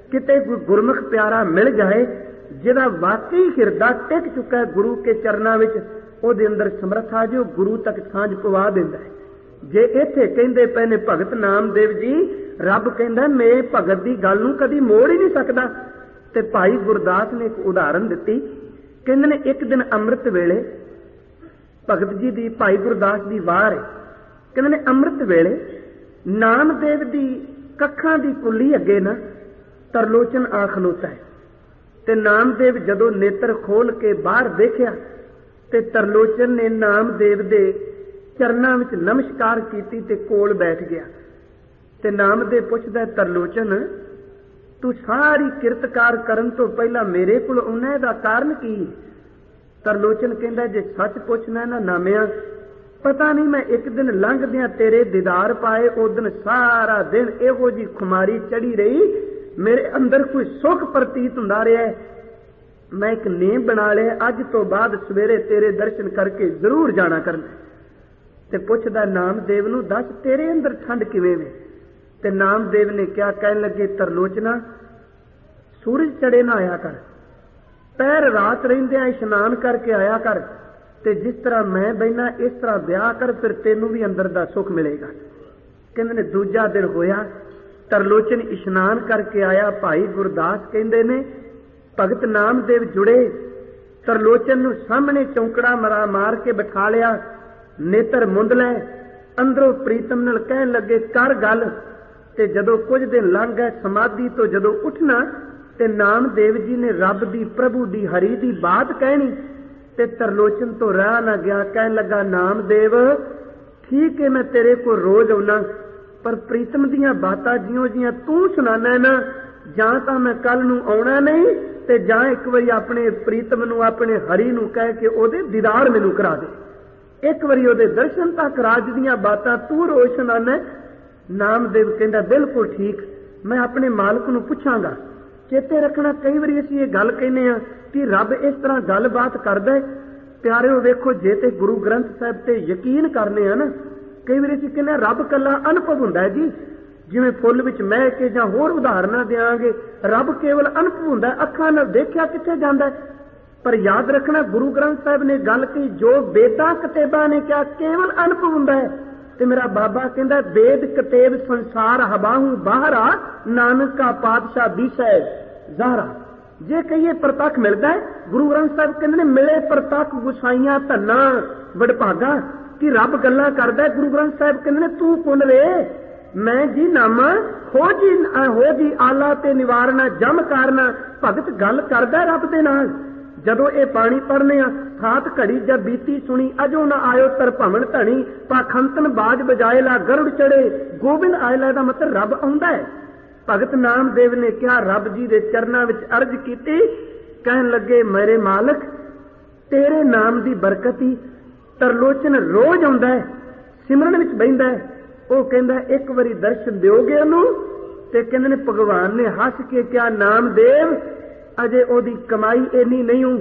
किते कोई गुरमुख प्यारा मिल जाए जिहदा वाकई हिरदा टिक चुका है गुरु के चरनां विच, ओहदे अंदर समर्थ आ जाए, गुरु तक सांझ पवा दिंदा है। जे इत्थे कहंदे पए ने भगत नामदेव जी, रब कहंदा मैं भगत दी गल नूं कदी मोड़ ही नहीं सकदा। ते भाई गुरदास ने एक उदाहरण दित्ती, कहंदे ने एक दिन अंम੍ਰਿਤ वेले भगत जी दी भाई गुरदास दी वार है, कहंदे ने अंम੍ਰਿਤ वेले नामदेव दी कखां दी कुल्ली अगे ना तरलोचन आ खलोता है, ते नामदेव जदों नेत्र खोल के बाहर देखिया ते तरलोचन ने नामदेव दे चरनां विच नमस्कार कीती ते कोल बैठ गया। ते नामदेव पुछदा, तरलोचन तू सारी किरतकार करन तो पहला मेरे कोल आउणा, इहदा कारण की? तरलोचन कहंदा, जे सच पुछना ना नामिया, पता नहीं मैं एक दिन लंघदियां तेरे दीदार पाए, उस दिन सारा दिन इहो जी खुमारी चढ़ी रही, मेरे अंदर कोई सुख प्रतीत हुंदा रहा है। मैं एक नेम बना लिया, अज तो बाद सवेरे तेरे दर्शन करके जरूर जाना करना। ते पुछदा नामदेव नूं, दस तेरे अंदर ठंड किवें वे? ते नामदेव ने क्या कहन लगे, तरलोचना सूरज चढ़े ना आया कर, पैर रात रहिंदियां इशनान करके आया कर, ते जिस तरह मैं बहना इस तरह ब्याह कर, फिर तेनू भी अंदर दा सुख मिलेगा। कहंदे ने दूजा दिन होया, तरलोचन इशनान करके आया, भाई गुरदास कहंदे ने भगत नामदेव जुड़े, तरलोचन नूं सामने चौंकड़ा मरा मार के बिठा लिया, नेत्र मुंद लै, अंदरों प्रीतम नाल कहन लगे कर गल। ते जदों कुछ दिन लंघ गए समाधि तो जदों उठना ते नामदेव जी ने रब दी, प्रभु दी, हरि दी बात कहनी, ते तरलोचन तो रह ना गया, कहन लगा नामदेव ठीक है मैं तेरे को रोज आउणा, पर प्रीतम दियां बातां जिउं जियां तू सुनाना है ना, जां तां मैं कल नूं आउणा नहीं, ते जां एक वारी अपने प्रीतम नूं, अपने हरि नूं कह के ओहदे दीदार मैनूं करा दे, एक वारी ओहदे दर्शन तां करा, जिहदियां बातां तू रोज सुनाना। नामदेव कहंदा बिल्कुल ठीक, मैं अपने मालक नूं पुछांगा। चेते रखना कई बार असीं ये गल कहने आ कि रब इस तरह गलबात करदा है। प्यारेओ वेखो, जे ते गुरु ग्रंथ साहिब ते यकीन करने आ ना, कई बार असीं कहने रब कल्ला अनुभव हुंदा है जी, जिवें फुੱਲ विच महक के जां होर उदाहरणां देआंगे, रब केवल अनुभव हुंदा है, अखां नाल देखिआ कित्थे जांदा है। पर याद रखना गुरु ग्रंथ साहिब ने गल कही, जो वेदां कतेबां ने क्या केवल अनुभव हुंदा है। ते मेरा बाबा कहंदा वेद कतेब संसार हबाहू बाहरा, नानक का पातशाह बीसै ज़ाहरा। जे कहिए प्रतख मिलता है, गुरु ग्रंथ साहिब कहंदे ने मिले प्रतख गुसाइयां धन्ना वडभागा, कि रब गल्लां करदा है। गुरु ग्रंथ साहिब कहंदे ने तू कुल वे, मैं जी नामा हो जी हो जी आला ते निवारना जम करना। भगत गल करदा रब दे नाल। जदों ये पानी पढ़ने हाथ घड़ी जब बीती सुनी, अजो न आयो तर भवन धनी, पाखंतन बाज बजाए ला गरुड़ चढ़े, गोबिंद आयला दा मतलब रब आउंदा है। भगत नामदेव ने क्या रब जी दे चरनां विच अर्ज कीती, कहन लगे मेरे मालक तेरे नाम दी बरकत ही तरलोचन रोज आउंदा है, सिमरन विच बहिंदा है। वो कहंदा एक बारी दर्शन दिओगे ओनू? ते कहंदे ने भगवान ने हस के क्या नामदेव अजे ओदी कमाई इन्नी नहीं हूं,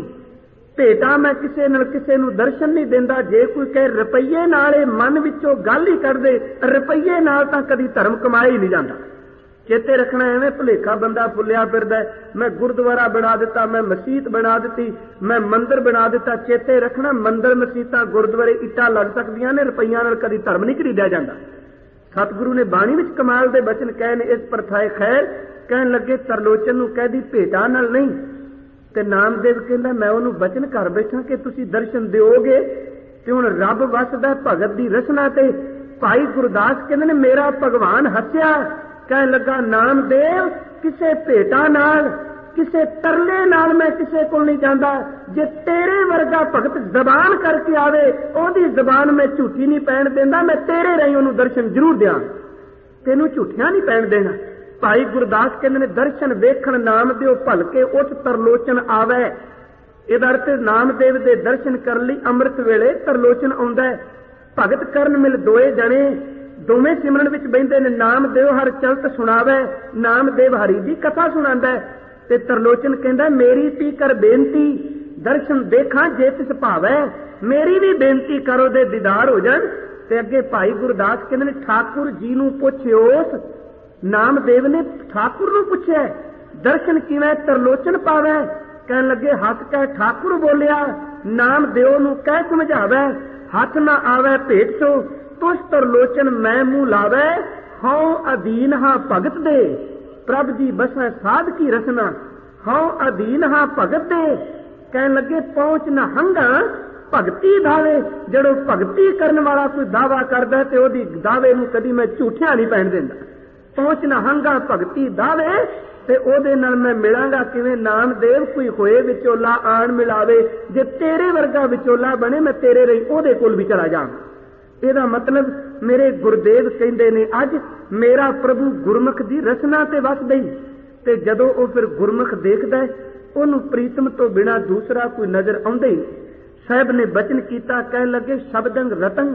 भेटा मैं किसे नाल किसे नूं दर्शन नहीं देंदा। जे कोई कहे रुपये नाल मन विचों गल ही कर दे, रुपये नाल तां कदी धर्म कमाया ही नहीं जांदा। चेते रखना एवें भुलेखा बंदा फुलिया फिरदा है, मैं गुरुद्वारा बना दिता, मैं मसीत बना दी, मैं मंदिर बना दिता। चेते रखना मंदिर मसीतां गुरुद्वारे इट्टां लग सकदियां ने, रुपइयां नाल कदी धर्म नहीं खरीदिया जांदा। सतगुरु ने बाणी विच कमाल दे बचन कहे ने, इस परथाए खैर कहन लगे तरलोचन नूं कह दी भेटा नाल नहीं। ते नामदेव कहंदा मैं ओनू बचन कर बैठा कि तुसी दर्शन दिओगे। ते हुण रब वसदा भगत दी रसना ते। भाई गुरदास कहंदे ने मेरा भगवान हस्या, कहन लगा नामदेव किसे भेटा नाल किसे तरले नाल मैं किसे कोल नहीं जांदा। जे तेरे वर्गा भगत जबान करके आवे, ओदी जबान में झूठी नहीं पैण देंदा, मैं तेरे राही ओनू दर्शन जरूर दियां, तेनू झूठियां नहीं पैण देना। भाई गुरदास कहंदे ने दर्शन वेखण नामदेव भलके उठ तरलोचन आवे। इहदा अर्थ नामदेव दे दर्शन कर लई अंम੍ਰਿਤ वेले तरलोचन आउंदा है। भगत करन मिल दोए जने दोवें सिमरन विच बहिंदे ने, नामदेव हर चलत सुणावे, नामदेव हरि दी कथा सुणांदा है। ते तरलोचन कहंदा मेरी पी कर बेनती, दर्शन देखा जे तिस भावै, मेरी भी बेनती करो दे दीदार हो जाण। ते अगे भाई गुरदास कहंदे ने ठाकुर जी नूं पुछिओस। नामदेव ने ठाकुर नूं पुछिआ, दर्शन किवें तरलोचन पावै। कहन लगे हस कह ठाकुर बोलिया, नाम देओ नू कह समझावै। हथ न आवे भेट सो, तुस तरलोचन मैं मुंह लावै। हौ अधीन हाँ भगत दे, प्रभ जी बसै साध की रसना। हौ अधीन हाँ भगत दे। कहन लगे पहुंच न हंगा भगती दावे। जदों भगती करन वाला कोई दावा करदा ते ओदी दावे नूं कदी मैं झूठिया नहीं पैण दिंदा। पहुंच न हंगा भगती दावे ते ओदे नाल मैं मिलांगा किवें। नामदेव कोई होए विचोला आण मिलावे। जे तेरे वर्गा विचोला बने मैं तेरे रही ओदे कोल भी चला जावां। ਇਹਦਾ मतलब मेरे गुरदेव कहंदे ने अज मेरा प्रभु गुरमुख दी रचना ते वसदा ही। ते जदों ਉਹ फिर गुरमुख देखदा है ਉਹਨੂੰ प्रीतम तो बिना दूसरा कोई नजर आउंदा ही। साहब ने बचन किया, कह लगे शब्दंग रतंग।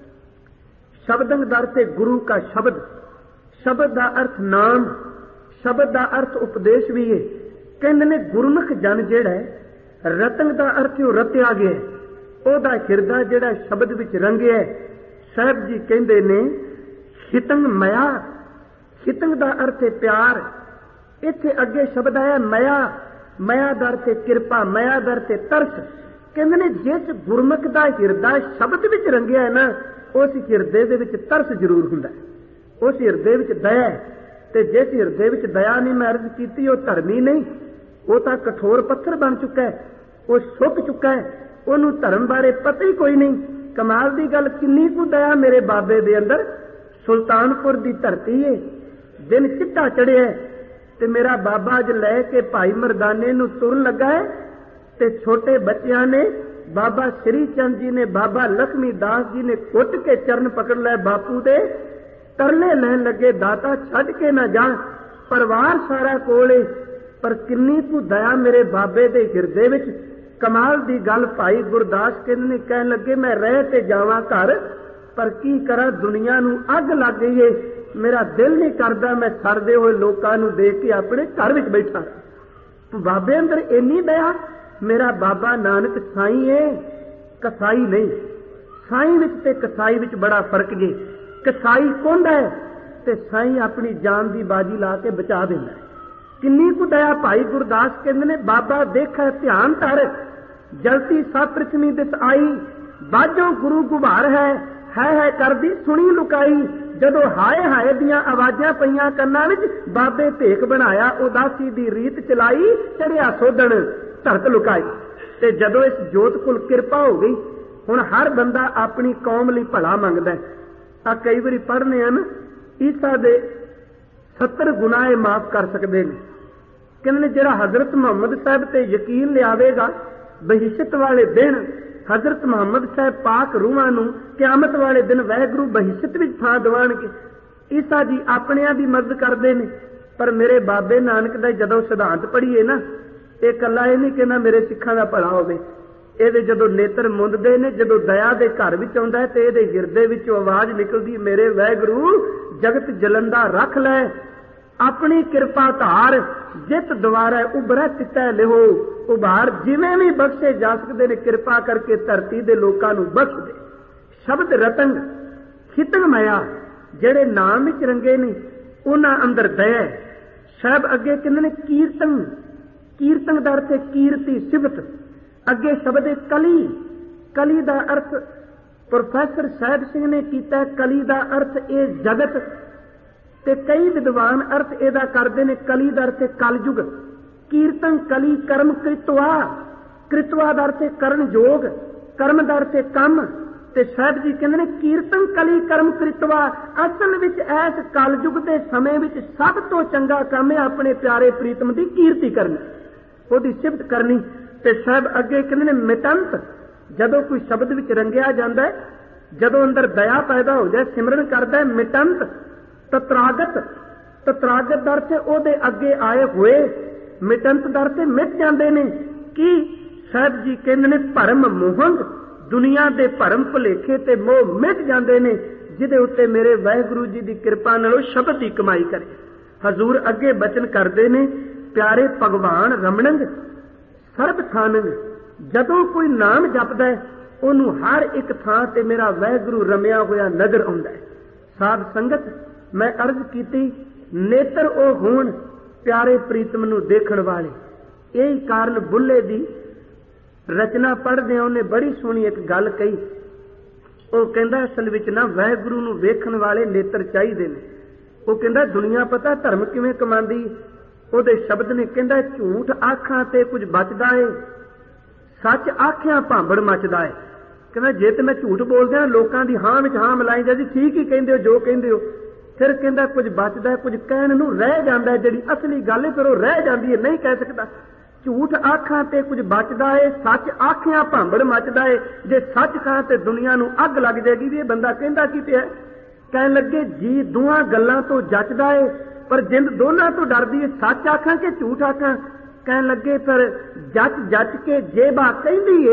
शब्दंग दर से गुरु का शब्द, शब्द का अर्थ नाम, शब्द का अर्थ उपदेश भी है। कहते ने गुरमुख जन जेड़ा है रतंग का अर्थ वो रत्या गया है, ओदा हिरदा जेड़ा शब्द विच रंगिया है। साहब जी कहते ने हितंग मया। हितंग का अर्थ है प्यार। इत्थे अगे शब्द आया मया। मया दर से कृपा, मया दर से तरस। कहते ने जिस गुरमुख का हिरदा शब्द विच रंगिया है ना, उस हिरदे दे विच तरस जरूर हुंदा है, उस हिरदे विच दया है। ते जिस हिरदे विच दया नहीं मैं अर्ज कीती वो धर्मी नहीं, वो तो कठोर पत्थर बन चुका है, वो सुक चुका है, उन्होंने धर्म बारे पता ही कोई नहीं। कमाल की गल किन्नी कु दया मेरे बाबे दे अंदर। सुल्तानपुर की धरती है, दिन चिट्टा चढ़िया है ते मेरा बाबा अज लैके भाई मरदाने नूं तुरन लगा है ते छोटे बच्चियां ने बाबा श्री चंद जी ने बाबा लक्ष्मी दास जी ने कुट के चरण पकड़ लै बापू दे। तरले लैन लगे दाता छड्ड के ना जा, परिवार सारा कोले पर किन्नी कु दया मेरे बाबे दे हिरदे विच। कमाल दी गल भाई गुरदास कहने कह लगे मैं रह ते जावां घर, पर की करा दुनिया नूं अग लग गई है। मेरा दिल नहीं करदा मैं सड़दे होए लोकां नूं देख के अपने घर विच बैठा। बाबे अंदर इन्नी दया। मेरा बाबा नानक साई है, कसाई नहीं। साई विच ते कसाई विच बड़ा फर्क जे। कसाई कोंदा है ते साई अपनी जान दी बाजी ला के बचा देंदा है। किन्नी कु दया भाई गुरदास कहंदे ने बाबा देख ध्यान धर, जलती सब पृथ्वी दिस आई। बाजों गुरु गुभार है, है है करदी सुनी लुकाई। जदों हाय हाय दियां आवाजां पईयां कन्नां विच, बाबे भेख बनाया उदासी दी रीत चलाई। चढ़िया सोधन धरत लुकाई। ते जदों इस जोत कुल किरपा हो गई, हुण हर बंदा अपनी कौम लई भला मंगदा है। आ कई वारी पढ़ने हैं ना ईसा दे सत्तर गुनाह माफ कर सकते हैं। कहने जिहड़ा हजरत मुहम्मद साहब ते यकीन लियावेगा बहिश्त वाले दिन, हजरत मुहम्मद साहब पाक रूहां नूं क़यामत वाले दिन वाहिगुरू बहिश्त विच थां दवाणगे। ईसा जी अपनिਆਂ ਦੀ मदद करते हैं, पर मेरे बाबे नानक दा जदों सिद्धांत पढ़ीए ना, ये कला ये नहीं कहना मेरे सिखां दा भला होवे। ਇਹਦੇ ਜਦੋਂ ਨੇਤਰ ਮੁੰਦਦੇ ਨੇ, ਜਦੋਂ ਦਇਆ ਦੇ ਘਰ ਵਿੱਚ ਆਉਂਦਾ ਹੈ ਤੇ ਇਹਦੇ ਹਿਰਦੇ ਵਿੱਚੋਂ ਆਵਾਜ਼ ਨਿਕਲਦੀ, ਮੇਰੇ ਵਾਹਿਗੁਰੂ ਜਗਤ ਜਲੰਦਾ ਰੱਖ ਲੈ, ਆਪਣੀ ਕਿਰਪਾ ਧਾਰ, ਜਿਤ ਦੁਆਰਾ ਉਭਰੈ ਤਿਤੈ ਲਿਹੋ ਉਭਾਰ। ਜਿਵੇਂ ਵੀ ਬਖਸ਼ੇ ਜਾ ਸਕਦੇ ਨੇ ਕਿਰਪਾ ਕਰਕੇ ਧਰਤੀ ਦੇ ਲੋਕਾਂ ਨੂੰ ਬਖਸ਼ ਦੇ। ਸ਼ਬਦ ਰਤਨ ਖਿਤਨ ਮਾਇਆ ਜਿਹੜੇ ਨਾਮ ਵਿੱਚ ਰੰਗੇ ਨੇ ਉਹਨਾਂ ਅੰਦਰ ਦਇਆ। ਸਾਹਿਬ ਅੱਗੇ ਕਹਿੰਦੇ ਨੇ ਕੀਰਤਨ, ਕੀਰਤਨ ਦਾ ਅਰਥ ਹੈ ਕੀਰਤੀ ਸਿਫਤ। अगे शब्द कली, कली का अर्थ प्रोफैसर साहिब सिंह ने किया। कली का अर्थ ये जगत, ते कई विद्वान अर्थ एदा करते हैं। कली का अर्थ कलयुग। कीर्तन कली कर्म कृतवा, कृतवा का अर्थ करण योग, कर्म का अर्थ कम। ते साहिब जी कहते हैं कीर्तन कली कर्म कृतवा। असल विच ऐस कलयुग के समय विच सब तो चंगा काम है अपने प्यारे प्रीतम की कीर्ति करनी, ओदी सिफत करनी। ते साहब अगे कहते ने मितंत, जदों कोई शब्द विच रंगिया जाता है, जदों अंदर दया पैदा हो जाए, सिमरन करता है। मितंत तत्रागत, तत्रागत दर से ओदे अगे आए हुए, मितंत दर से मिट जाते ने। कि साहब जी कहते ने भरम मोहंग, दुनिया के भरम भुलेखे ते मोह मिट जाते ने, जिदे उत्ते मेरे वाहिगुरू जी की कृपा नाल शब्द की कमाई करे। हजूर अगे बचन करते ने, प्यारे भगवान रमणंग सर्ब थानंग। जदों कोई नाम जपदा है उन्हों हर एक थां ते मेरा वाहिगुरू रमिया होया नजर आउंदा है। साध संगत मैं अर्ज कीती, नेत्र ओ होण प्यारे प्रीतम नूं देखण वाले। यही कारण बुल्ले दी रचना पढ़दे उन्हें बड़ी सोहनी एक गल कही। वो कहंदा असल विच ना वाहिगुरू नूं वेखण वाले नेत्र चाहीदे ने। वो कहंदा दुनिया पता धर्म किवें कमांदी। ਉਹਦੇ शब्द ने कहंदा झूठ आखां ते कुछ बचदा है, सच आखियां भांबड़ मचदा है। कहंदा जे ते मैं झूठ बोलदा लोकां दी हां विच हां मिलाई जांदी, ठीक ही कहंदे हो जो कहंदे हो। फिर कहंदा कुछ बचदा है, कुछ कहण नूं रह जांदा है, जिहड़ी असली गल है फिर वो रह जांदी है, नहीं कह सकदा। झूठ आखां ते कुछ बचदा है, सच आखियां भांबड़ मचदा है। जे सच कहां ते दुनिया नूं अग लग जाएगी भी ये बंदा कहंदा की पिया। कहण लगे जी दोहां गल्लां तो जचदा है, पर जिंद दोनों तो डरदी है, सच आखां कि झूठ आखां। कहन लगे फिर जच जच के जेबा कहंदी है,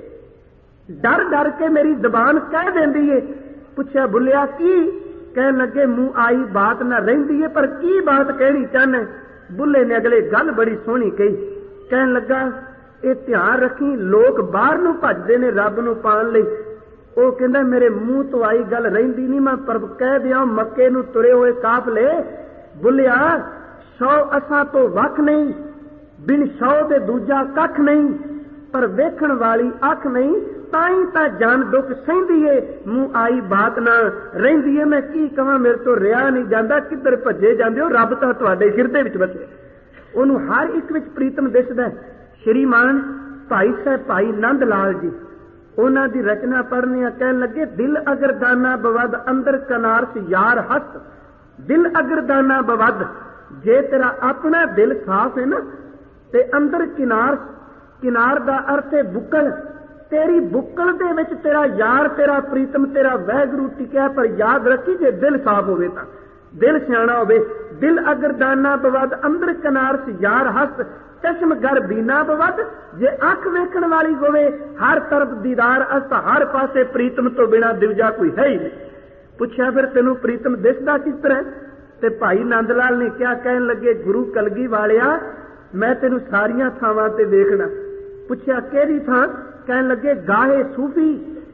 डर डर के मेरी जबान कह देंदी है। पुछया बुलिया की? कहन लगे मुंह आई बात ना रहिंदी है, पर की बात कहनी चाहना? बुले ने अगले गल बड़ी सोहनी कही। कहन लगा ये ध्यान रखी, लोग बाहर नूं भजदे ने रब नूं पाण लई। वो कहंदा मेरे मुंह तो आई गल रहिंदी नहीं, मैं पर कह दिया मक्के नूं तुरे होए काफले। बुलिया सौ असां तो वख नहीं, बिन सौ दे दूजा कख नहीं, पर वेखण वाली अख नहीं, ताई तां जान दुख सहिंदी है, मुंह आई बात ना रहिंदी है। मैं की कहां, मेरे तो रिहा नहीं जांदा, किधर भजे जांदे हो, रब तां तुहाडे हिरदे विच वसे। ਉਹਨੂੰ हर एक विच प्रीतम दिसदा। श्रीमान भाई साहब भाई नंद लाल जी ਉਹਨਾਂ ਦੀ रचना पढ़ने कहन लगे दिल अगर दाना बवद अंदर कनार से यार हस। दिल अगर दाना बवद, जे तेरा अपना दिल साफ है ना ते अंदर किनार, किनार दा अर्थ है बुक्कल, तेरी बुक्कल दे विच तेरा यार तेरा प्रीतम तेरा वाहिगुरू टिकिया। पर याद रखी जे दिल साफ होवे तां, दिल सियाणा होवे। दिल अगर दाना बवद अंदर कनार से यार हस, चश्म गर बीना बवद, जे अख वेखण वाली होवे हर तरफ दीदार अस, हर पासे प्रीतम तो बिना दूजा कोई है ही नहीं। पुछया फिर तेनू प्रीतम दिसदा किस तरह? ते भाई नंद लाल ने क्या कहन लगे गुरु कलगी वालिया मैं तेनू सारियां थावां ते देखना। पुछया केहड़ी थां? कहन लगे गाहे सूफी,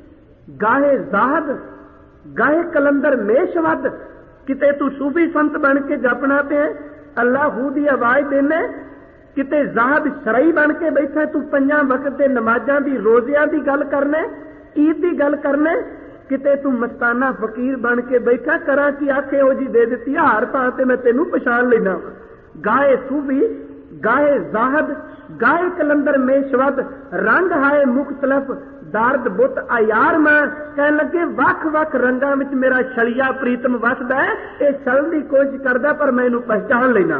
गाहे जाहद, गाहे कलंदर मेशवद। किते तू सूफी संत बन के जपना पे अल्लाह दी आवाज देने, किते जाहद शरई बन के बैठा तू पंजां वक्त दे नमाजां दी रोजियां दी गल करने, ईद दी गल करने। किते तू मस्ताना फकीर बन के बैठा, करा की आखे ओ जी दे दिती हार पा ते मैं तेनू पछाण लेना। गाए सूफी, गाए जाहद, गाए कलंदर मेशवद, रंग हाए मुख्तलफ, दर्द बुत आयार मां। कहन लगे वख वख रंगां विच मेरा छलिया प्रीतम वसदा है, ये छलण दी कोशिश करदा पर मैं इहनू पहचान लेना।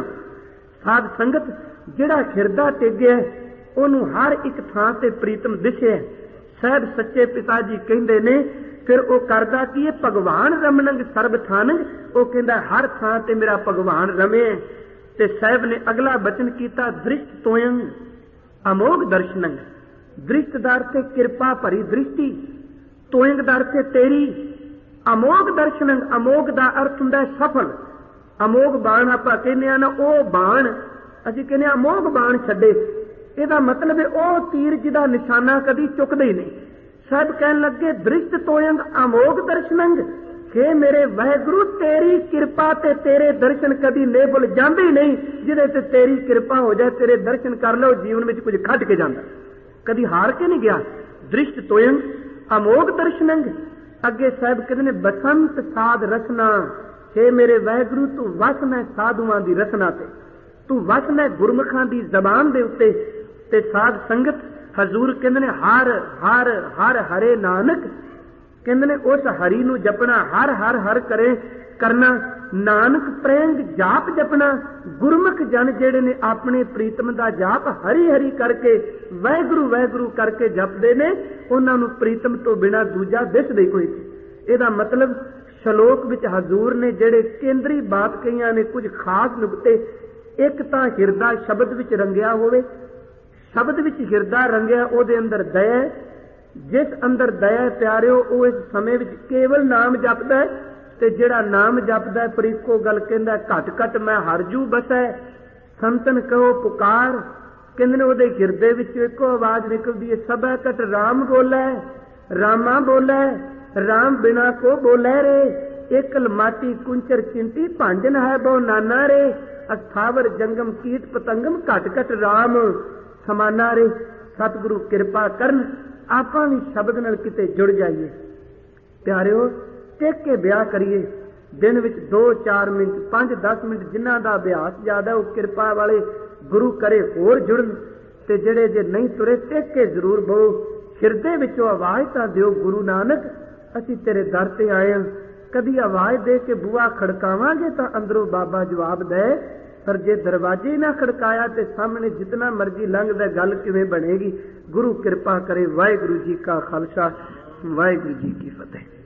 साध संगत जिहड़ा खिरदा टेगिया ओनू हर एक थां ते प्रीतम दिसिया। साहब सच्चे पिता जी कहंदे ने फिर वो करदा कि भगवान रमनंग सर्ब थानंग, वो कहंदा हर थां ते मेरा भगवान रमे। ते साहब ने अगला बचन कीता दृष्ट तोयंग अमोघ दर्शनंग। दृष्ट दा अर्थ कृपा भरी दृष्टि, तोयंग दा अर्थ तेरी, अमोघ दर्शनंग, अमोघ दा अर्थ हुंदा सफल। अमोघ बाण आपां कहने आ ना, ओ बाण असीं कहने अमोघ बाण छड्डे, ਇਹਦਾ मतलब है ਉਹ तीर जिहदा निशाना कदी चुकदे ही नहीं। सब कहन लगे दृष्ट तोयंग अमोघ दर्शनंग, हे मेरे वाहिगुरू तेरी कृपा ते तेरे दर्शन कदी नेबुल जांदे ही नहीं। जिहदे ते तेरी कृपा हो जाए, तेरे दर्शन कर लो, जीवन में कुछ खट के जांदा, कदी हार के नहीं गया। दृष्ट तोयंग अमोघ दर्शनंग। अगे साहब कहते ने बसंत साध रसना, हे मेरे वाहिगुरू तू वसन है साधुआं दी रसना ते, तू वसन है गुरमुखां दी जबान दे उत्ते। ते साध संगत हजूर कहंदे ने हर हर हर हरे नानक, कहंदे ने उस हरि नूं जपना, हर हर हर करे करना, नानक प्रेंग जाप जपना। गुरमुख जन जेड़े ने अपने प्रीतम दा जाप हरि हरि करके वाहिगुरू वाहिगुरू करके जपदे ने, उन्हां नूं प्रीतम तो बिना दूजा दिसदे कोई नहीं। ਇਹਦਾ मतलब ਸ਼ਲੋਕ ਵਿੱਚ ਹਜ਼ੂਰ ਨੇ ਜਿਹੜੇ ਕੇਂਦਰੀ ਬਾਤ ਕਹੀਆਂ ਨੇ, ਕੁਝ ਖਾਸ ਨੁਕਤੇ। ਇੱਕ ਤਾਂ ਹਿਰਦਾ ਸ਼ਬਦ ਵਿੱਚ ਰੰਗਿਆ ਹੋਵੇ, शब्द विच हिरदा रंगिया ਉਹਦੇ अंदर दया, जिस अंदर दया प्यारिओ ਉਹ इस समय विच केवल नाम जपदा है। ते जिहड़ा नाम जपदा है पर इक्को गल कहंदा घट घट मैं हरजू बसै, संतन कहो पुकार। कहंदे ने ਉਹਦੇ ਹਿਰਦੇ ਵਿੱਚ ਇੱਕੋ आवाज निकलदी है, सबा घट राम बोलै रामा बोलै, राम बिना को बोलै रे, एकल माटी कुंचर चिंटी भांजन है बहु नाना रे। ਅਸਥਾਵਰ ਜੰਗਮ ਕੀਟ ਪਤੰਗਮ ਘਟ ਘਟ ਰਾਮ ਸਮਾਨਾ ਰੇ। ਸਤਿਗੁਰੂ ਕਿਰਪਾ ਕਰਨ ਆਪਾਂ ਵੀ ਸ਼ਬਦ ਨਾਲ ਕਿਤੇ ਜੁੜ ਜਾਈਏ। ਪਿਆਰਿਓ, ਟਿਕ ਕੇ ਵਿਆਹ ਕਰੀਏ। ਦਿਨ ਵਿੱਚ ਦੋ ਚਾਰ ਮਿੰਟ, ਪੰਜ ਦਸ ਮਿੰਟ, ਜਿਨ੍ਹਾਂ ਦਾ ਅਭਿਆਸ ਜ਼ਿਆਦਾ ਉਹ ਕਿਰਪਾ ਵਾਲੇ ਗੁਰੂ ਕਰੇ ਹੋਰ ਜੁੜਨ, ਤੇ ਜਿਹੜੇ ਜੇ ਨਹੀਂ ਤੁਰੇ ਟਿਕ ਕੇ ਜ਼ਰੂਰ ਬਹੋ। ਹਿਰਦੇ ਵਿੱਚੋਂ ਆਵਾਜ਼ ਤਾਂ ਦਿਓ, ਗੁਰੂ ਨਾਨਕ ਅਸੀਂ ਤੇਰੇ ਦਰ ਤੇ ਆਏ ਹਾਂ। ਕਦੀ ਆਵਾਜ਼ ਦੇ ਕੇ ਬੂਹਾ ਖੜਕਾਵਾਂਗੇ ਤਾਂ ਅੰਦਰੋਂ ਬਾਬਾ ਜਵਾਬ ਦੇ, ਪਰ ਜੇ ਦਰਵਾਜ਼ੇ ਨਾ ਖੜਕਾਇਆ ਤੇ ਸਾਹਮਣੇ ਜਿਤਨਾ ਮਰਜ਼ੀ ਲੰਘਦਾ, ਗੱਲ ਕਿਵੇਂ ਬਣੇਗੀ? ਗੁਰੂ ਕਿਰਪਾ ਕਰੇ। ਵਾਹਿਗੁਰੂ ਜੀ ਕਾ ਖਾਲਸਾ, ਵਾਹਿਗੁਰੂ ਜੀ ਕੀ ਫਤਿਹ।